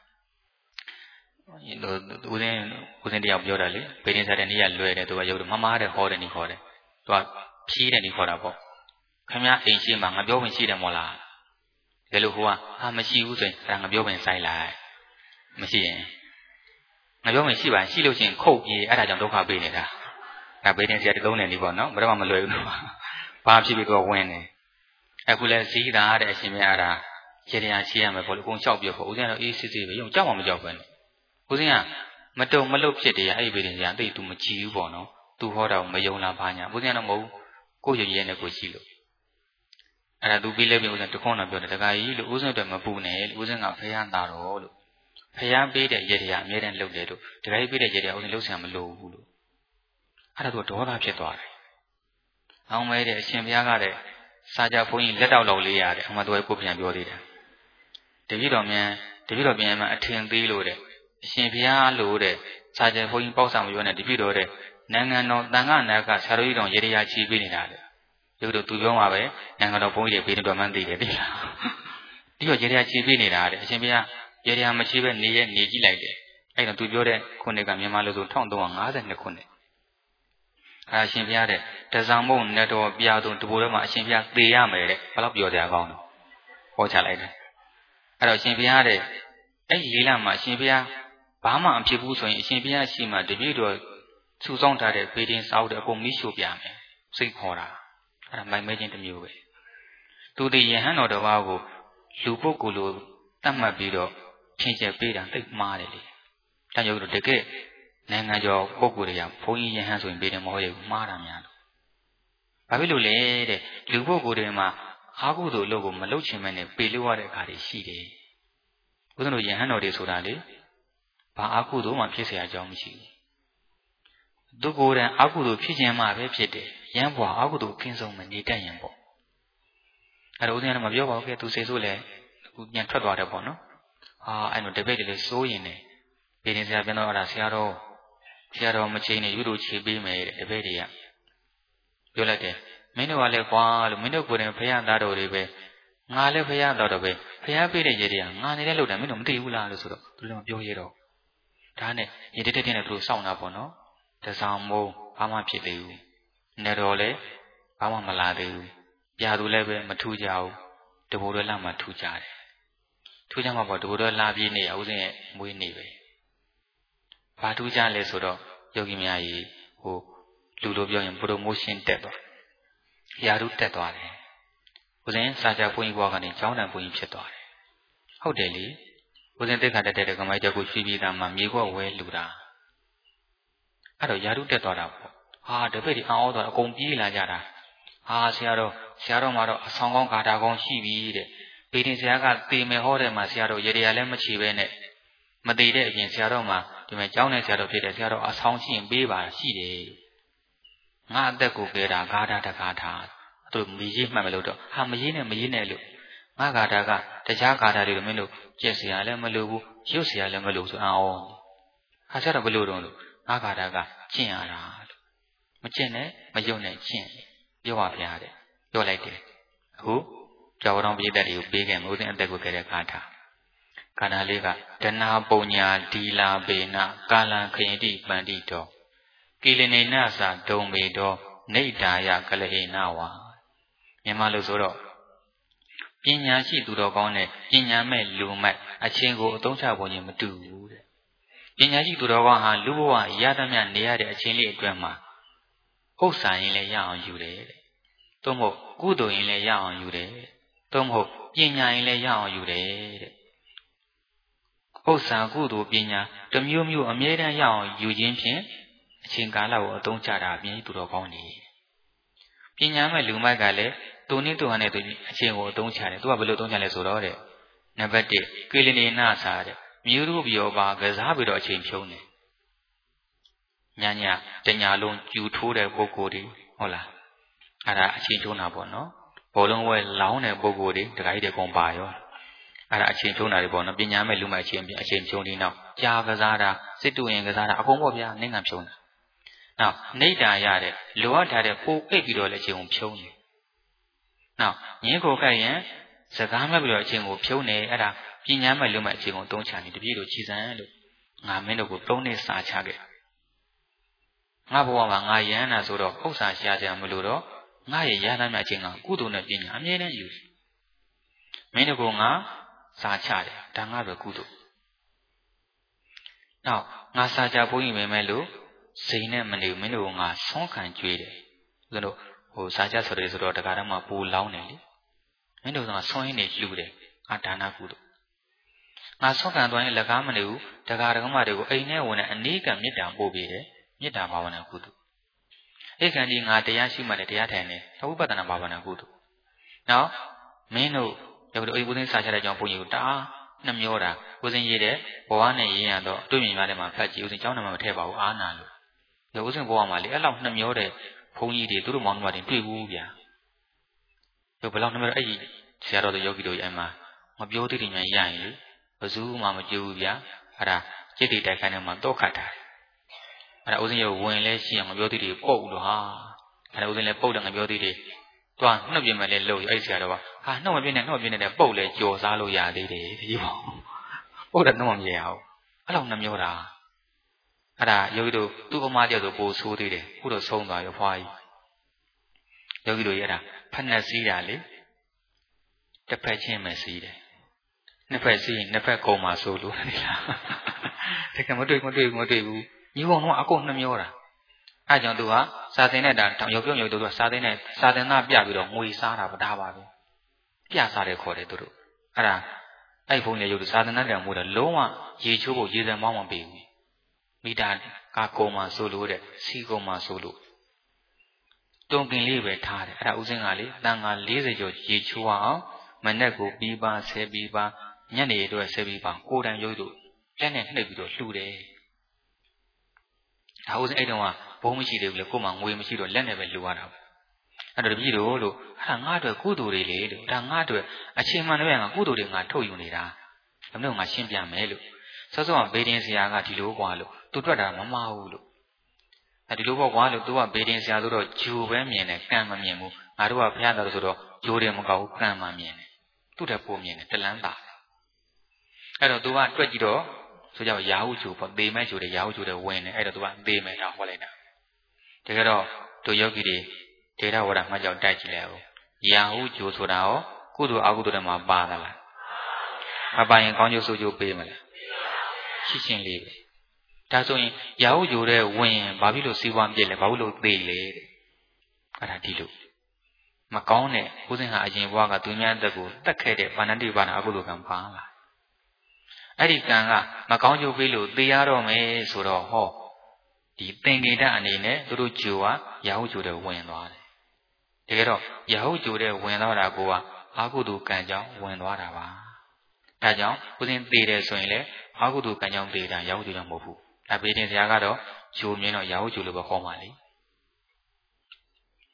ဦးစင်းတယောက်ပြောတာလေဘေးရင်းစားတဲ့နေ့ကလွယ်တယ်သူကရုပ်တော့မမားတဲ့ဟောတယ်နေခေါ်တယ်သူကဖြီးတယ်နေခေါ်တာပေါ့ခင်ဗျားအိမ်ရှိမှငါပြောဝင်ရှိတယ်မို့လားဒါလို့ဟိုကမရှိဘူးဆိုရင်အဲ့ဒါငါပြောဝင်ဆိုင်လိုက်မရှိရင်ငါပြောဝင်ရှိပါရှိလို့ရှိရင်ခုတ်ပြေးအဲ့ဒါကြောင့်ဒုက္ခပေးနေတာဒါဘေးတင်ဆရာတလုံးနေနေပေါ့နော်ဘယ်တော့မှမလွယ်ဘူးလို့ဘာဖြစ်ပြီးတော့ဝင်နေအခုလဲဇီးတာတဲ့အရှင်မြတ်အားရေတရားချေးရမယ်ပေါ့လေအကုန်လျှောက်ပြဖို့ဦးဇင်းကတော့အေးစစ်စစ်ပဲရုံကြောက်မှမကြောက်ပဲနဲ့ဦးဇင်းကမတုံမလုတ်ဖြစ်တယ်အဲ့ဒီဘေးတင်ဆရာအသိသူမကြည့်ဘူးပေါ့နော်သူဟောတာကိုမယုံလားဘာညာဦးဇင်းကတော့မဟုတ်ကိုယ့်ရည်ရဲနဲ့ကိုရှိလို့အဲ့ဒါသူပြီးလဲပြီးဦးဇင်းတခွန်းတော့ပြောတယ်တခါကြီးလို့ဦးဇင်းအတွက်မပူနဲ့ဦးဇင်းကဖယားသားတော်လို့ဖယားပေးတဲ့ရေတရားအမြဲတမ်းလုပ်တယ်လို့တခါကြီးပေးတဲ့ရေတရားဦးဇင်းလှုပ်ဆံမလို့ဘူးလို့အဲ့ဒါသူဒေါသဖြစ်သွားတယ်အောင်မဲတဲ့အရှင်ဘုရားကတဲ့စာကြဘုန်းကြီးလက်တောက်လောက်လေးရတယ်အမှသူကကိုပြန်ပြောသေးတယ်တပည့်တော်ပြန်မှအထင်သေးလို့တဲ့အရှင်ဘုရားလို့တဲ့စာကြဘုန်းကြီးပေါက်ဆောင်မပြောနဲ့တပည့်တော်တဲ့နိုင်ငံတော်တန်ခါနာကဆရာတော်ကြီးတော်ရေတရားချီးပေးနေတာတဲ့ဒီလိုသူပြောမှာပဲနိုင်ငံတော်ဘုန်းကြီးတွေဘေးတော်မှန်းသိတယ်သိလားဒီတော့ရေတရားချီးပေးနေတာတဲ့အရှင်ဘုရားရေတရားမချီးပဲနေကြည့်လိုက်တယ်အဲ့တော့သူပြောတဲ့ခုနှစ်ကမြန်မာလူဆို1352ခုနှစ်အရှင်ဘုရားတဲ့တဇံမုံနဲ့တော်ပြားသူတဘူထဲမှာအရှင်ဘုရားသေရမယ်တဲ့ဘယ်တော့ပြောကြကောင်းတော့ဟောချလိုက်တယ်အဲ့တော့အရှင်ဘုရားတဲ့အဲ့ဒီလေးလမှာအရှင်ဘုရားဘာမှမဖြစ်ဘူးဆိုရင်အရှင်ဘုရားရှိမှတပည့်တော်စုဆောင်ထားတဲ့ဘေးတင်စာအုပ်တွေအကုန်မိရှို့ပြမယ်စိတ်ခေါ်တာအဲ့ဒါမိုင်မဲချင်းတစ်မျိုးပဲသူဒီယဟန်တော်တစ်ပါးကိုလူပုဂ္ဂိုလ်လိုတတ်မှတ်ပြီးတော့ဖြင့်ချက်ပေးတာသိမှားတယ်လေတန်ရုပ်တော့တကယ်နိုင်ငံကျော်ပုဂ္ဂိုလ်တွေကဘုန်းကြီးယဟန်ဆိုရင်ဘေးတင်မဟုတ်ရဘူးမှားတာများလို့ဘာဖြစ်လို့လဲတဲ့လူပုဂ္ဂိုလ်တွေမှာအာဟုသို့လို့ကိုမလုပ်ချင်မဲ့နဲ့ပေလို့ရတဲ့အခါတွေရှိတယ်ဦးဇင်းတို့ယဟန်တော်တွေဆိုတာလေဘာအာဟုသို့မှဖြစ်เสียအကြောင်းမရှိဘူးသူကိုယ်တိုင်အာဟုသို့ဖြစ်ခြင်းမှပဲဖြစ်တယ်ရမ်းပွားအာဟုသို့ကင်းဆုံးမနေတတ်ရင်ပေါ့အဲ့တော့ဦးဇင်းကမပြောပါဘူးကဲသူစိတ်ဆိုးလဲအခုပြန်ထွက်သွားတယ်ပေါ့နော်အဲ့တော့တပည့်တွေလည်းစိုးရင်နေဘေးတင်ဆရာပြန်တော့အဲ့ဒါဆရာတော်မချင်းနဲ့ယူလို့ခြေပေးမယ်တဲ့တပည့်တွေကပြောလိုက်တယ်မင်းတို့ကလည်းကွာလို့မင်းတို့ကိုယ်တိုင်ဖယားသားတော်တွေပဲငါလည်းဖယားသားတော်ပဲဖယားပေးတဲ့ရေတွေကငါနေတဲ့လို့တယ်မင်းတို့မသိဘူးလားလို့ဆိုတော့သူလည်းမပြောရတော့ဒါနဲ့ရေတက်တဲ့နဲ့သူတို့စောင့်တာပေါ့နော်တစောင်းမိုးဘာမှဖြစ်သေးဘူးနေတော်လည်းဘာမှမလာသေးဘူးပြာသူလည်းပဲမထူကြဘူးတဘိုးတော်လာမှထူကြတယ်ထူကြမှာပေါ့တဘိုးတော်လာပြေးနေရဦးစင်းရဲ့မွေးနေပဲဘာထူကြလဲဆိုတော့ယောဂီများကြီးဟိုလူလိုပြောရင် promotion တက်သွားရာထူးတက်သွားတယ်ဦးစင်းစာချဘုန်းကြီးဘွားကနေကျောင်းတန်ဘုန်းကြီးဖြစ်သွားတယ်ဟုတ်တယ်လေဦးစင်းတက်ခါတက်တဲ့ကမိုက်တက်ကိုရွှေပြည်သားမှာမြေခွက်ဝဲလူတာအဲ့တော့ရာထူးတက်သွားတာပေါ့တပည့်တွေအောင်းသွားအကုန်ပြေးလာကြတာဆရာတော်မှာတော့အဆောင်ကောင်းဂါထာကောင်းရှိပြီတဲ့ဘေးတင်ဆရာကသေမယ်ဟောတယ်မှာဆရာတော်ရေတရားလည်းမချေပဲနဲ့မသေးတဲ့အပြင်ဆရာတော်မှာဒီမှာကျောင်းနဲ့ဆရာတော်ဖြစ်တဲ့ဆရာတော်အဆောင်ရှိရင်ပေးပါရှိတယ်ငါအသက်ကိုကဲတာဂါထာတဂါထာသူမကြီးမှတ်မလို့တော့ဟာမကြီးနဲ့လို့ငါဂါထာကတခြားဂါထာတွေမင်းတို့ကျက်เสียလည်းမလို့ဘူးရုပ်เสียလည်းမလို့ဆိုအောင်ဟာဆက်တော့ဘလို့တော့လို့ငါဂါထာကကျင့်ရတာလို့မကျင့်နဲ့မယုံနဲ့ကျင့်ပြောပါဗျာတဲ့ပြောလိုက်တယ်အခုကျောင်းတော်ပြည်သက်တွေကိုပေးခဲ့မိုးစင်းအသက်ကိုကဲတဲ့ဂါထာလေးကတဏပုံညာဒီလာဘေနကာလံခရင်တိပန္တိတောကိလနေနသာဒုံမေတောနေဒါယကလဟေနဝါမြန်မာလို့ဆိုတော့ပညာရှိသူတော်ကောင်းနဲ့ပညာမဲ့လူမိုက်အချင်းကိုအသုံးချပုံချင်းမတူဘူးတဲ့ပညာရှိသူတော်ကောင်းဟာလူဘဝရသမျှနေရတဲ့အချင်းလေးအတွင်းမှာဥစ္စာရင်လည်းရအောင်ယူတယ်တဲ့သို့မဟုတ်ကုသိုလ်ရင်လည်းရအောင်ယူတယ်သို့မဟုတ်ပညာရင်လည်းရအောင်ယူတယ်တဲ့ဥစ္စာကုသိုလ်ပညာတစ်မျိုးမျိုးအမြဲတမ်းရအောင်ယူခြင်းဖြင့်အချိန်ကာလကိုအသုံးချတာအမြင်သူတော်ကောင်းနေပညာမဲ့လူမိုက်ကလည်းသူနည်းသူဟန်နဲ့သူအချိန်ကိုအသုံးချတယ်သူကဘယ်လိုအသုံးချလဲဆိုတော့တဲ့နံပါတ်1ကိလေနေနာစာတဲ့မြို့တို့ပြောပါကစားပြီးတော့အချိန်ဖြုံးတယ်ညတညာလုံးကျူထိုးတဲ့ပုဂ္ဂိုလ်တွေဟုတ်လားအဲ့ဒါအချိန်ဖြုံးတာပေါ့နော်ဘောလုံးဝဲလောင်းတဲ့ပုဂ္ဂိုလ်တွေတခါကြီးတကုန်ပါရောအဲ့ဒါအချိန်ဖြုံးတာတွေပေါ့နော်ပညာမဲ့လူမိုက်အချိန်ဖြုံးနေတော့ကြာကစားတာစစ်တူရင်ကစားတာအကုန်ပေါ့ဗျာနိုင်ငံဖြုံးတာနောက်နေတာရတဲ့လိုအပ်ထားတဲ့ပိုးအိတ်ပြီးတော့လည်းအချိန်ကိုဖြုံးနေနောက်ငင်းကိုခက်ရင်စကားမဲ့ပြီးတော့အချိန်ကိုဖြုံးနေအဲ့ဒါပညာမဲ့လူမဲ့အချိန်ကိုသုံးချနေတပြည့်တို့ချီစံလို့ငါမင်းတို့ကို3နှစ်စာချခဲ့ငါဘဝမှာငါရဟန္တာဆိုတော့ဥစ္စာရှားကြမလို့တော့ငါရဲ့ရဟန္တာမြတ်ချင်းကကုသိုလ်နဲ့ပညာအမြဲတမ်းယူမင်းတို့ကငါစာချတယ်ဒါငါပဲကုသိုလ်နောက်ငါစာချဖို့ရင်ပဲလို့စိန်နဲ့မနေဘူးမင်းတို့ကငါဆွမ်းခံကြွေးတယ်ဦးဇင်းတို့ဟိုစာချဆိုတယ်ဆိုတော့တခါတည်းမှပူလောင်းတယ်လေမင်းတို့ကဆွမ်းရင်းနေလှူတယ်အာဒါနကုသိုလ်ငါဆွမ်းခံသွားရင်လက်ကားမနေဘူးတခါတည်းမှတွေကိုအိမ်ထဲဝင်တဲ့အနည်းကမေတ္တာပို့ပေးတယ်မေတ္တာဘာဝနာကုသိုလ်ဧကံဒီငါတရားရှိမှလည်းတရားထိုင်တယ်သဝိပဿနာဘာဝနာကုသိုလ်နောက်မင်းတို့ရုပ်တို့အိမ်ဦးသိန်းစာချတဲ့အကြောင်းဘုန်းကြီးကိုတအားနှမျောတာဦးစင်းရေးတဲ့ဘဝနဲ့ရင်းရတော့တွေ့မြင်ရတဲ့မှာဖတ်ကြည့်ဦးစင်းကျောင်းနံပါတ်မထည့်ပါဘူးအားနာလို့ဦးစင်းဘဝမှာလေအဲ့လောက်နှမျောတဲ့ဘုန်းကြီးတွေသူတို့မောင်နှမတွေတွေ့ဘူးဗျာဘယ်လောက်နှမျောအဲ့ဒီဆရာတော်တို့ယောဂီတို့အဲ့မှာမပြောသေးတယ်များရရင်လေဘယ်သူမှမကြည့်ဘူးဗျာအဲ့ဒါจิตတိတိုက်ခိုင်းနေမှာတော့ခတ်တာအဲ့ဒါဦးစင်းရဲ့ဝင်လဲရှိအောင်မပြောသေးတယ်ပုတ်လို့ဟာအဲ့ဒါဦးစင်းလဲပုတ်တယ်ငါပြောသေးတယ်တွားနှုတ်ပြမယ်လဲလို့အဲ့ဒီဆရာတော်ကဟာနှုတ်မပြင်းနဲ့ပုတ်လဲကြော်စားလို့ရသေးတယ်ဒီပေါ့ပုတ်တယ်နှုတ်မမြင်အောင်အဲ့လောက်နှမျောတာအဲ့ဒါယောဂီတို့သူ့အမတယောက်ဆိုပိုဆိုးသေးတယ်ခုတော့ဆုံးသွားရောဖွားကြီးယောဂီတို့ရတာဖက်နဲ့စီးတာလေတစ်ဖက်ချင်းပဲစီးတယ်နှစ်ဖက်စီးရင်နှစ်ဖက်ကုံမှာဆိုလို့လေလားတကယ်မတွေ့ဘူးညီကောင်တော့အကုန်နှမျောတာအဲ့ကြောင့်သူကစာသင်တဲ့တာရောက်ပြုံးသူကစာသင်တဲ့စာသင်သားပြပြီးတော့ငွေစားတာဗဒါပါပဲပြစားတယ်ခေါ်တယ်သူတို့အဲ့ဒါအဲ့ဘုန်းကြီးရုပ်သူစာသင်သားတံမို့တော့လုံးဝရေချိုးဖို့ရေစံမောင်းမပေးဘူးမိတာကကုံမှာဆိုလို့တဲ့စီကုံမှာဆိုလို့တုံကင်လေးပဲထားတယ်အဲ့ဒါဥစဉ်ကလေတန်က40ကျော်ရေချိုးအောင်မနဲ့ကိုပြီးပါဆဲပြီးပါညနေအတွက်ဆဲပြီးပါကိုယ်တိုင်ရုပ်သူလက်နဲ့နှိပ်ပြီးတော့လှူတယ်ဒါဥစဉ်အဲ့တုန်းကဘုံမရှိသေးဘူးလေကို့မှာငွေမရှိတော့လက်နဲ့ပဲလှူရတာအဲ့တော့တပည့်တော်လို့အဲ့ဒါငါ့အတွက်ကုသိုလ်တွေလေလို့ဒါငါ့အတွက်အချိန်မှန်တဲ့ငါကုသိုလ်တွေငါထုတ်ယူနေတာဒါမျိုးငါရှင်းပြမယ်လို့စောစောကဘေးဒင်းဆရာကဒီလိုကွာလို့သူတွက်တာမမှားဘူးလို့အဲဒီလိုပေါ့ကွာလို့သူကဘေးဒင်းဆရာဆိုတော့ဂျိုပဲမြင်တယ်ကံမမြင်ဘူးငါတို့ကဘုရားတော်ဆိုတော့ဂျိုတယ်မကောက်ဘူးကံမှမြင်တယ်သူ့တက်ပိုမြင်တယ်တလန်းတာအဲ့တော့သူကတွက်ကြည့်တော့ဆိုကြရာဟုဂျိုပေါ့သေမဲ့ဂျိုတယ်ရာဟုဂျိုတယ်ဝင်တယ်အဲ့တော့သူကသေမဲ့တာဟောလိုက်တာတကယ်တော့တို့ယောဂီတွေဒေတာဝရမှကြောက်တိုက်ကြည့်လိုက်အောင်ရာဟုဂျိုဆိုတာရောကုသိုလ်အကုသိုလ်တွေမှာပါသလားမပါရင်ကောင်းကျိုးဆိုးကျိုးပေးမလားရှင်းရှင်းလေးပဲဒါဆိုရင်ရာဟုဂျိုတဲ့ဝင်ရင်ဘာဖြစ်လို့စီးပွားပြစ်လဲဘာဖြစ်လို့သေလဲတဲ့အဲ့ဒါဒီလိုမကောင်းတဲ့ဦးစင်ဟာအရင်ဘဝကသူများအသက်ကိုတတ်ခဲ့တဲ့ဗန္နတိဘာနာအကုသိုလ်ကံပါလာအဲ့ဒီကံကမကောင်းကျိုးပေးလို့သေရတော့မယ်ဆိုတော့ဟောဒီသင်္ကေတအနေနဲ့သူတို့ဂျိုကရာဟုဂျိုတဲ့ဝင်သွားတယ်တကယ်တော့ရာဟုဂျိုတဲ့ဝင်သွားတာကအကုသိုလ်ကံကြောင့်ဝင်သွားတာပါဒါကြောင့်ဦးစင်သေတယ်ဆိုရင်လည်းအကုသိုလ်ကံကြောင့်သေတာရာဟုဂျိုကြောင့်မဟုတ်ဘူးဒါပေတင်ဆရာကတော့ဂျိုမြင်တော့ရာဟုဂျိုလို့ပဲခေါ်ပါလေ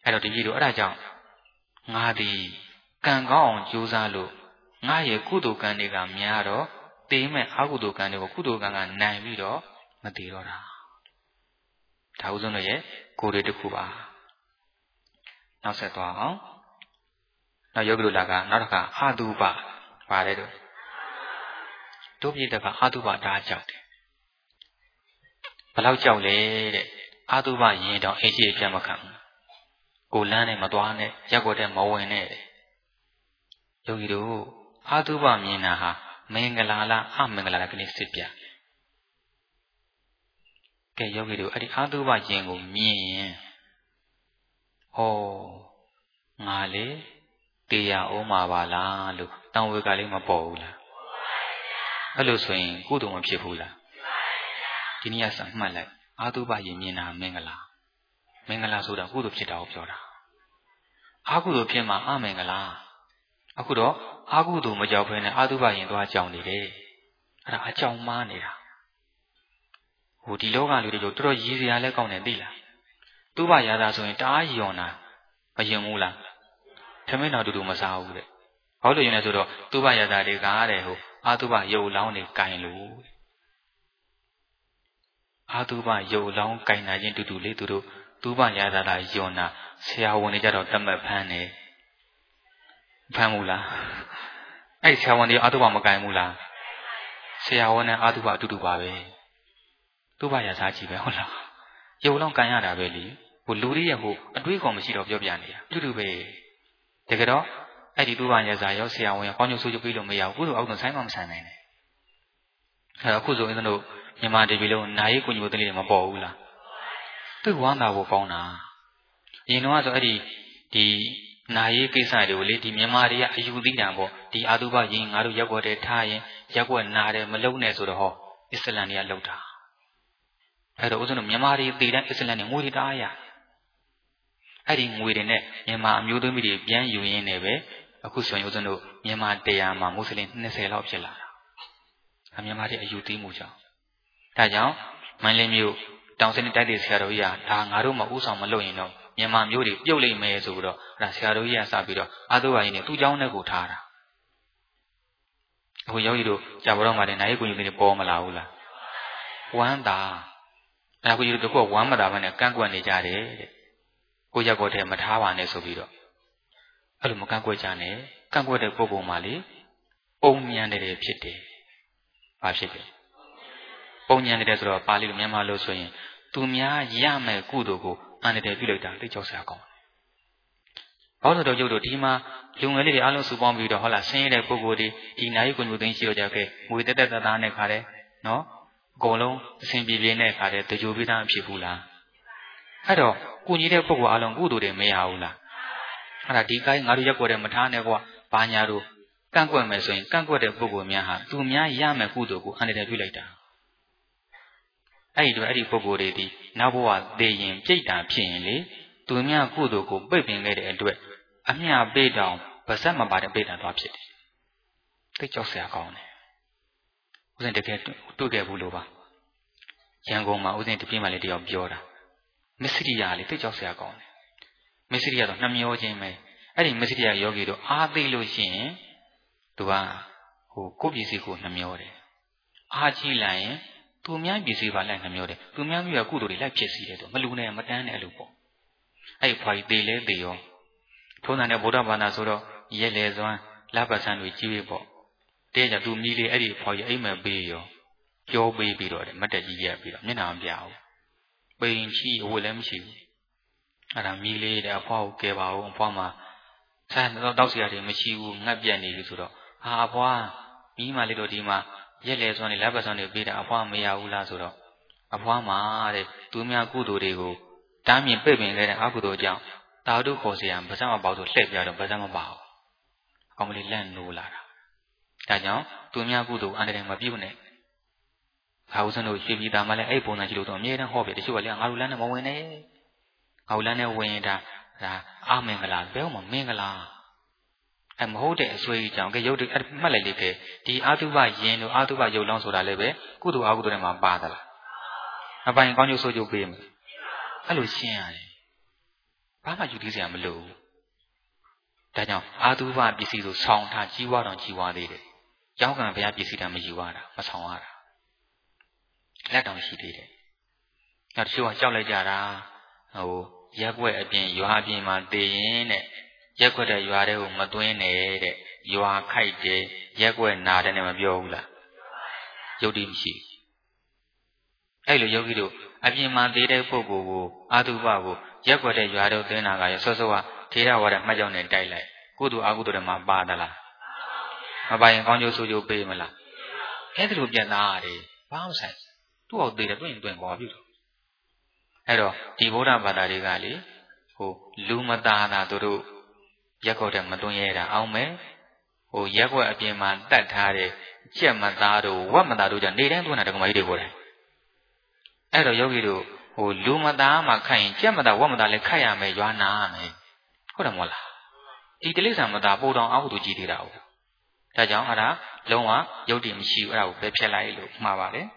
အဲ့တော့ဒီပြည်တို့အဲ့ဒါကြောင့်ငါသည်ကံကောင်းအောင်ကြိုးစားလို့ငါရဲ့ကုသိုလ်ကံတွေကများတော့တေးမဲ့အကုသိုလ်ကံတွေကိုကုသိုလ်ကံကနိုင်ပြီးတော့မတည်တော့တာဒါဥဆုံးတို့ရဲ့ကိုယ်တွေတစ်ခုပါနောက်ဆက်သွားအောင်နောက်ယောဂီတို့လာကနောက်တစ်ခါအာတုပပါတယ်တို့ပြည့်တဲ့ကအာတုပဒါကြောက်တယ်ဘယ်လောက်ကြောက်လဲတဲ့အာတုပရင်တော့အိမ်ရှိပြန်မခံဘူးကိုလန်းနဲ့မသွားနဲ့ရက်ွက်တဲ့မဝင်နဲ့ယောဂီတို့အာတုပမြင်တာဟာမင်္ဂလာလားအမင်္ဂလာလားကလေးစစ်ပြကဲယောဂီတို့အဲ့ဒီအာတုပရင်ကိုမြင်ရင်ဟောငါလေတရားအောင်မှာပါလားလို့တောင်းဝေကလေးမပေါ်ဘူးလားအဲ့လိုဆိုရင်ကုသိုလ်မဖြစ်ဘူးလားဒီနေ့ကစမှတ်လိုက်အာတုပရင်မြင်တာမင်္ဂလာမင်္ဂလာဆိုတာကုသိုလ်ဖြစ်တာကိုပြောတာအာကုသိုလ်ဖြစ်မှာအမင်္ဂလာအခုတော့အာကုသိုလ်မကြောက်ဘဲနဲ့အာတုပရင်သွားကြောင်နေတယ်အဲ့ဒါအကြောင်းမှားနေတာဟိုဒီလောကလူတွေတော်တော်ရည်စရာလဲကောင်းတယ်သိလားတုပရာသာဆိုရင်တအားယွန်တာမယွန်ဘူးလားထမင်းတော်တူမစားဘူးတဲ့ဘာလို့ယွန်လဲဆိုတော့တုပရာသာတွေကတဲ့ဟိုအာတုပရုပ်လောင်းတွေကင်လို့အာတုပရုပ်လောင်းကင်နာချင်းတူတူလေးသူတို့တုပရာသာယွန်တာဆရာဝန်တွေကြတော့တတ်မှတ်ဖမ်းတယ်ဖမ်းဘူးလားအဲ့ဆရာဝန်တွေအာတုပမကင်ဘူးလားဆရာဝန်နဲ့အာတုပအတူတူပါပဲတုပရာသာကြီးပဲဟုတ်လားရုပ်လောင်းကင်ရတာပဲလေဟိုလူတွေရဲ့ဟိုအတွေးကောင်မရှိတော့ပြောပြနေတာတူတူပဲတကယ်တော့အဲ့ဒီတုပရာသာရောဆရာဝန်ရောကောင်းကျိုးဆိုးကျိုးပေးလို့မရဘူးကုသိုလ်အောက်ဆုံးဆိုင်မှမဆိုင်နိုင်နဲ့အဲ့တော့အခုဆိုရင်တို့မြန်မာတပြည်လုံးနာရီကိုညီမတလေးတွေမပေါ်ဘူးလားသူ့ဝမ်းသာဖို့ကောင်းတာအရင်တော့ဆိုအဲ့ဒီနာရီကိစ္စတွေကိုလေဒီမြန်မာတွေကအယူသိတာပေါ့ဒီအာတုပရင်ငါတို့ရက်ွက်တယ်ထားရင်ရက်ွက်နာတယ်မလုံနဲ့ဆိုတော့ဟောအစ္စလမ်တွေကလောက်တာအဲ့တော့ဦးဇင်းတို့မြန်မာတွေတည်တဲ့အစ္စလမ်တွေငွေတွေတအားရအဲ့ဒီငွေတွေနဲ့မြန်မာအမျိုးသမီးတွေပြန်ယူရင်းနဲ့ပဲအခုဆိုရင်ဦးဇင်းတို့မြန်မာ100မှာမွတ်စလင်20လောက်ဖြစ်လာတာအမြန်မာတွေအယူသိမှုကြောင့်ဒါကြောင့်မန္တလေးမြို့တောင်စင်းတိုက်တဲ့ဆရာတော်ကြီးကဒါငါတို့မှဥဆောင်မလုပ်ရင်တော့မြန်မာမျိုးတွေပြုတ်လိမ့်မယ်ဆိုတော့အဲ့ဒါဆရာတော်ကြီးကစပြီးတော့အာသုဘယင်းနဲ့သူ့เจ้าနဲ့ကိုထားတာအခုယောဂီတို့ကြာဘောတော့မှလည်းနိုင်ကိုကြီးတွေပေါ်မလာဘူးလားဝမ်းသာအဲ့ဒါကိုကြီးတို့ကဝမ်းမသာဘဲနဲ့ကန့်ကွက်နေကြတယ်တဲ့ကိုရက်ကိုတည်းမထားပါနဲ့ဆိုပြီးတော့အဲ့လိုမကန့်ကွက်ကြနဲ့ကန့်ကွက်တဲ့ပုဂ္ဂိုလ်မှလေပုံဉဏ်တွေဖြစ်တယ်ဘာဖြစ်တယ်ပုံဉဏ်တွေဆိုတော့ပါဠိလိုမြန်မာလိုဆိုရင်သူများရမယ်ကုသိုလ်ကိုအန္တရာယ်ပြုလိုက်တာသိကြောက်စရာကောင်းတယ်။ဘောဓတော်ကျုပ်တို့ဒီမှာလူငယ်လေးတွေအားလုံးစုပေါင်းပြီးတော့ဟုတ်လားဆင်းရဲတဲ့ပုဂ္ဂိုလ်တွေဒီနာရီကိုညူသိန်းရှိတော့ကြခဲ့ငွေတက်တက်သားသားနဲ့ခါတယ်နော်အကုန်လုံးအစဉ်ပြေပြေနဲ့ခါတယ်တကြိုပေးသားဖြစ်ဘူးလားအဲ့တော့ကုညီတဲ့ပုဂ္ဂိုလ်အားလုံးကုသိုလ်တွေမရဘူးလားအဲ့ဒါဒီကိုင်းငါတို့ရက်ွက်တယ်မထားနဲ့ကွာဘာညာတို့ကန့်ကွက်မယ်ဆိုရင်ကန့်ကွက်တဲ့ပုဂ္ဂိုလ်များဟာသူများရမယ်ကုသိုလ်ကိုအန္တရာယ်ပြုလိုက်တာအဲ့ဒီပုဂ္ဂိုလ်တွေဒီနောက်ဘဝသေရင်ပြိတ္တာဖြစ်ရင်လေသူများကုသိုလ်ကိုပိတ်ပင်ခဲ့တဲ့အတွက်အမျှပေးတောင်ဗဇက်မပါတဲ့ပိတ္တာသွားဖြစ်တယ်။သိကြောက်စရာကောင်းတယ်။ဦးဇင်းတကယ်တွေ့ခဲ့ဘူးလို့ပါ။ရန်ကုန်မှာဦးဇင်းတပြင်းမှလည်းတယောက်ပြောတာမစ္စရိယလေသိကြောက်စရာကောင်းတယ်။မစ္စရိယတော့နှမျောခြင်းပဲ။အဲ့ဒီမစ္စရိယယောဂီတို့အားသိလို့ရှိရင်သူကကိုယ့်ပစ္စည်းကိုနှမျောတယ်။အားကြီးလိုက်ရင်သူများပစ္စည်းပါလိုက်နှမျောတယ်သူများမျိုးကကုသိုလ်တွေလိုက်ဖြစ်စီတယ်သူမလူနဲ့မတန်းနဲ့အဲ့လိုပေါ့အဲ့ဖွာကြီးသေးလဲသေးရောထုံးတဲ့ဗုဒ္ဓဘာသာဆိုတော့ရဲလေစွမ်းလက်ပတ်ဆန်းတွေကြီးပြီပေါ့တဲကြသူမြည်လေးအဲ့ဒီဖွာကြီးအိမ်မဲ့ပေးရောကြောပေးပြီးတော့မတက်ကြီးရက်ပြီးတော့မျက်နှာမပြဘူးပိန်ချီအဝတ်လည်းမရှိဘူးအဲ့ဒါမြည်လေးတဲ့အဖွာကိုကဲပါဦးအဖွာမှာဆန်းတော့တောက်စရာတွေမရှိဘူးငတ်ပြက်နေပြီဆိုတော့ဟာအဖွာမိမလေးတို့ဒီမှာရက်လေစွမ်းနေလက်ပတ်စွမ်းတွေပေးတာအဖွာမရဘူးလားဆိုတော့အဖွာမှာတဲ့သူများကုသိုလ်တွေကိုတားမြင်ပိတ်ပင်ခဲ့တဲ့အကုသိုလ်ကြောင့်တာဝတ္ထုခေါ်เสียဗဇက်မပေါဆိုလှည့်ပြတော့ဗဇက်မပါဘူး။အောင်မလေးလန့်နိုးလာတာ။ဒါကြောင့်သူများကုသိုလ်အန္တရာယ်မပြုတ်နဲ့။ဘာဦးစံတို့ရွှေပြည်သားမှလည်းအဲ့ပုံစံကြီးလို့တော့အမြဲတမ်းဟောပြတချို့ကလည်းငါတို့လမ်းနဲ့မဝင်နဲ့။ငါတို့လမ်းနဲ့ဝင်ရင်ဒါအာမင်္ဂလာဘယ်မှမင်္ဂလာ။မဟုတ်တဲ့အစွဲကြီးကြောင့်ကဲရုပ်တွေမှတ်လိုက်လေကဲဒီအာတုပယင်တို့အာတုပယုတ်လောင်းဆိုတာလည်းပဲကုသိုလ်အကုသိုလ်တွေမှာပါသလား။အပိုင်ကောင်းကျိုးဆိုးကျိုးပေးမယ်။အဲ့လိုရှင်းရတယ်။ဘဘာမှယူသေးစရာမလိုဘူးဒါကြောင့်အာသုဘပစ္စည်းဆိုဆောင်းထားကြီးဝါတော့ကြီးဝါသေးတယ်ကျောင်းကံဘုရားပစ္စည်းတာမယူရတာမဆောင်ရတာလက်တောင်ရှိသေးတယ်နောက်တချို့ကကြောက်လိုက်ကြတာရက်ွက်အပြင်ရွာအပြင်မှာတည်ရင်တဲ့ရက်ွက်တဲ့ရွာတွေကိုမသွင်းနဲ့တဲ့ရွာခိုက်တယ်ရက်ွက်နာတယ်နဲ့မပြောဘူးလားယုတ်တိမရှိအဲ့လိုယောဂီတို့အပြင်မှာတည်တဲ့ပုဂ္ဂိုလ်ကိုအာသုဘကိုရက်ွက်တဲ့ရွာတို့သွင်းတာကရဆော့ဆော့ကထေရဝါဒမှတ်ကြောင်းနဲ့တိုက်လိုက်ကုသိုလ်အကုသိုလ်တွေမှာပါသလားမပါရင်ကောင်းကျိုးဆိုးကျိုးပေးမလားအဲ့ဒါလိုပြန်သားရတယ်ဘာမှဆိုင်သူ့အောင်သေးတယ်တွင်ပေါ်ပြီအဲ့တော့ဒီဗုဒ္ဓဘာသာတွေကလေလူမသားတာသူတို့ရက်ခေါက်တဲ့မသွင်းရတာအောင်မယ်ရက်ခွက်အပြင်မှာတတ်ထားတဲ့ကြက်မသားတို့ဝက်မသားတို့ကြောင့်နေတိုင်းသွင်းတာဒကမကြီးတွေကိုယ်တိုင်အဲ့တော့ယောဂီတို့လူမသားမှာခိုက်ရင်ကြက်မသားဝက်မသားလည်းခိုက်ရမယ်ရွာနာရမယ်ဟုတ်တယ်မဟုတ်လားဒီတိလိစ္ဆာမသားပို့တော်အောက်သူကြီးသေးတာဟုတ်ဒါကြောင့်အဲ့ဒါလုံးဝယုတ်တိမရှိဘူးအဲ့ဒါကိုပဲဖြတ်လိုက်လို့မှားပါတယ်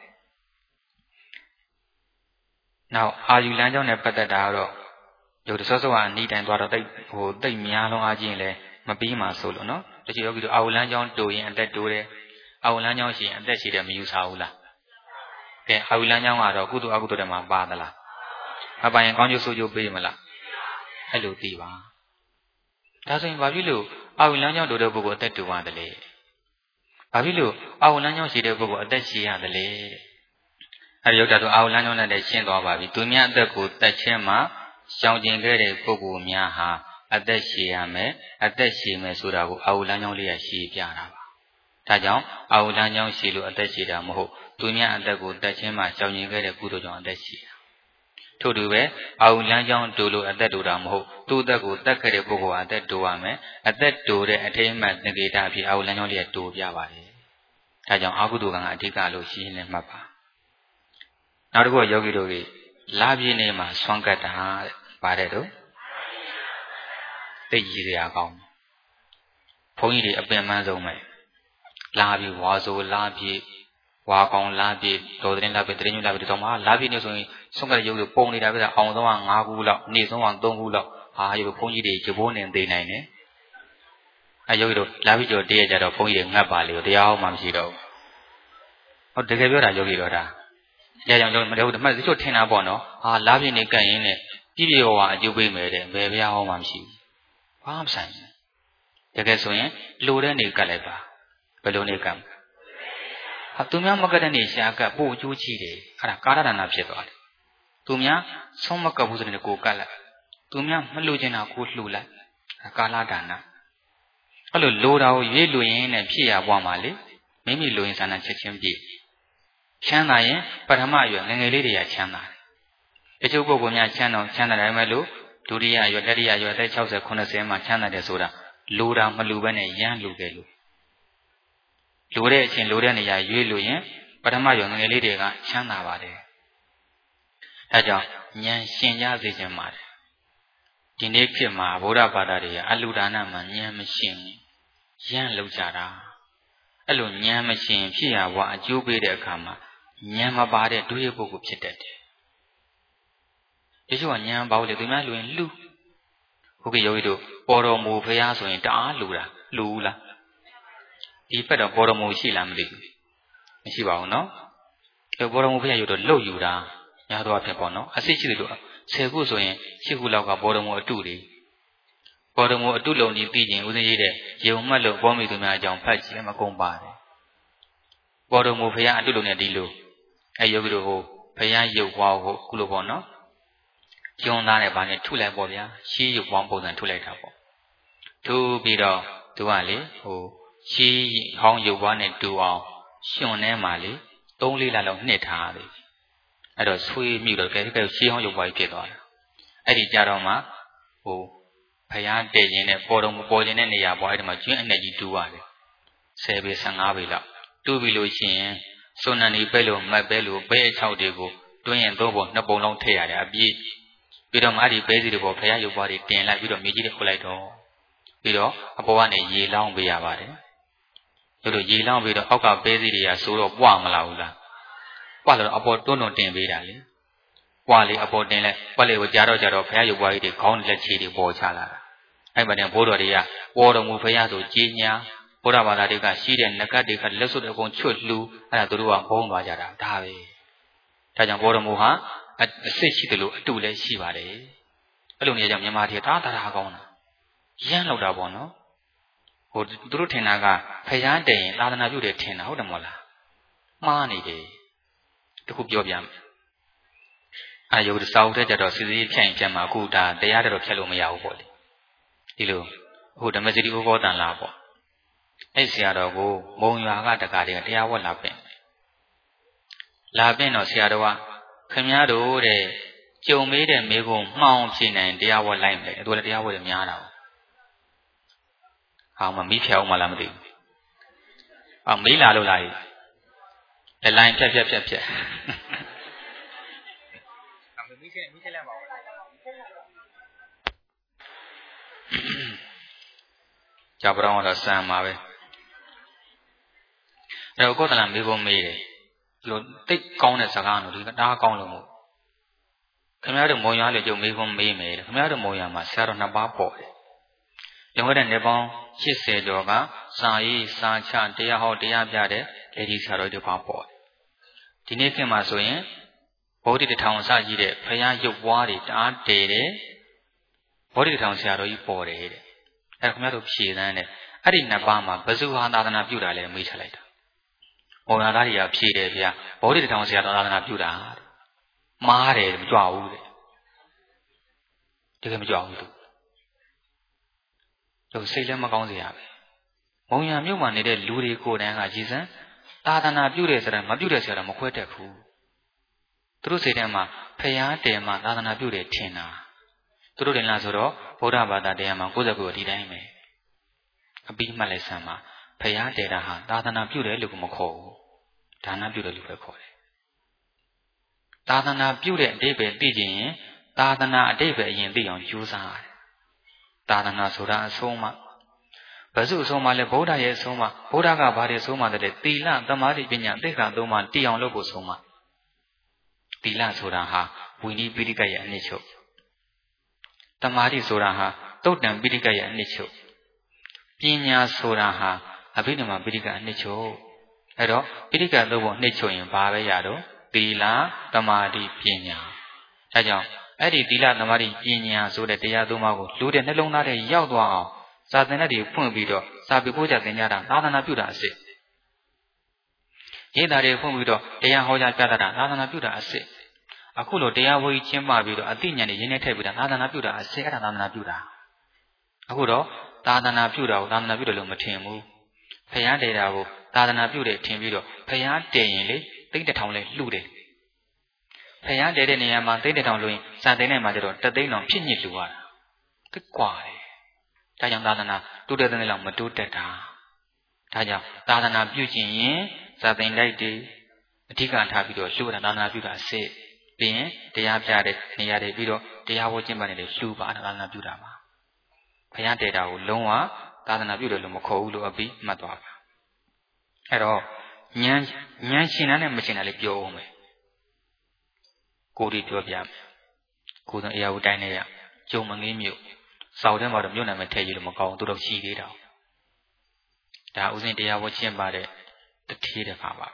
နောက်အာယူလမ်းကြောင်းနဲ့ပတ်သက်တာကတော့ယုတ်တဆော့ဆော့ကအနီးတိုင်းသွားတော့တိတ်များလုံးအားချင်းလည်းမပြီးမှဆိုလို့နော်တချို့ယောဂီတို့အာယူလမ်းကြောင်းတိုးရင်အသက်တိုးတယ်အာယူလမ်းကြောင်းရှိရင်အသက်ရှိတယ်မယူဆဘူးလားကဲအာယူလမ်းကြောင်းကတော့ကုသိုလ်အကုသိုလ်တွေမှာပါသလားမပါရင်ကောင်းကျိုးဆိုးကျိုးပေးမလားအဲ့လိုသိပါဒါဆိုရင်ဘာဖြစ်လို့အာယူလမ်းကြောင်းတိုးတဲ့ပုဂ္ဂိုလ်အသက်တိုးရတယ်လေဘာဖြစ်လို့အာယူလမ်းကြောင်းရှိတဲ့ပုဂ္ဂိုလ်အသက်ရှိရတယ်လေအဲ့ရုပ်ဓာတ်ဆိုအာဟုလမ်းကြောင်းနဲ့လည်းရှင်းသွားပါပြီသူများအသက်ကိုတတ်ခြင်းမှာရှောင်ကျင်ခဲ့တဲ့ပုဂ္ဂိုလ်များဟာအသက်ရှည်ရမယ်အသက်ရှည်မယ်ဆိုတာကိုအာဟုလမ်းကြောင်းလေးရရှင်းပြတာပါဒါကြောင့်အာဟုလမ်းကြောင်းရှည်လို့အသက်ရှည်တာမဟုတ်သူများအသက်ကိုတတ်ခြင်းမှာရှောင်ကျင်ခဲ့တဲ့ကုသိုလ်ကြောင့်အသက်ရှည်တာထို့တူပဲအာဟုလမ်းကြောင်းတိုးလို့အသက်တိုးတာမဟုတ်သူ့အသက်ကိုတတ်ခဲ့တဲ့ပုဂ္ဂိုလ်ဟာအသက်တိုးရမယ်အသက်တိုးတဲ့အထိမ်းအမှတ်ငကေတအဖြစ်အာဟုလမ်းကြောင်းလေးရတိုးပြပါတယ်ဒါကြောင့်အာဟုတုကံကအဓိကလို့ရှင်းနေမှတ်ပါနောက်တစ်ခုယောဂီတို့ကြီးလာပြည့်နေမှာဆွမ်းကတ်တာပါတယ်တော့သိရည်ရအောင်ဘုန်းကြီးတွေအပင်ပန်းဆုံးပဲလာပြည့်ဝါဆိုလာပြည့်ဝါကောင်လာပြည့်တော်တဲ့လာပြည့်တရင်ညလာပြည့်တော့မှလာပြည့်နေဆိုရင်ဆွမ်းကတ်ယောဂီပုံနေတာပြအောင်ဆုံးက5ခုလောက်နေဆုံးက3ခုလောက်ဟာယောဂီဘုန်းကြီးတွေကြဘိုးနေသိနိုင်တယ်အဲယောဂီတို့လာပြည့်ကျော်တည့်ရကြတော့ဘုန်းကြီးတွေငတ်ပါလေတရားဟောမှမရှိတော့ဟုတ်တကယ်ပြောတာယောဂီတော်တာရအောင်လို့မတဟုတ်မှတချို့ထင်တာပေါ့နော်ဟာလားပြင်းနေကန့်ရင်းနဲ့ပြည့်ပြည့်ဝဝအကျိုးပေးမယ်တဲ့ဘယ်ဘုရားဟောမှမရှိဘူးဘာမှဆိုင်ဘူးတကယ်ဆိုရင်လိုတဲ့နေကတ်လိုက်ပါဘယ်လိုနေကတ်ဟာသူများမကတ်တဲ့နေရှာကတ်ပို့အကျိုးရှိတယ်အဲ့ဒါကာရဒနာဖြစ်သွားတယ်သူများဆုံးမကတ်ဘူးဆိုတဲ့ကိုကတ်လိုက်သူများမလိုချင်တာကိုလှူလိုက်ကာလဒါနအဲ့လိုလိုတာကိုရွေးလူရင်းနဲ့ဖြစ်ရပွားမှာလေမိမိလိုရင်ဆန္ဒချက်ချင်းပြည့်ချမ်းသာရင်ပထမအရွယ်ငငယ်လေးတွေကချမ်းသာတယ်တချို့ပုဂ္ဂိုလ်များချမ်းသာတယ်မဲ့လို့ဒုတိယအရွယ်တတိယအရွယ်အသက်60 90မှာချမ်းသာတယ်ဆိုတာလိုတာမလိုဘဲနဲ့ရမ်းလိုတယ်လို့လိုတဲ့အချိန်လိုတဲ့နေရာရွေးလို့ရင်ပထမအရွယ်ငငယ်လေးတွေကချမ်းသာပါတယ်အဲကြောင့်ဉာဏ်ရှင်ရစေခြင်းပါတယ်ဒီနေ့ခေတ်မှာဗုဒ္ဓဘာသာတွေကအလူဒါနမှာဉာဏ်မရှင်ရမ်းလောက်ကြတာအဲ့လိုဉာဏ်မရှင်ဖြစ်ရဘွားအကျိုးပေးတဲ့အခါမှာဉာဏ်မပါတဲ့ဒုရပုဂ္ဂိုလ်ဖြစ်တတ်တယ်။ဒီလိုကဉာဏ်ပါလို့လေသူများလူရင်လှူဟုတ်ကဲ့ယောဂီတို့ပေါ်တော်မူဖရာဆိုရင်တအားလှူတာလှူလားဒီဘက်တော့ပေါ်တော်မူရှိလားမသိဘူးမရှိပါဘူးနော်။ပေါ်တော်မူဖရာယူတော့လှုပ်ယူတာများသောအားဖြင့်ပေါ့နော်အစစ်ရှိတယ်လို့10ခုဆိုရင်10ခုလောက်ကပေါ်တော်မူအတုတွေပေါ်တော်မူအတုလုံးကြီးပြီးရင်ဦးဇင်းကြီးတဲ့ရေုံမှတ်လို့ပေါ်မိသူများအကြောင်းဖတ်ကြည့်မကုန်ပါတယ်ပေါ်တော်မူဖရာအတုလုံးနဲ့ဒီလိုအဲယောဂီတို့ဟိုဖရာရုပ်ပွားကိုခုလိုပေါ့နော်ကျွန်းသားနဲ့ဗာနဲ့ထုလိုက်ပေါ့ဗျာရှီးရုပ်ပွားပုံစံထုလိုက်တာပေါ့ထုပြီးတော့သူကလေဟိုရှီးဟောင်းရုပ်ပွားနဲ့တူအောင်ရှင်ထဲမှာလေ3-4 လလောက်နှစ်ထားတယ်အဲ့တော့ဆွေးမြူတော့ကဲရှီးဟောင်းရုပ်ပွားကြီးဖြစ်သွားတယ်အဲ့ဒီကြတော့မှဟိုဖရာတည်ရင်နဲ့ပေါ်တော်မူပေါ်ခြင်းတဲ့နေရာပေါ့အဲ့ဒီမှာကျွန်းအနဲ့ကြီးတူရတယ်10 ပေ15 ပေလောက်တူပြီလို့ရှိရင်စွန်းနန်ဒီပဲလို့မတ်ပဲလို့ပဲအချောက်တွေကိုတွင်းရင်3 ပုံ 2 ပုံလုံးထည့်ရတယ်အပြည့်ပြီးတော့မှအဲ့ဒီပဲစီတွေပေါ်ဖရာရုပ်ပွားတွေတင်လိုက်ပြီးတော့မြေကြီးတွေခုတ်လိုက်တော့ပြီးတော့အပေါ်ကနေရေလောင်းပေးရပါတယ်တို့တို့ရေလောင်းပြီးတော့အောက်ကပဲစီတွေကဆိုတော့ပွားမလာဘူးလားပွားလို့အပေါ်တွန်းတင်ပေးတာလေ Wali appointed like Wali with Jaro Jaro, Pay White, countless chili Bochala. I but in Bodoria, Water Mufayado, Genia, Bodavarica, Sheet and Nakadika, Lesso upon Chutlu, and Adurua, Home Vajara, Tavi. Tajan Bodomuha, at the Sitchitulu, 2 less Shivare. Alunia Yamati Tata Hagona. Yan Lodabono. Who drew Tenaga, Payante, Ladana Buddha Tena, Odamola. Money day. The Kubiam. I would south at the city change Yamakuta, the other of Kalumia body. Ilu, who the Messi over than Labo. Esiado go, Moyaga the Guardian, the hour Labin. Labin or Siadoa, Camiado, the Joe made and Mego, Mountain and the hour lime, the hour of Miano. How Mamica Malamdi. A Mila Lulai. The line Pep. Jabron or Sam Mave. They go to Lambigo made. You take corners around, you got dark on the moon. Come out of Moya, you make one made. Come out of Moya, my Sarah boy. The word and the bone, she said, Yoga, Sai, Sancha, Dea Ho, Dea Jade, Lady Sarah de Papa. The naked Masoin, body the town Sajide, Paya, you worried, Aunt Dede, body the town Sarah, you bought it. I come out of she then. I didn't Nabama, Bazuha, Nadana Buda, and Michalite. Or Nadaria, Pia, body the town Sarah, Buda. Mare, Jow. Take him Jow. So say them around the abbey. Moya Muman needed Ludi code and Ajizan, Tadana Buddhas and Mabudas are Moqueta fool. Through Sedema, Paya Dema, Tadana Buddha Tina. Through the Lazaro, Bodabada Dema, Godago Didame. A big Malesama, Paya Dedaha, Tadana Buddha Lucumoko, Dana Buddha Lucacole. Tadana Buddha David Bidin, Tadana David in the on Jusa. Tadana Sura Soma. Bazu Soma le Boda ye Soma, Bodaga Bari Soma the Tila, the Mari Pinya, Deka Doma, Tion Lobo Soma. Tila Suraha, we need Bidikaya Nicho. Tamari Suraha, Totem Bidikaya Nicho. Pinya Suraha, Abinama Bidika Nicho. Ero, Bidika Lobo Nicho in Babayado, Tila, Tamari Pinya. Tajo. Eddie Dila Namari Ginia so that they are Dumago, Lude Nelona de Yadwa, Satanadi Pumbido, Sabibuja Zenada, Nadana Buda say. Yeda de Pumbido, they are Hoya Gadara, Nadana Buda say. Akulo de Awi Chimbabido, Athenian United with Nadana Buda, say Nadana Buda. Akudo, Tadana Buda, Nadana Buda Lumatimu. Payan de Davo, Tadana Buda, Timbido, Payan de take the town like Lude. Payan did any amount they don't doing Sunday Madero, that they don't pin you to what? The quiet. Tayan Dadana, do the Lama do that. Taya, Dadana beauty, something like the Tika and Tabido, shoot and Dana Buda say, being they have added, they are a video, they are watching by the shoe by Dana Budama. Payan did our Loma, Dadana Buda Lumoko, Luabi, Madwaka. At all, Yan Shinan and Machinali Biome. Cody to a yam. Couldn't air with Dinea, Joe Mangimu. Southern bottom Yuna may tell you the Macau to the sea data. That was in the hour watching by the theatre power.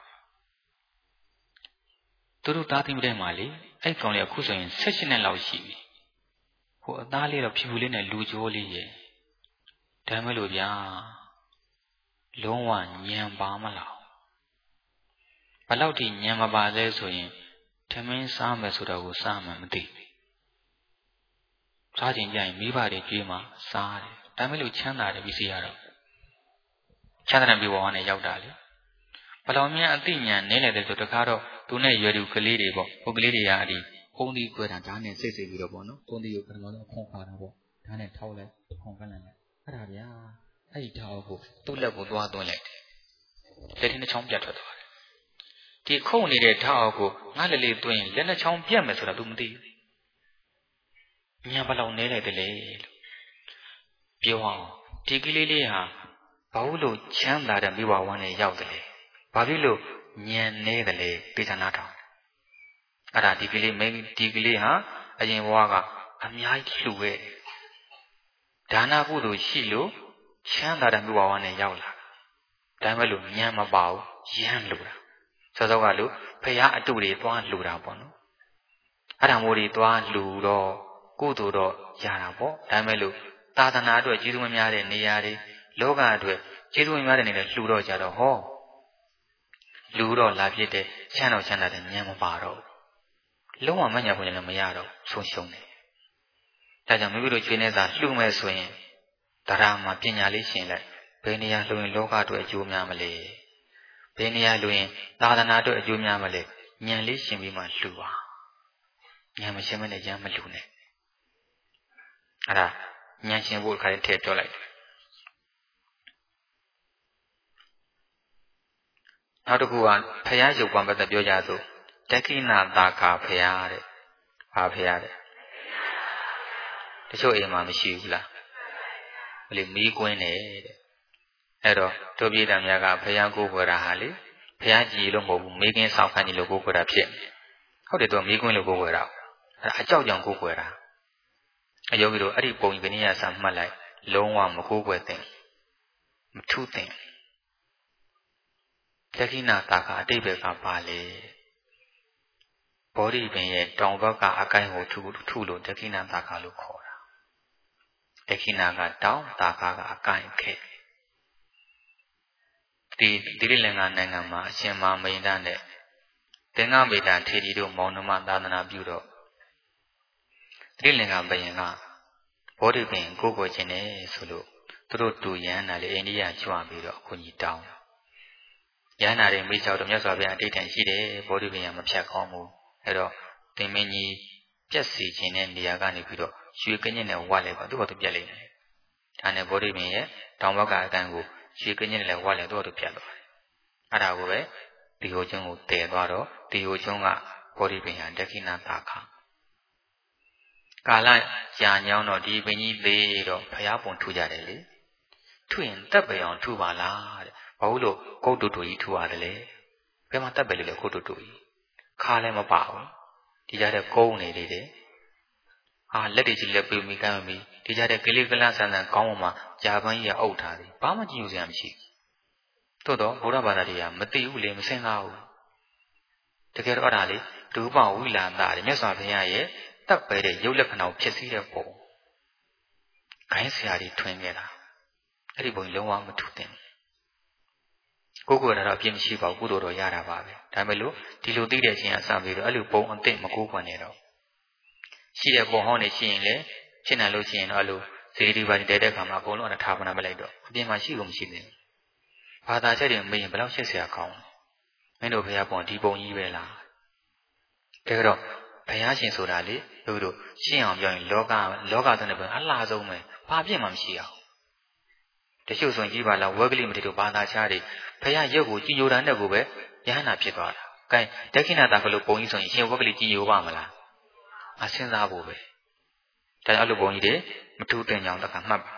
To do that in Mali, I found a cushion in such an allow she. Who a dally of people in a lujoli. Tameludia. Long one, Yam Bamala. Palauti Yamabaze so in. Tamin Sama Sudago Sama Madi. Sergeant Jay, Mibadi Jima, Sari, Tamilu Chanda, the Visiara. Chandra be one a Yaudali. Palomia Athenia, Nele de Tocado, Tune Yodu Kalidi, Uglidiadi, only good and Tane Sisi Vidobono, only you can go Concarabo, Tane Towler, Concanan. Arabia, I tell to level Duadole. Let in the Chompiato. The Coney de Tago, Natalie doing, then a champion method of Dumdi. Nyabalo Nele de Lay. Pio, Tigililia, Paulo Chanda and Biwa one a Yaudale. Pavilo, Nyan Nedale, Pitanata. အဲ့ဒါဒီကလေးမင်းဒီကလေးဟာအရင်ဘဝကအများကြီးလှူခဲ့ဒါနကုသိုလ်ရှိလို့ချမ်းသာတဲ့ဘဝနဲ့ရောက်လာဒါမဲ့လို့ညံမပါဘူးရမ်းလှူတာစောစောကလို့ဖရာအတုတွေသွားလှူတာပေါ့နော်အဲ့ဒါမျိုးတွေသွားလှူတော့ကုသိုလ်တော့ရတာပေါ့ဒါမဲ့လို့သာသနာအတွက်ကျေးဇူးမများတဲ့နေရာတွေလောကအတွက်ကျေးဇူးမများတဲ့နေရာလှူတော့ကြတော့ဟောလူတော့လာဖြစ်တဲ့ချမ်းတော်ချမ်းသာတဲ့ဉာဏ်မပါတော့လုံးဝမညာဖို့လည်းမရတော့ဆုံးရှုံးတယ်ဒါကြောင့်မိမိတို့ကျွေးနေစာလှူမဲ့ဆိုရင်တရားမှာပညာလေးရှင်လိုက်ဘယ်နေရာလှူရင်လောကအတွက်အကျိုးများမလဲဘယ်နေရာလှူရင်သာသနာအတွက်အကျိုးများမလဲဉာဏ်လေးရှင်ပြီးမှလှူပါဉာဏ်မရှင်မနဲ့ဉာဏ်မလှူနဲ့အဲ့ဒါဉာဏ်ရှင်ဖို့ခါလေးထည့်ပြောလိုက်နောက်တစ်ခုကဖရာရုပ်ပွားပတ်သက်ပြောကြဆိုတက္ခိနာသာခဖရာတဲ့ဟာဖရာတဲ့တချို့အိမ်မှာမရှိဘူးလားဘယ်လိုမီးကွင်းတယ်တဲ့အဲ့တော့တို့ပြည်တော်များကဖရာကိုယ်ွယ်တာဟာလေဖရာကြီးလို့မဟုတ်ဘူးမိခင်ဆောင်ခန်းကြီးလို့ကိုယ်ွယ်တာဖြစ်ဟုတ်တယ်သူကမီးကွင်းလို့ကိုယ်ွယ်တာအဲ့ဒါအကြောက်ကြောင့်ကိုယ်ွယ်တာအယောဂီတို့အဲ့ဒီပုံကနိယစာမှတ်လိုက်လုံးဝမကိုယ်ွယ်သင်မထူးသင်တက္ခိနာတာကအတိတ်ဘက်ကပါလေဘောဓိပင်ရဲ့တောင်ဘက်ကအကိုင်းကိုထုလို့တက္ခိနာတာကလို့ခေါ်တာတက္ခိနာကတောင်တာကအကိုင်းခဲ့ဒီတိလင်္ကာနိုင်ငံမှာအရှင်မမိန်ဒနဲ့သင်္ဃမေတ္တာထေရီတို့မောင်နှမသာသနာပြုတော့တိလင်္ကာဘယင်ကဘောဓိပင်ကိုကိုခြင်းနဲ့ဆိုလို့သူတို့တူရန်နာလေအိန္ဒိယကျွမ်းပြီးတော့အခွန်ကြီးတောင်းရဟန္တာတွေမိတ်ဆောက်တော့မြတ်စွာဘုရားအတိတ်ထန်ရှိတယ်ဘောဓိပင်ကမဖြတ်ကောင်းဘူးအဲ့တော့သင်မင်းကြီးပြက်စီခြင်းတဲ့နေရာကနေပြီးတော့ရွှေကညစ်နဲ့ဝတ်လိုက်ပါသူ့ဘာသူပြက်လိုက်တယ်ဒါနဲ့ဘောဓိပင်ရဲ့တောင်ဘက်ကအကန့်ကိုရွှေကညစ်နဲ့လည်းဝတ်လိုက်သူ့ဘာသူပြက်သွားတယ်အဲ့ဒါကိုပဲဒီဟိုကျွန်းကိုတည်သွားတော့ဒီဟိုကျွန်းကဘောဓိပင်ဟာဒက္ခိဏသာခကာလကြာညောင်းတော့ဒီပင်ကြီးသေးတော့ဘုရားပုံထူကြတယ်လေထူရင်တက်ပေအောင်ထူပါလားတဲ့ဘာလို့ကုတ်တူတူကြီးထူရတယ်လေဘယ်မှာတက်ပဲလေကုတ်တူတူကြီးခါလည်းမပါဘူးဒီကြတဲ့ကုန်းနေလေးတယ်လက်တွေကြီးလက်ပြေးမိကမ်းမိဒီကြတဲ့ကလေးကလန်းဆန်းဆန်းခေါင်းပေါ်မှာကြာပန်းကြီးအုပ်ထားတယ်ဘာမှကြည့်လို့စရာမရှိဘူးသို့တော့ဘုရားဘာသာတွေကမသိဘူးလေမစင်စားဘူးတကယ်တော့အဲ့ဒါလေဒုပဝိလာတာတဲ့မြတ်စွာဘုရားရဲ့တပ်ပဲတဲ့ရုပ်လက္ခဏာကိုဖြစ်စည်းတဲ့ပုံခိုင်းဆရာကြီးထွင်ခဲ့တာအဲ့ဒီပုံလုံးဝမထူးတင်ကိုယ်ကတော့အပြစ်မရှိပါဘူးကုသိုလ်တော့ရတာပါပဲဒါပေမဲ့လို့ဒီလိုသိတဲ့အချိန်အစပြီးတော့အဲ့လိုပုံအသိမကိုးကွယ်နေတော့ရှိတဲ့ပုံဟောင်းနေရှိရင်လေရှင်းတယ်လို့ရှိရင်တော့အဲ့လိုဇေဒီပါတိတဲတဲ့ခါမှာအကုန်လုံးအထာပနာမလိုက်တော့အပြင်မှာရှိကုန်မရှိသေးဘူးဘာသာချက်တွေမေးရင်ဘယ်လောက်ရှက်စရာကောင်းမင်းတို့ဘုရားပုံဒီပုံကြီးပဲလားတကယ်တော့ဘုရားရှင်ဆိုတာလေတို့ရှင်းအောင်ပြောရင်လောကတဲ့ဘယ်အလားဆုံးပဲဘာပြစ်မှမရှိအောင်တချို့ဆိုရင်ကြီးပါလားဝက်ကလေးမတိတို့ဘာသာချားတွေဘုရားရုပ်ကိုကြည်ညိုတာနဲ့ကိုပဲယဟနာဖြစ်သွားတာ။ကဲဒက္ခိဏတာကလို့ပုံကြီးဆိုရင်ရှင်ဝက်ကလေးကြည်ညိုပါမလား။အစဉ်းစားဖို့ပဲ။ဒါကြောင့်အဲ့လိုပုံကြီးတွေမထူးတင်ကြအောင်တခါမှတ်ပါ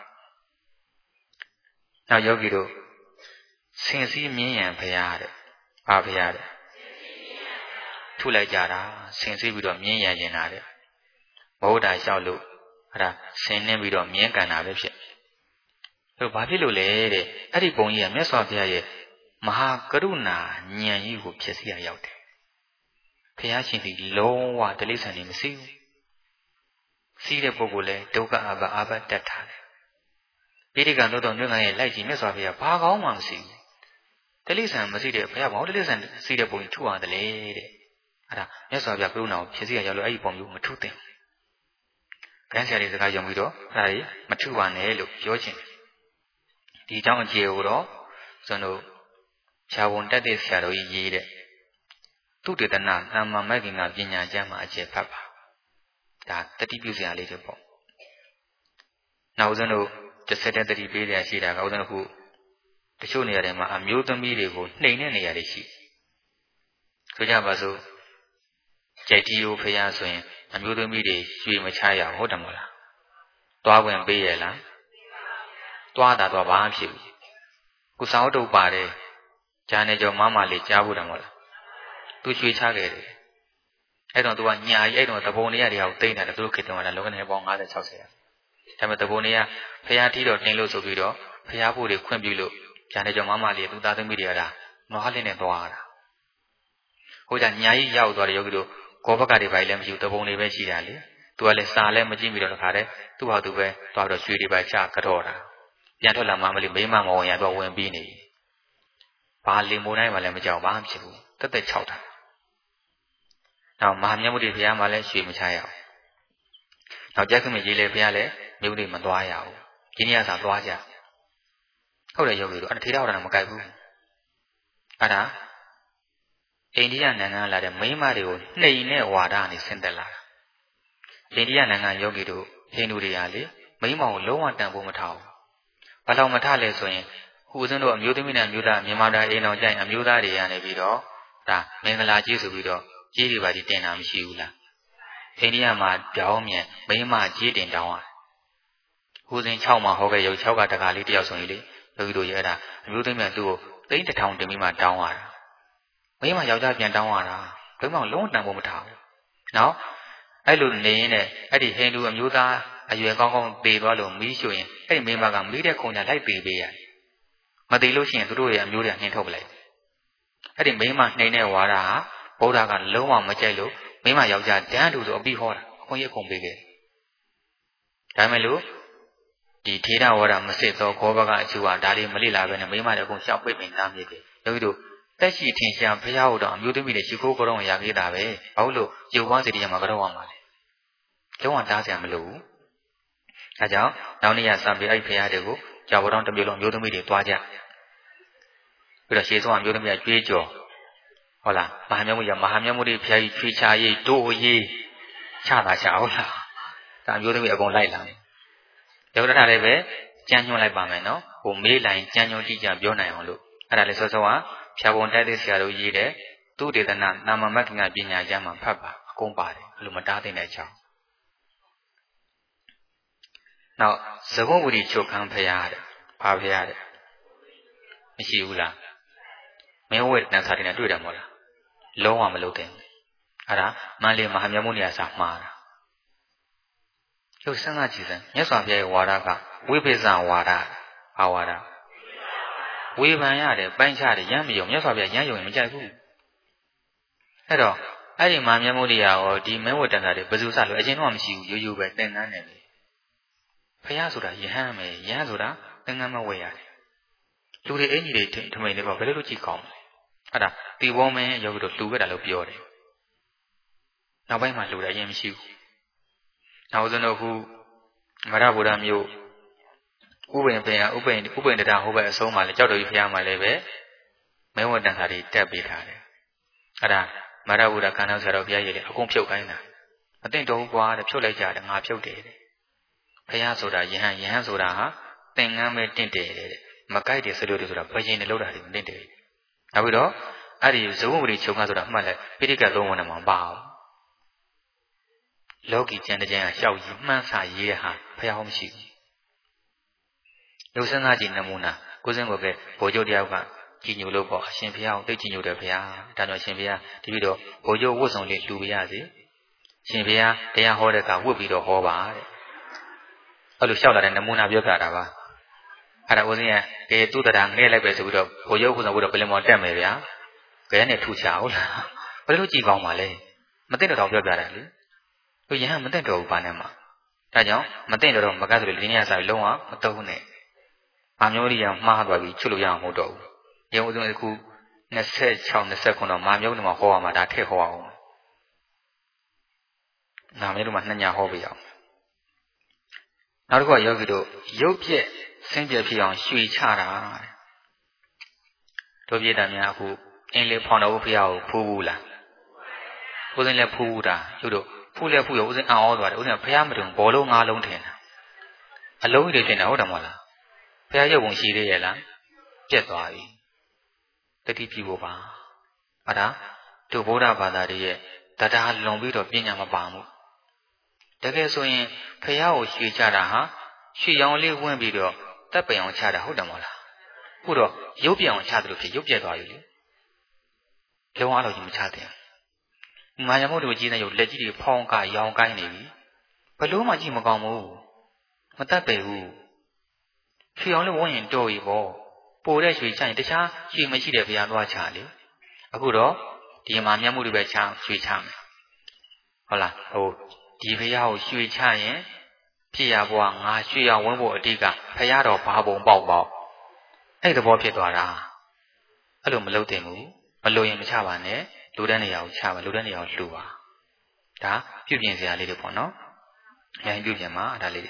။နောက်ယောဂီတို့စင်စည်းမြင်းရံဘုရားတဲ့။ဘာဘုရားတဲ့။ထုလိုက်ကြတာစင်စည်းပြီးတော့မြင်းရံနေတာတဲ့။ဘုရားလျှောက်လို့အဲ့ဒါဆင်းနှင်းပြီးတော့မြင်းကန်တာပဲဖြစ်။ဘာဖြစ်လို့လဲတဲ့အဲ့ဒီပုံကြီးကမြတ်စွာဘုရားရဲ့မဟာကရုဏာဉာဏ်ကြီးကိုဖြစ်စီရရောက်တယ်ဘုရားရှင်ဒီလုံးဝတိလိစ္ဆာန်နေမရှိဘူးစီးတဲ့ပုဂ္ဂိုလ်လဲဒုက္ခအာဘတက်ထားတယ်ပိဋကံတို့တော်ညွှန်ငန်းရဲ့လိုက်ကြည့်မြတ်စွာဘုရားဘာကောင်းမှမရှိဘူးတိလိစ္ဆာန်မရှိတဲ့ဘုရားဘာလို့တိလိစ္ဆာန်စီးတဲ့ပုံကြီးထူရတယ်လေတဲ့အဲ့ဒါမြတ်စွာဘုရားကရုဏာကိုဖြစ်စီရရောက်လို့အဲ့ဒီပုံမျိုးမထူးသင့်ဘူးခန်းဆရာတွေစကားယုံပြီးတော့အဲ့ဒါကြီးမထူပါနဲ့လို့ပြောချင်တယ်ဒီအကြောင်းအခြေကိုတော့ကျွန်တော်ဖြာဝန်တက်တဲ့ဆရာတော်ကြီးရေးတဲ့သူတေသနာသမ္မာမဂ္ဂင်္ဂပညာကျမ်းမှာအခြေဖတ်ပါဒါတတိပြုစရာလေးတွေပေါ့နောက်ဦးဇင်းတို့တစ်ဆက်တည်းတတိပေးရရှိတာကဦးဇင်းတို့ခုတချို့နေရာတွေမှာအမျိုးသမီးတွေကိုနှိမ်တဲ့နေရာတွေရှိဆိုကြပါစို့ကြိုက်တီယိုဖျားဆိုရင်အမျိုးသမီးတွေရွှေမချရဟုတ်တယ်မဟုတ်လားတွားဝင်ပေးရလားတွားတာတော့ဘာမှဖြစ်ဘူးကုသဝတ္ထုပါတယ်ဂျာနေကျော်မမလေးကြားဖို့တယ်မဟုတ်လားသူရွှေချခဲ့တယ်အဲ့တော့သူကညာကြီးအဲ့တော့တဘုံနေရတရားကိုတိတ်နေတာသူတို့ခေတ္တမှာလောကနဲ့ပေါင်း50 60ရာဒါပေမဲ့တဘုံနေရဖျားထီတော့တင်လို့ဆိုပြီးတော့ဖျားဖို့တွေခွင့်ပြုလို့ဂျာနေကြောင့်မမလေးသူသားသမီးတွေကဒါနွားလေးနဲ့သွားတာဟိုကြညာကြီးရောက်သွားတယ်ယောဂီတို့ဂောဘကတွေပါလည်းမရှိဘူးတဘုံတွေပဲရှိတာလေသူကလည်းစာလည်းမကြည့်ပြီးတော့တခါတည်းသူ့ဟာသူပဲသွားပြီးတော့ရွှေတွေပါချကတော့တာပြန်ထွက်လာမှမလေးမိမမဝင်ရတော့ဝင်ပြီးနေဘာလင်မိုးတိုင်းမှလည်းမကြောက်ဘာမှဖြစ်ဘူးတက်တက်6တာနောက်မဟာမြတ်မုဒ္ဒိဘုရားမှလည်းရွှေမချရအောင်နောက်ကြက်ခမကြီးလည်းဘုရားလည်းမြုပ်တွေမသွားရဘူးဒီနေ့ကသာသွားကြဟုတ်တယ်ယောဂီတို့အဲ့ထေရဝါဒမကြိုက်ဘူးအဲ့ဒါအိန္ဒိယနိုင်ငံလာတဲ့မိန်းမတွေကိုနှိမ်နဲ့ဝါဒနဲ့ဆင်းသက်လာတာအိန္ဒိယနိုင်ငံယောဂီတို့ဟိန္ဒူတွေကလေမိန်းမကိုလုံးဝတန်ဖိုးမထားဘူးဘာလို့မထားလဲဆိုရင်ဟိုဦးဇင်းတို့အမျိုးသမီးနဲ့အမျိုးသားမြန်မာတိုင်းအိမ်တော်ကျရင်အမျိုးသားတွေရနေပြီးတော့ဒါမင်္ဂလာကြီးဆိုပြီးတော့ကြီးတွေပါဒီတင်တာမရှိဘူးလားအိန္ဒိယမှာပြောင်းမြန်မိန်းမကြီးတင်တောင်းရတယ်ဟိုစဉ်6မှာဟောခဲ့ရုပ်6ကတကားလေးတယောက်ဆိုရင်လေယောဂီတို့ရဲ့အဲ့ဒါအမျိုးသမီးကသူ့ကိုသိန်း1000တင်ပြီးမှတောင်းရတာမိန်းမယောက်ျားပြန်တောင်းရတာဘယ်မှလုံးဝတန်ဖို့မထားဘူးနော်အဲ့လိုနေရင်လည်းအဲ့ဒီဟိန္ဒူအမျိုးသားအရွယ်ကောင်းကောင်းသေသွားလို့မီးရှို့ရင်အဲ့ဒီမိန်းမကမီးတဲ့ခုံညာလိုက်သေပေးရတယ်မသေးလို့ရှိရင်သူတို့ရဲ့အမျိုးတွေနှင်ထုတ်ပလိုက်အဲ့ဒီမိန်းမနှိမ်တဲ့ဝါဒဟာဗုဒ္ဓကလုံးဝမကြိုက်လို့မိန်းမယောက်ျားတန်းတူဆိုအပြီးဟောတာအခွင့်အရေးကုန်ပေးခဲ့ဒါမဲ့လို့ဒီထေရဝါဒမစစ်သောခောဘကအချူဟာဒါလေးမလိလာပဲနဲ့မိန်းမတွေအကုန်ရှောက်ပိတ်ပင်သားမြစ်တယ်ယောဂီတို့တက်ရှိထင်ရှားဘုရားဟောတော်အမျိုးသမီးတွေရှိခိုးကြောင်းရခဲ့တာပဲဘာလို့ရုပ်ဝါးစီတရားမှာကြောင်းရမှာလဲလုံးဝတားစရာမလိုဘူးအဲကြောင့်နောက်နေ့ရစံပြီးအဲ့ဘုရားတွေကိုကြောက်တော်တစ်မျိုးလုံးအမျိုးသမီးတွေတွားကြပြီးတော့ရှေးဆုံးအမျိုးသမီးကကြွေးကြော်ဟုတ်လားမဟာမြတ်မုဒ္ဒိဘုရားကြီးချွေချရေးတို့ရေးချတာချဟုတ်လားဒါအမျိုးသမီးအကုန်လိုက်လာတယ်ဒေဝရထလည်းပဲကြမ်းညွှန်းလိုက်ပါမယ်နော်ဟိုမေးလိုက်ကြမ်းညွှန်းကြည့်ကြပြောနိုင်အောင်လို့အဲ့ဒါလည်းစောစောကဖြာပုံတိုက်တဲ့ဆရာတို့ရေးတဲ့သူတေသနာနာမမကင်္ဂပညာကျမ်းမှာဖတ်ပါအကုန်ပါတယ်ဘယ်လိုမတားတဲ့အကြောင်းနောက်သဘုံဝတိချုပ်ခံဖရာတဲ့ဘာဖရာတဲ့မရှိဘူးလားမင်းဝဲတန်စာတွေနဲ့တွေ့တယ်မို့လားလုံးဝမလုပ်တဲ့အဲ့ဒါမန္တလေးမဟာမြတ်မုနိယစာမှားတာကျုပ်စဉ်းစားကြည့်စမ်းမြတ်စွာဘုရားရဲ့ဝါဒကဝိပဿနာဝါဒဘာဝါဒဝေဖန်ရတယ်ပိုင်းခြားတယ်ရမ်းမယုံမြတ်စွာဘုရားရမ်းယုံရင်မကြိုက်ဘူးအဲ့တော့အဲ့ဒီမဟာမြတ်မုနိယရောဒီမင်းဝဲတန်စာတွေဘယ်သူစလို့အရင်တော့မရှိဘူးရိုးရိုးပဲသင်္ကန်းတယ်လေဘုရားဆိုတာယဟန်ပဲယဟန်ဆိုတာသင်္ကန်းမဝဲရတယ်လူတွေအင်ကြီးတွေထမိန်တွေပေါ့ဘယ်လိုလုပ်ကြည့်ကောင်းလဲအဲ့ဒါတီဘောမင်းယောဂီတို့လှူခဲ့တာလို့ပြောတယ်နောက်ပိုင်းမှာလှူတယ်အရင်မရှိဘူးနောက်ဆုံးတော့ခုမရဗုဒ္ဓမျိုးဥပိ္ပင်တရားဟိုဘက်အဆုံးမှာလေကြောက်တော်ကြီးဘုရားမှာလည်းပဲမင်းဝတ္တန်စာတွေတက်ပေးထားတယ်အဲ့ဒါမရဗုဒ္ဓခန္ဓာဆရာတော်ဘုရားကြီးလေအကုန်ဖြုတ်ခိုင်းတာမသိတော့ဘူးကွာတဲ့ဖြုတ်လိုက်ကြတယ်ငါဖြုတ်တယ်တဲ့ဘုရားဆိုတာယဟန်ဆိုတာဟာသင်္ကန်းပဲတင့်တယ်တဲ့မကြိုက်တယ်စလို့တယ်ဆိုတာဘယင်နဲ့လောက်တာတွေမတင့်တယ်နောက်ပြီးတော့အဲ့ဒီဇဝုဝတိချုပ်ကဆိုတာမှတ်လိုက်ပိဋကတ်လုံးဝနဲ့မှာပါအောင်လောကီကျန်တဲ့ကျန်ကရှောက်ကြီးမှန်းစာရေးတဲ့ဟာဘုရားဟောမရှိဘူးလူစင်းသားကြီးနမူနာကိုစင်းကိုပဲဘိုလ်ချုပ်တယောက်ကကြီးညိုလို့ပေါ့အရှင်ဘုရားကိုသိကြီးညိုတယ်ဘုရားဒါကြောင့်ရှင်ဘုရားဒီပြီးတော့ဘိုလ်ချုပ်ဝတ်ဆောင်လေးလှူပြရစီရှင်ဘုရားတရားဟောတဲ့ကဝတ်ပြီးတော့ဟောပါတဲ့အဲ့လိုလျှောက်လာတဲ့နမူနာပြောပြတာပါအဲ့ဒါဦးစင်းကသူ့တရားငဲ့လိုက်ပဲဆိုပြီးတော့ဘိုလ်ချုပ်ဝတ်ဆောင်ပြီးတော့ပြင်မော်တက်မယ်ဗျာဘယ်နဲ့ထူချဟုတ်လားဘယ်လိုကြည်ကောင်းပါလဲမသိတော့ပြောပြတာလေသူယဟန်မသိတော့ဘူးဘာနဲ့မှဒါကြောင့်မသိတော့မကတ်ဆိုလို့ဒီနေ့ကစားပြီးလုံးဝမတုံးနဲ့မာမျိုးကြီးကမှားသွားပြီးချွတ်လို့ရအောင်မဟုတ်တော့ဘူးရုံဦးဆုံးအခု26 29တော့မာမျိုးတွေမှာဟောရမှာဒါထည့်ဟောအောင်နာမည်တို့မှာ2ညဟောပြအောင်နောက်တစ်ခုကယောဂီတို့ရုပ်ပြက်ဆင်းပြက်ဖြစ်အောင်ရွှေချတာတို့ပြည့်တယ်များအခုအင်းလေးဖောင်တော်ဘုရားကိုဖူးဘူးလားဦးစင်းလည်းဖူးဘူးတာရုပ်တို့ဖူးလဲဖူးရောဦးစင်းအော်သွားတယ်ဦးစင်းကဘုရားမတုံဘောလုံး9လုံးထင်တာအလုံးကြီးတွေထင်တာဟုတ်တယ်မဟုတ်လားဘုရားရုပ်ပုံရှိသေးရဲ့လားပြက်သွားပြီတတိပြုဖို့ပါအဲ့ဒါတို့ဗုဒ္ဓဘာသာတွေရဲ့တရားလွန်ပြီးတော့ပညာမပါဘူးတကယ်ဆိုရင်ဘုရားကိုရွှေချတာဟာရွှေရောင်လေးဝင့်ပြီးတော့တပ်ပံအောင်ချတာဟုတ်တယ်မဟုတ်လားခုတော့ရုပ်ပြောင်ချတယ်လို့ဖြစ်ရုပ်ပြက်သွားပြီလေလုံးဝတော့ကြီးမချတဲ့မာယာမုတ်တို့ကြီးတဲ့ရုပ်လက်ကြီးတွေဖောင်းကရောင်ကိုင်းနေပြီဘလို့မှကြည့်မကောင်းဘူးမတတ်ပေဘူးရွှေအောင်လို့ဝန်းရင်တော်ပြီပေါ့ပိုတဲ့ရွှေချရင်တခြားရွှေမရှိတဲ့ဘုရားသွားချလေအခုတော့ဒီမှာမျက်မှုတွေပဲချရွှေချမယ်ဟုတ်လားဒီဘုရားကိုရွှေချရင်ဖြစ်ရဘွားငါရွှေအောင်ဝန်းဖို့အတိတ်ကဘုရားတော်ဘာပုံပေါက်အဲ့သဘောဖြစ်သွားတာအဲ့လိုမလုပ်သင့်ဘူးမလို့ရင်မချပါနဲ့လူတဲ့နေရာကိုချပါလူတဲ့နေရာကိုလှူပါဒါပြုပြင်စရာလေးတွေပေါ့နော်အရင်ပြုပြင်မှာဒါလေးတွေ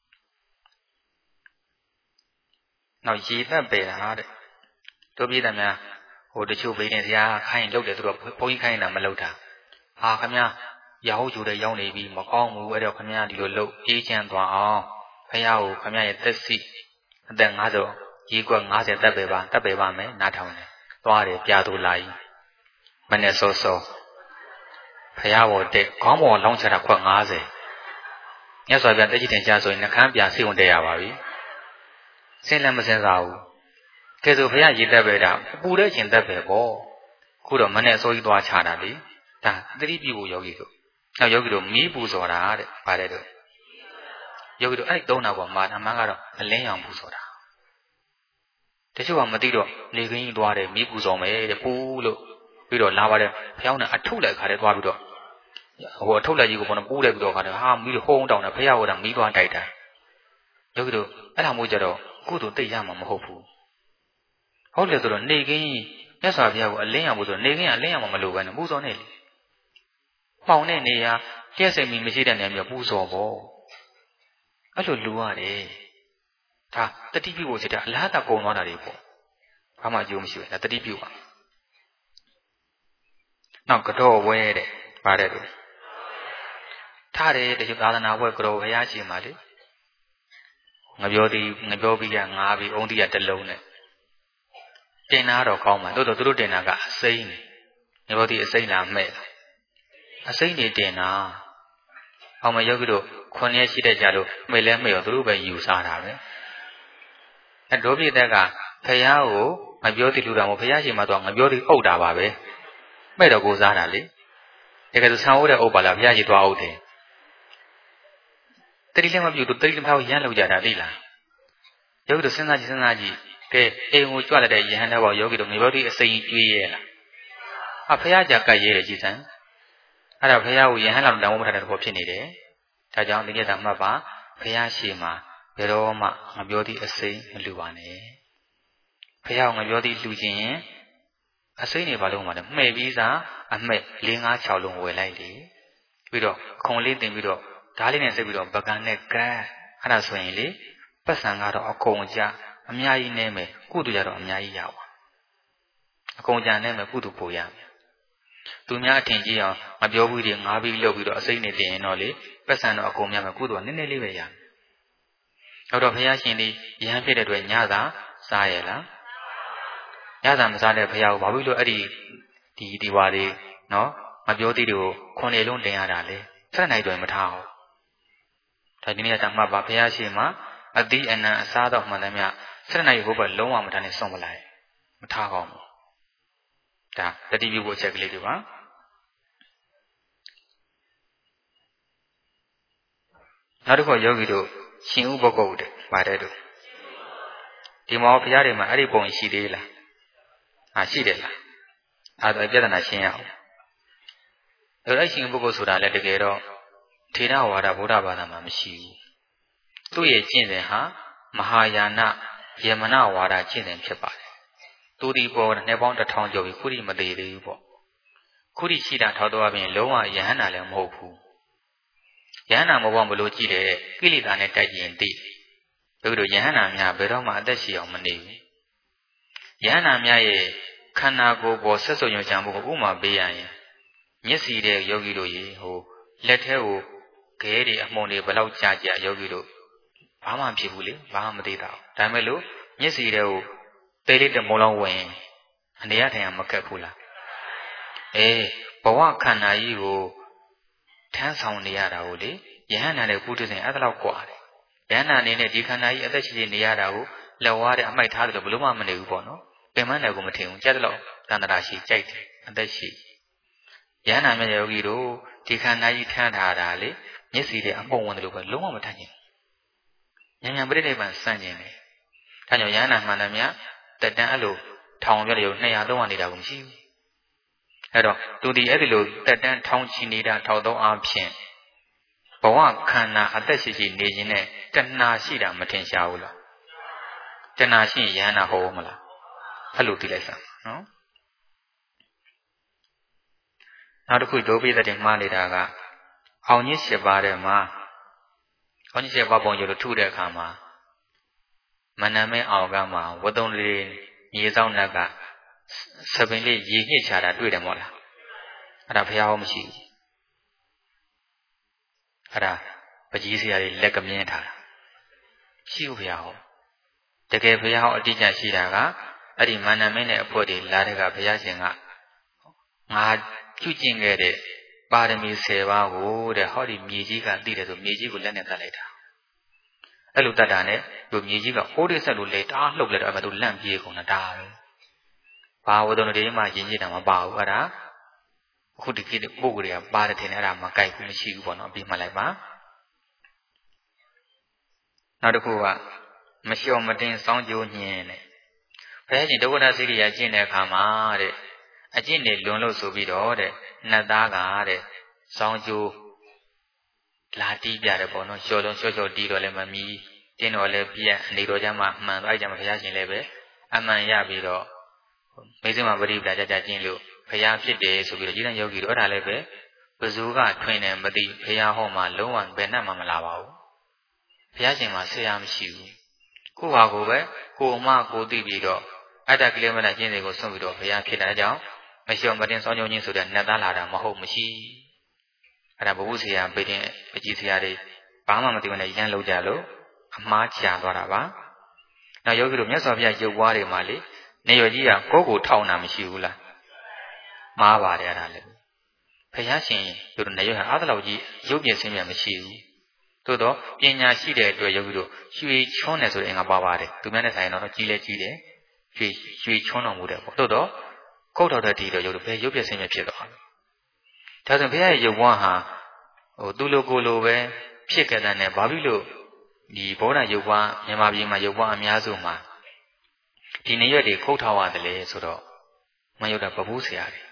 နောက်ရေသက်ပယ်တာတဲ့တို့ပြည်သားများတချို့ဗိနေစရာခိုင်းလုပ်တယ်သူတို့ဘုန်းကြီးခိုင်းတာမလုပ်တာခင်ဗျာရာဟုတ်ကျိုးတဲ့ရောက်နေပြီမကောင်းဘူးအဲ့တော့ခင်ဗျာဒီလိုလုပ်အေးချမ်းသွားအောင်ဖះကိုခင်ဗျာရဲ့သက်စီအသက်50ရေကွက်50တက်ပေပါမယ်နားထောင်တယ်သွားတယ်ပြာသူလာကြီးမနဲ့စောဖះဘောတက်ခေါင်းပေါ်လောင်းချတာခွက်50မြတ်စွာဘုရားတက်ကြည့်တင်ကြဆိုရင်နှခမ်းပြစိတ်ဝင်တက်ရပါပြီစင်လည်းမစင်စားဘူးကဲဆိုဖះရေတက်ပဲတာပူတဲ့အချိန်တက်ပဲပေါ့ခုတော့မနဲ့စောကြီးသွားချတာလေဒါသတိပြုဖို့ယောဂီတို့နောက်ယောဂီတို့မီးပူဇော်တာတဲ့ပါတယ်တို့ယောဂီတို့အဲ့သုံးတာပေါ့မာနမန်းကတော့အလင်းရောင်ပူဇော်တာတချို့ကမသိတော့နေခင်းကြီးသွားတယ်မီးပူဇော်မယ်တဲ့ပူလို့ပြီးတော့လာပါတယ်ဖျောင်းတဲ့အထုလိုက်ခါတဲ့သွားပြီးတော့အထုလိုက်ကြီးကိုပေါ်တော့ပူတယ်ပြီးတော့ခါတယ်မီးဟုံးတောင်းတယ်ဖျောက်တော့မီးသွားတိုက်တာယောဂီတို့အဲ့ဒါမျိုးကြတော့ကုသိုလ်သိရမှာမဟုတ်ဘူးဟုတ်လေဆိုတော့နေခင်းကြီးမြတ်စွာဘုရားကိုအလင်းရောင်ပူဇော်နေခင်းကအလင်းရောင်မလို့ပဲနဲ့ပူဇော်နေလေပေါင်တဲ့နေရာလျှက်စိတ်မီမရှိတဲ့နေရာမျိုးပူဇော်ပေါ့အဲ့လိုလူရတယ်ဒါတတိပြုဖို့စစ်တာအလားတကုံသွားတာတွေပေါ့ဘာမှအကျိုးမရှိဘူးဒါတတိပြုပါနောက်ကတော့ဝဲတဲ့ပါတယ်လို့ထားတယ်တချို့သာသနာဝဲကတော့ဘုရားရှင်ပါလေငပြောပြီးကငါးပြီးအုံးတီးကတစ်လုံးနဲ့တင်နာတော့ကောင်းပါတိုးတော့သူတို့တင်နာကအစိမ့်နေငပြောပြီးအစိမ့်လားမဲ့အစိမ့်နေတင်နာအောင်မယောဂီတို့9ရက်ရှိတဲ့ကြလို့မှိတ်လဲမှိတ်ရောသူတို့ပဲယူစားတာပဲအဲဒုပိတက်ကဖယားကိုငပြောတိလူတော်မို့ဖယားရှင်မတော့ငပြောတိအုပ်တာပါပဲမှိတ်တော့ကိုစားတာလေတကယ်ဆိုဆံအိုးတဲ့အုပ်ပါလားဖယားကြီးသွားအုပ်တယ်တတိလည်းမပြုတ်တတိလည်းမဟုတ်ရမ်းလောက်ကြတာသိလားယောဂီတို့စဉ်းစားကြည့်ကဲအိမ်ကိုကြွလာတဲ့ယဟန်တော်ဘောယောဂီတို့ငပြောတိအစိမ့်ကျွေးရဲလားဖယားကြကတ်ရဲတယ်ကြည်စံအဲ့ဒါဘုရားကိုယဟန်လောက်တောင်းမထားတဲ့ဘောဖြစ်နေတယ်။ဒါကြောင့်ဒီနေ့ကမှတ်ပါဘုရားရှိမှဘယ်တော့မှငပြောသည့်အစိမ့်မလူပါနဲ့။ဘုရားကိုငပြောသည့်လူချင်းရင်အစိမ့်နေပါလို့မှလည်းမှဲ့ပြီးစားအမှဲ့4 5 6လုံးဝယ်လိုက်လေ။ပြီးတော့ခုံလေးတင်ပြီးတော့ဓားလေးနဲ့စိတ်ပြီးတော့ပကံနဲ့ကန်းအဲ့ဒါဆိုရင်လေပတ်စံကတော့အကုန်ကြအများကြီးနေမယ်ကုသိုလ်ကြတော့အများကြီးရပါ။အကုန်ကြနေမယ်ကုသိုလ်ပို့ရမယ်။သူများအထင်ကြီးအောင်မပြောဘူးတွေငါးပြီးလုပ်ပြီးတော့အစိမ့်နေတင်ရင်တော့လေပတ်စံတော့အကုန်များမယ်ကုသိုလ်ကနည်းနည်းလေးပဲရမယ်။တော့ဘုရားရှင်ဒီယဟန်ဖြစ်တဲ့အတွက်ညသာစားရလား။ညသာမစားတဲ့ဘုရားကိုဘာဖြစ်လို့အဲ့ဒီဝါတွေနော်မပြောသေးတွေကိုခွန်လေလုံးတင်ရတာလေဆက်နိုင်တော့မထားအောင်။ဒါဒီနေ့ကမှတ်ပါဘုရားရှင်မှာအတိအနံအစားတော့မှန်တယ်မြဆက်နိုင်ဘုဘလုံးဝမထားနဲ့ဆုံးမလိုက်မထားကောင်းဘူး။ဒါတတိပြုဖို့ချက်ကလေးတွေပါနောက်တစ်ခုယောဂီတို့ရှင်ဥပကုတ်တဲ့ပါတယ်တို့ဒီမောဘုရားတွေမှာအဲ့ဒီပုံရှိသေးလားရှိတယ်လားအဲ့ဒါပြဿနာရှင်းရအောင်အဲ့ရှင်ဥပကုတ်ဆိုတာလည်းတကယ်တော့ထေရဝါဒဗုဒ္ဓဘာသာမှာမရှိဘူးသူ့ရဲ့ကျင့်စဉ်ဟာမဟာယာနယမနဝါဒကျင့်စဉ်ဖြစ်ပါတယ်သူဒီပေါ်နှစ်ပေါင်း1000ကျော်ပြီခုထိမသေးသေးဘူးပေါ့ခုထိရှိတာထောက်တော့ပြင်လုံးဝယဟန္တာလည်းမဟုတ်ဘူးယဟန္တာမဟုတ်ဘလို့ကြည့်တယ်ကိလေသာနဲ့တိုက်ရင်သိဘယ်လိုယဟန္တာများဘယ်တော့မှအသက်ရှိအောင်မနေဘူးယဟန္တာများရဲ့ခန္ဓာကိုယ်ပေါ်ဆက်စုံညွှန်ချမှုကိုဥမာပေးရရင်မျက်စီတဲ့ယောဂီတို့ရေလက်ထဲကိုခဲတွေအမှုန်တွေဘယ်လောက်ကြာကြာယောဂီတို့ဘာမှဖြစ်ဘူးလေဘာမှမသိတာဒါပေမဲ့လို့မျက်စီတဲ့ကိုသေးလေးတမုံလုံးဝင်အနေရထိုင်မကက်ဘူးလားဘဝခန္ဓာကြီးကိုထမ်းဆောင်နေရတာကိုလေယဟန္တာနဲ့ကုသစဉ်အဲ့ဒါလောက်กว่าတယ်ယဟန္တာအနေနဲ့ဒီခန္ဓာကြီးအသက်ရှင်နေရတာကိုလက်ဝါးတဲ့အမိုက်ထားတယ်လို့ဘလို့မှမနေဘူးပေါ့နော်ပင်မနဲ့ကိုမထင်ဘူးကြက်တယ်လို့သန္တရာရှိကြိုက်တယ်အသက်ရှိရဟန္တာမြတ်ယောဂီတို့ဒီခန္ဓာကြီးထမ်းထားတာလေမျက်စီတွေအပုံဝင်တယ်လို့ပဲလုံးဝမထမ်းချင်ဉာဏ်ဉာဏ်ပြိဋိဘံစန့်ကျင်တယ်ဒါကြောင့်ရဟန္တာမှန်တယ်များတက်တန်းအဲ့လိုထောင်ပြတယ်ရုံ200 300နေတာကိုမရှိဘူးအဲ့တော့သူဒီအဲ့ဒီလိုတက်တန်းထောင်ချီနေတာထောက်သောအားဖြင့်ဘဝခန္ဓာအသက်ရှိရှိနေခြင်းနဲ့တဏှာရှိတာမထင်ရှားဘူးလားတဏှာရှိရင်ယန္တာဟောမလားအဲ့လိုသိလိုက်စမ်းနော်နောက်တစ်ခုဒုပိသတိမှားနေတာကအောင်ကြီး7ပါးထဲမှာအောင်ကြီး7ပါးပုံရုပ်လို့ထုတဲ့အခါမှာမနမဲအောင်ကမှာဝတ်သုံးလေးမြေဆောင်နက်ကစပင်လေးရေညှစ်ချတာတွေ့တယ်မို့လားအဲ့ဒါဘုရားဟောမရှိဘူးအဲ့ဒါပကြီးစရာတွေလက်ကမြင်းထားတာရှိဘူးဘုရားဟောတကယ်ဘုရားဟောအတိအကျရှိတာကအဲ့ဒီမန္တမင်းနဲ့အဖို့တွေလာတဲ့ကဘုရားရှင်ကငါကျွကျင့်ခဲ့တဲ့ပါရမီ10ပါးကိုတဲ့ဟောဒီမြေကြီးကသိတယ်ဆိုမြေကြီးကိုလက်နဲ့တတ်လိုက်တာအဲ့လိုတတ်တာနဲ့သူမြေကြီးကအိုးရဆက်လို့လေတားလှုပ်လိုက်တော့အဲ့မှာသူလန့်ပြေးကုန်တာပဲဘာဝတ္တနတွေမှယဉ်ကျေးတာမပါဘူးအဲ့ဒါအခုဒီကိပုဂ္ဂိုလ်တွေကပါတယ်ထင်တယ်အဲ့ဒါမကြိုက်ဘူးမရှိဘူးပေါ့နော်ပြီးမှလိုက်ပါနောက်တစ်ခုကမလျှော်မတင်စောင်းကြိုးညင်းတဲ့ဘုရားရှင်ဒုက္ခဒစိရိယာကျင့်တဲ့အခါမှာတဲ့အကျင့်တွေလွန်လို့ဆိုပြီးတော့တဲ့နတ်သားကတဲ့စောင်းကြိုးလာတီးပြတယ်ပေါ့နော်လျှော်တီးတော့လည်းမမီတင်းတော့လည်းပြက်အနေတော်ကြမှာအမှန်တော့အဲ့ကြမှာဘုရားရှင်လည်းပဲအမှန်ရပြီးတော့မိစ္ဆမပရိပဒါကြကျင့်လို့ဘုရားဖြစ်တယ်ဆိုပြီးတော့ကြီးတဲ့ယောဂီတို့အဲ့ဒါလည်းပဲဘဇူးကထွင်တယ်မသိဘုရားဟောမှာလုံးဝဘယ်နဲ့မှမလာပါဘူးဘုရားရှင်မှာဆရာမရှိဘူးကိုယ့်ဟာကိုယ်ပဲကိုယ်အမကိုသိပြီးတော့အတ္တကိလေသာကျင့်တွေကိုဆွံ့ပြီးတော့ဘုရားဖြစ်တာကြောင့်မလျှော်မတင်စောင်းကြုံခြင်းဆိုတဲ့နတ်သားလာတာမဟုတ်မရှိအဲ့ဒါဘုဟုဆရာပိတင်ပကြီးဆရာတွေဘာမှမသိဘဲနဲ့ရမ်းလို့ကြလို့အမှားချသွားတာပါနောက်ယောဂီတို့မြတ်စွာဘုရားရုပ်ပွားတွေမှာလေနေရကြီးကကိုယ့်ကိုထောက်တာမရှိဘူးလားမှားပါတယ်အဲ့ဒါလေဘုရားရှင်တို့နေရဟာအဲ့လောက်ကြီးရုပ်ပြည့်စင်းမြမရှိဘူးသို့တော့ပညာရှိတဲ့အတွက်ယောဂီတို့ရွှေချွန်းတယ်ဆိုတဲ့အင်္ဂါပါပါတယ်သူများနဲ့ဆိုင်တော့ကြီးလဲကြီးတယ်ရွှေချွန်းတော်မူတယ်ပေါ့သို့တော့ကုတ်တော်တဲ့ဒီတော့ယောဂီတို့ဘယ်ရုပ်ပြည့်စင်းမြဖြစ်သွားလဲဒါဆိုဘုရားရဲ့ရုပ်ဘဝဟာသူလိုကိုလိုပဲဖြစ်ကြတဲ့နဲ့ဘာဖြစ်လို့ဒီဘောဓရုပ်ဘဝမြန်မာပြည်မှာရုပ်ဘဝအများစုမှာဒီနေရွက်တွေခုတ်ထားရတယ်လေဆိုတော့မယုတ်တာပပုဆရာတွေ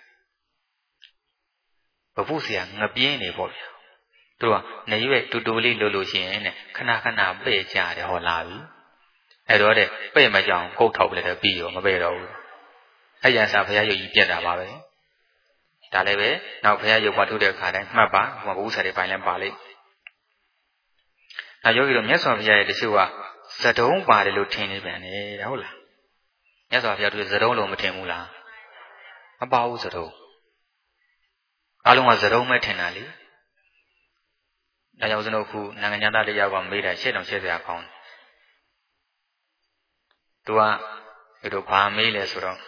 ပပုဆရာငပြင်းနေပေါ့ဗျာသူကနေရွက်တူတူလေးလို့လို့ရှိရင်နဲ့ခဏခဏပဲ့ကြတယ်ဟောလာပြီအဲ့တော့တဲ့ပဲ့မကြောင်ခုတ်ထောက်ပလိုက်တော့ပြီးရောမပဲ့တော့ဘူးအဲ့ရန်စာဘုရားရုပ်ကြီးပြက်တာပါပဲဒါလည်းပဲနောက်ဘုရားရုပ်ဘဝထုတ်တဲ့အခါတိုင်းမှတ်ပါဘုပုဆရာတွေပိုင်းလည်းပါလိမ့်နောက်ယောဂီတို့မြတ်စွာဘုရားရဲ့တချို့ကဇဒုံးပါတယ်လို့ထင်နေပြန်တယ်ဟုတ်လားမြတ်စွာဘုရားတို့ဇဒုံးလို့မထင်ဘူးလားမပါဘူးဇဒုံးအားလုံးကဇဒုံးပဲထင်တာလေဒါကြောင့်ဦးဇင်းတို့ခုနိုင်ငံသားတရားကမေးတာရှေ့တောင်ရှေ့စရာကောင်းတယ်သူကတို့ဘာမေးလဲဆိုတော့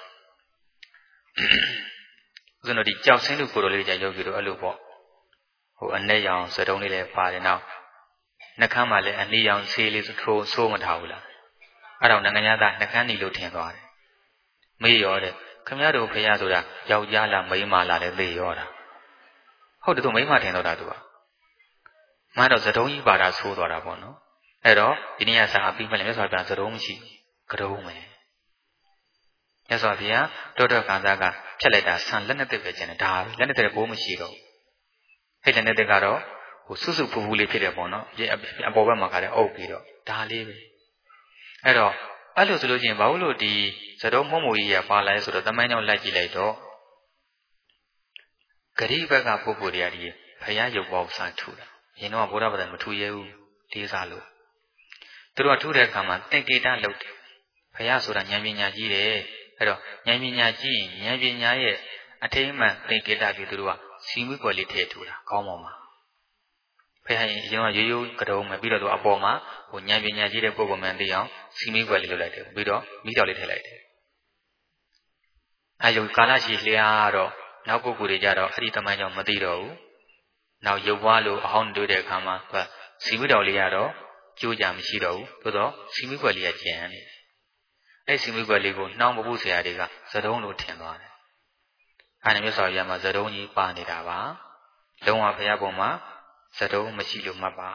ဦးဇင်းတို့ဒီကြောက်စင်းလူကိုယ်တော်လေးကြာယောဂီတို့အဲ့လိုပေါ့ဟိုအနဲ့ရောင်ဇဒုံးလေးလည်းပါတယ်နောက်နှကမ်းမှာလည်းအနီရောင်ဆေးလေးဆိုးမထားဘူးလားအဲ့တော့နိုင်ငံသားနှကမ်းနီလို့ထင်သွားတယ်မေးရောတဲ့ခင်ဗျားတို့ဖះဆိုတာယောက်ျားလားမိန်းမလားလဲသိရောတာဟုတ်တယ်သူမိန်းမထင်တော့တာသူကမှန်တော့ဇဒုံးကြီးပါတာဆိုးသွားတာပေါ့နော်အဲ့တော့ဒီနေ့ကစာအပြီးမှလည်းမြတ်စွာဘုရားဇဒုံးမရှိကတုံးမယ်မြတ်စွာဘုရားတောတောကံသားကဖြတ်လိုက်တာဆန်လက်နဲ့တက်ပဲကျန်တယ်ဒါပဲလက်နဲ့တက်ဘိုးမရှိတော့အဲ့လက်နဲ့တက်ကတော့ဟိုစွဖူဖူလေးဖြစ်တယ်ပေါ့နော်အပေါ်ဘက်မှာခါတဲ့အုပ်ပြီးတော့ဒါလေးပဲအဲ့တော့အဲ့လိုဆိုလို့ရှိရင်ဘာလို့ဒီဇဒုံးမုံမူကြီးရပါလဲဆိုတော့တမိုင်းကြောင့်လိုက်ကြည့်လိုက်တော့ဂရိဘက်ကပုဂ္ဂိုလ်တွေကဒီဘုရားရုပ်ပေါင်းစားထူတာရင်တော့ဘုရားဗဒံမထူရဲဘူးလေးစားလို့သူတို့ကထူတဲ့အခါမှာတင့်ကေတလုပ်တယ်ဘုရားဆိုတာဉာဏ်ပညာကြီးတယ်အဲ့တော့ဉာဏ်ပညာကြီးဉာဏ်ပညာရဲ့အထိမ်းအမှန်တင့်ကေတပြီးသူတို့ကစီမွေးကွယ်လေးထည့်ထူတာကောင်းပါမှာဖះရင်အရင်ကရိုးရိုးကတုံးမယ်ပြီးတော့သူအပေါ်မှာဟိုဉာဏ်ပညာကြီးတဲ့ပုဂ္ဂိုလ်မှန်သိအောင်စီမီးကွယ်လေးလုပ်လိုက်တယ်ပြီးတော့မိကြောက်လေးထည့်လိုက်တယ်အဲယုံကာလရှိလျာတော့နောက်ပုဂ္ဂိုလ်တွေကြတော့အဲ့ဒီတမိုင်းကြောင့်မသိတော့ဘူးနောက်ရုပ်ဘွားလို့အဟောင်းတွေ့တဲ့အခါမှာသူကစီမီးတော်လေးရတော့ကြိုးကြမရှိတော့ဘူးသို့တော့စီမီးကွယ်လေးကကျန်နေတယ်အဲ့စီမီးကွယ်လေးကိုနှောင်းပပုဆရာတွေကဇဒုံးလို့ထင်သွားတယ်အဲ့ဒီမြတ်စွာဘုရားမှာဇတုံးကြီးပါနေတာပါလုံးဝဘုရားပုံမှာဇတုံးမရှိလို့မှတ်ပါ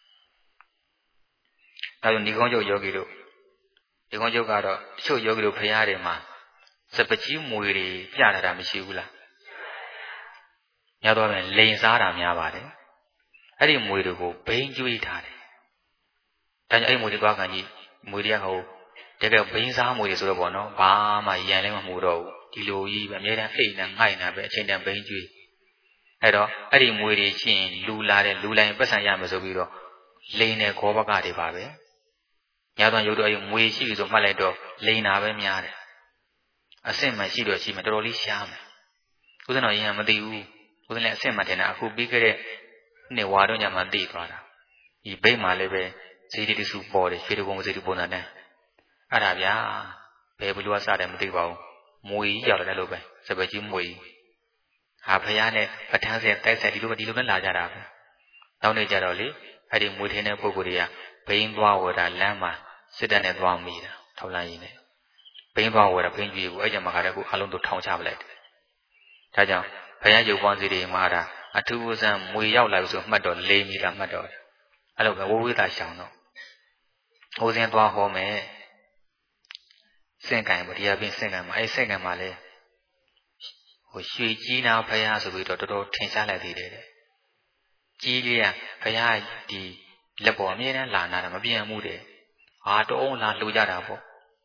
နောက်ဒီကုန်းချုပ်ယောဂီတို့ဒီကုန်းချုပ်ကတော့တချို့ယောဂီတို့ဘုရားတွေမှာစပကြီးမွေတွေပြလာတာမရှိဘူးလားများတော့လည်းလိန်စားတာများပါတယ်အဲ့ဒီမွေတွေကိုဘိန်းကျွေးထားတယ်ဒါကြောင့်အဲ့မွေတွေသွားခံကြီးမွေတွေကဟိုတကယ်ဘိန်းစားမွေတွေဆိုတော့ပေါ့နော်ဘာမှရန်လည်းမမှုတော့ဘူးဒီလိုကြီးပဲအများတန်းအိတ်နဲ့ငိုက်နေပဲအချိန်တန်ဘိန်းကျွေးအဲ့တော့အဲ့ဒီမွေတွေရှိရင်လူလာတဲ့လူလိုက်ပတ်စံရမယ်ဆိုပြီးတော့လိန်နဲ့ဂောဘကတွေပါပဲညာတော့ရုပ်တော့အဲ့မွေရှိပြီဆိုမှတ်လိုက်တော့လိန်တာပဲများတယ်အဆင့်မှရှိတော့ရှိမယ်တော်တော်လေးရှားမယ်ဦးဇင်းတော်ရင်ကမသိဘူးဦးဇင်းလည်းအဆင့်မှတင်တာအခုပြီးခဲ့တဲ့နှစ်ဝါတော့ညမှသိသွားတာဒီဘိတ်မှာလည်းပဲဇေဒီတစုပေါ်တယ်ရွှေတကုံဇေဒီပုံစံနဲ့အဲ့ဒါဗျာဘယ်ဘလူကစတယ်မသိပါဘူးမွေကြီးရောက်တယ်လို့ပဲစပယ်ကြီးမွေဟာဖယားနဲ့ပဋ္ဌာန်းဆက်တိုက်ဆက်ဒီလိုပဲလာကြတာပဲနောက်နေ့ကျတော့လေအဲ့ဒီမွေထင်းတဲ့ပုဂ္ဂိုလ်တွေကဘိန်းသွားဝယ်တာလမ်းမှာစစ်တပ်နဲ့သွားမိတာထောက်လန်းရင်းနဲ့ဘိန်းသွားဝယ်တာဘိန်းကြီးကိုအဲ့ကြမှာခါတဲ့ကိုအလုံးတို့ထောင်ချပလိုက်တယ်ဒါကြောင့်ဘုရားရုပ်ပွားစီတွေမှာတာအထူးဦးဆန်းမွေရောက်လာလို့ဆိုမှတ်တော့၄မီတာမှတ်တော့အဲ့လိုပဲဝဝေးတာရှောင်တော့ဟိုစဉ်သွားဟောမယ်စင့်ကံပေါ့တရားပြင်းစင့်ကံမှာအဲ့စင့်ကံမှာလဲဟိုရွှေကြီးနာဘုရားဆိုပြီးတော့တော်တော်ထင်ရှားလိုက်သေးတယ်ကြီးလေးကဘုရားဒီလက်ပေါ်အမြဲတမ်းလာနာတာမပြင်းမှုတဲ့ဟာတုံးလာလှူကြတာပေါ့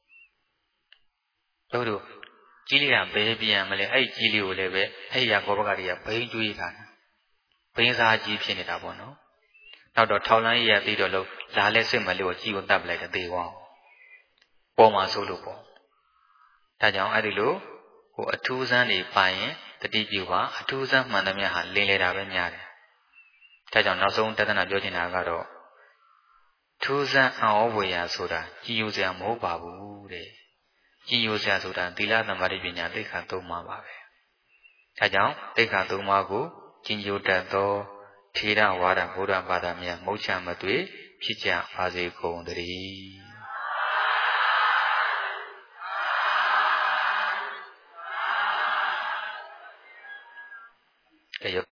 တို့ကြီးလေးကဘယ်ပြန်မလဲအဲ့ကြီးလေးကိုလည်းပဲအဲ့ရကောဘကတွေကဘိန်းကျွေးထားတာဘိန်းစားကြီးဖြစ်နေတာပေါ့နော်နောက်တော့ထောင်လန်းရပြီးတော့လို့လာလဲစစ်မလို့ကြီးကိုတတ်ပလိုက်တဲ့သေဝအောင်ပေါ်မှာဆိုလို့ပေါ့ဒါကြောင့်အဲ့ဒီလိုဟိုအထူးဆန်းတွေပါရင်တတိပြုပါအထူးဆန်းမှန်သမျှဟာလင်းလေတာပဲများတယ်ဒါကြောင့်နောက်ဆုံးတသနာပြောချင်တာကတော့ထူးဆန်းအောင်ဝေရာဆိုတာကြည်ယိုစရာမဟုတ်ပါဘူးတဲ့ကြည်ယိုစရာဆိုတာသီလသမာဓိပညာသိက္ခာ၃ပါးပါပဲဒါကြောင့်သိက္ခာ၃ပါးကိုကြည်ယိုတတ်သောထေရဝါဒဗုဒ္ဓဘာသာများမုတ်ချမသွေဖြစ်ကြပါစေကုန်သတည်း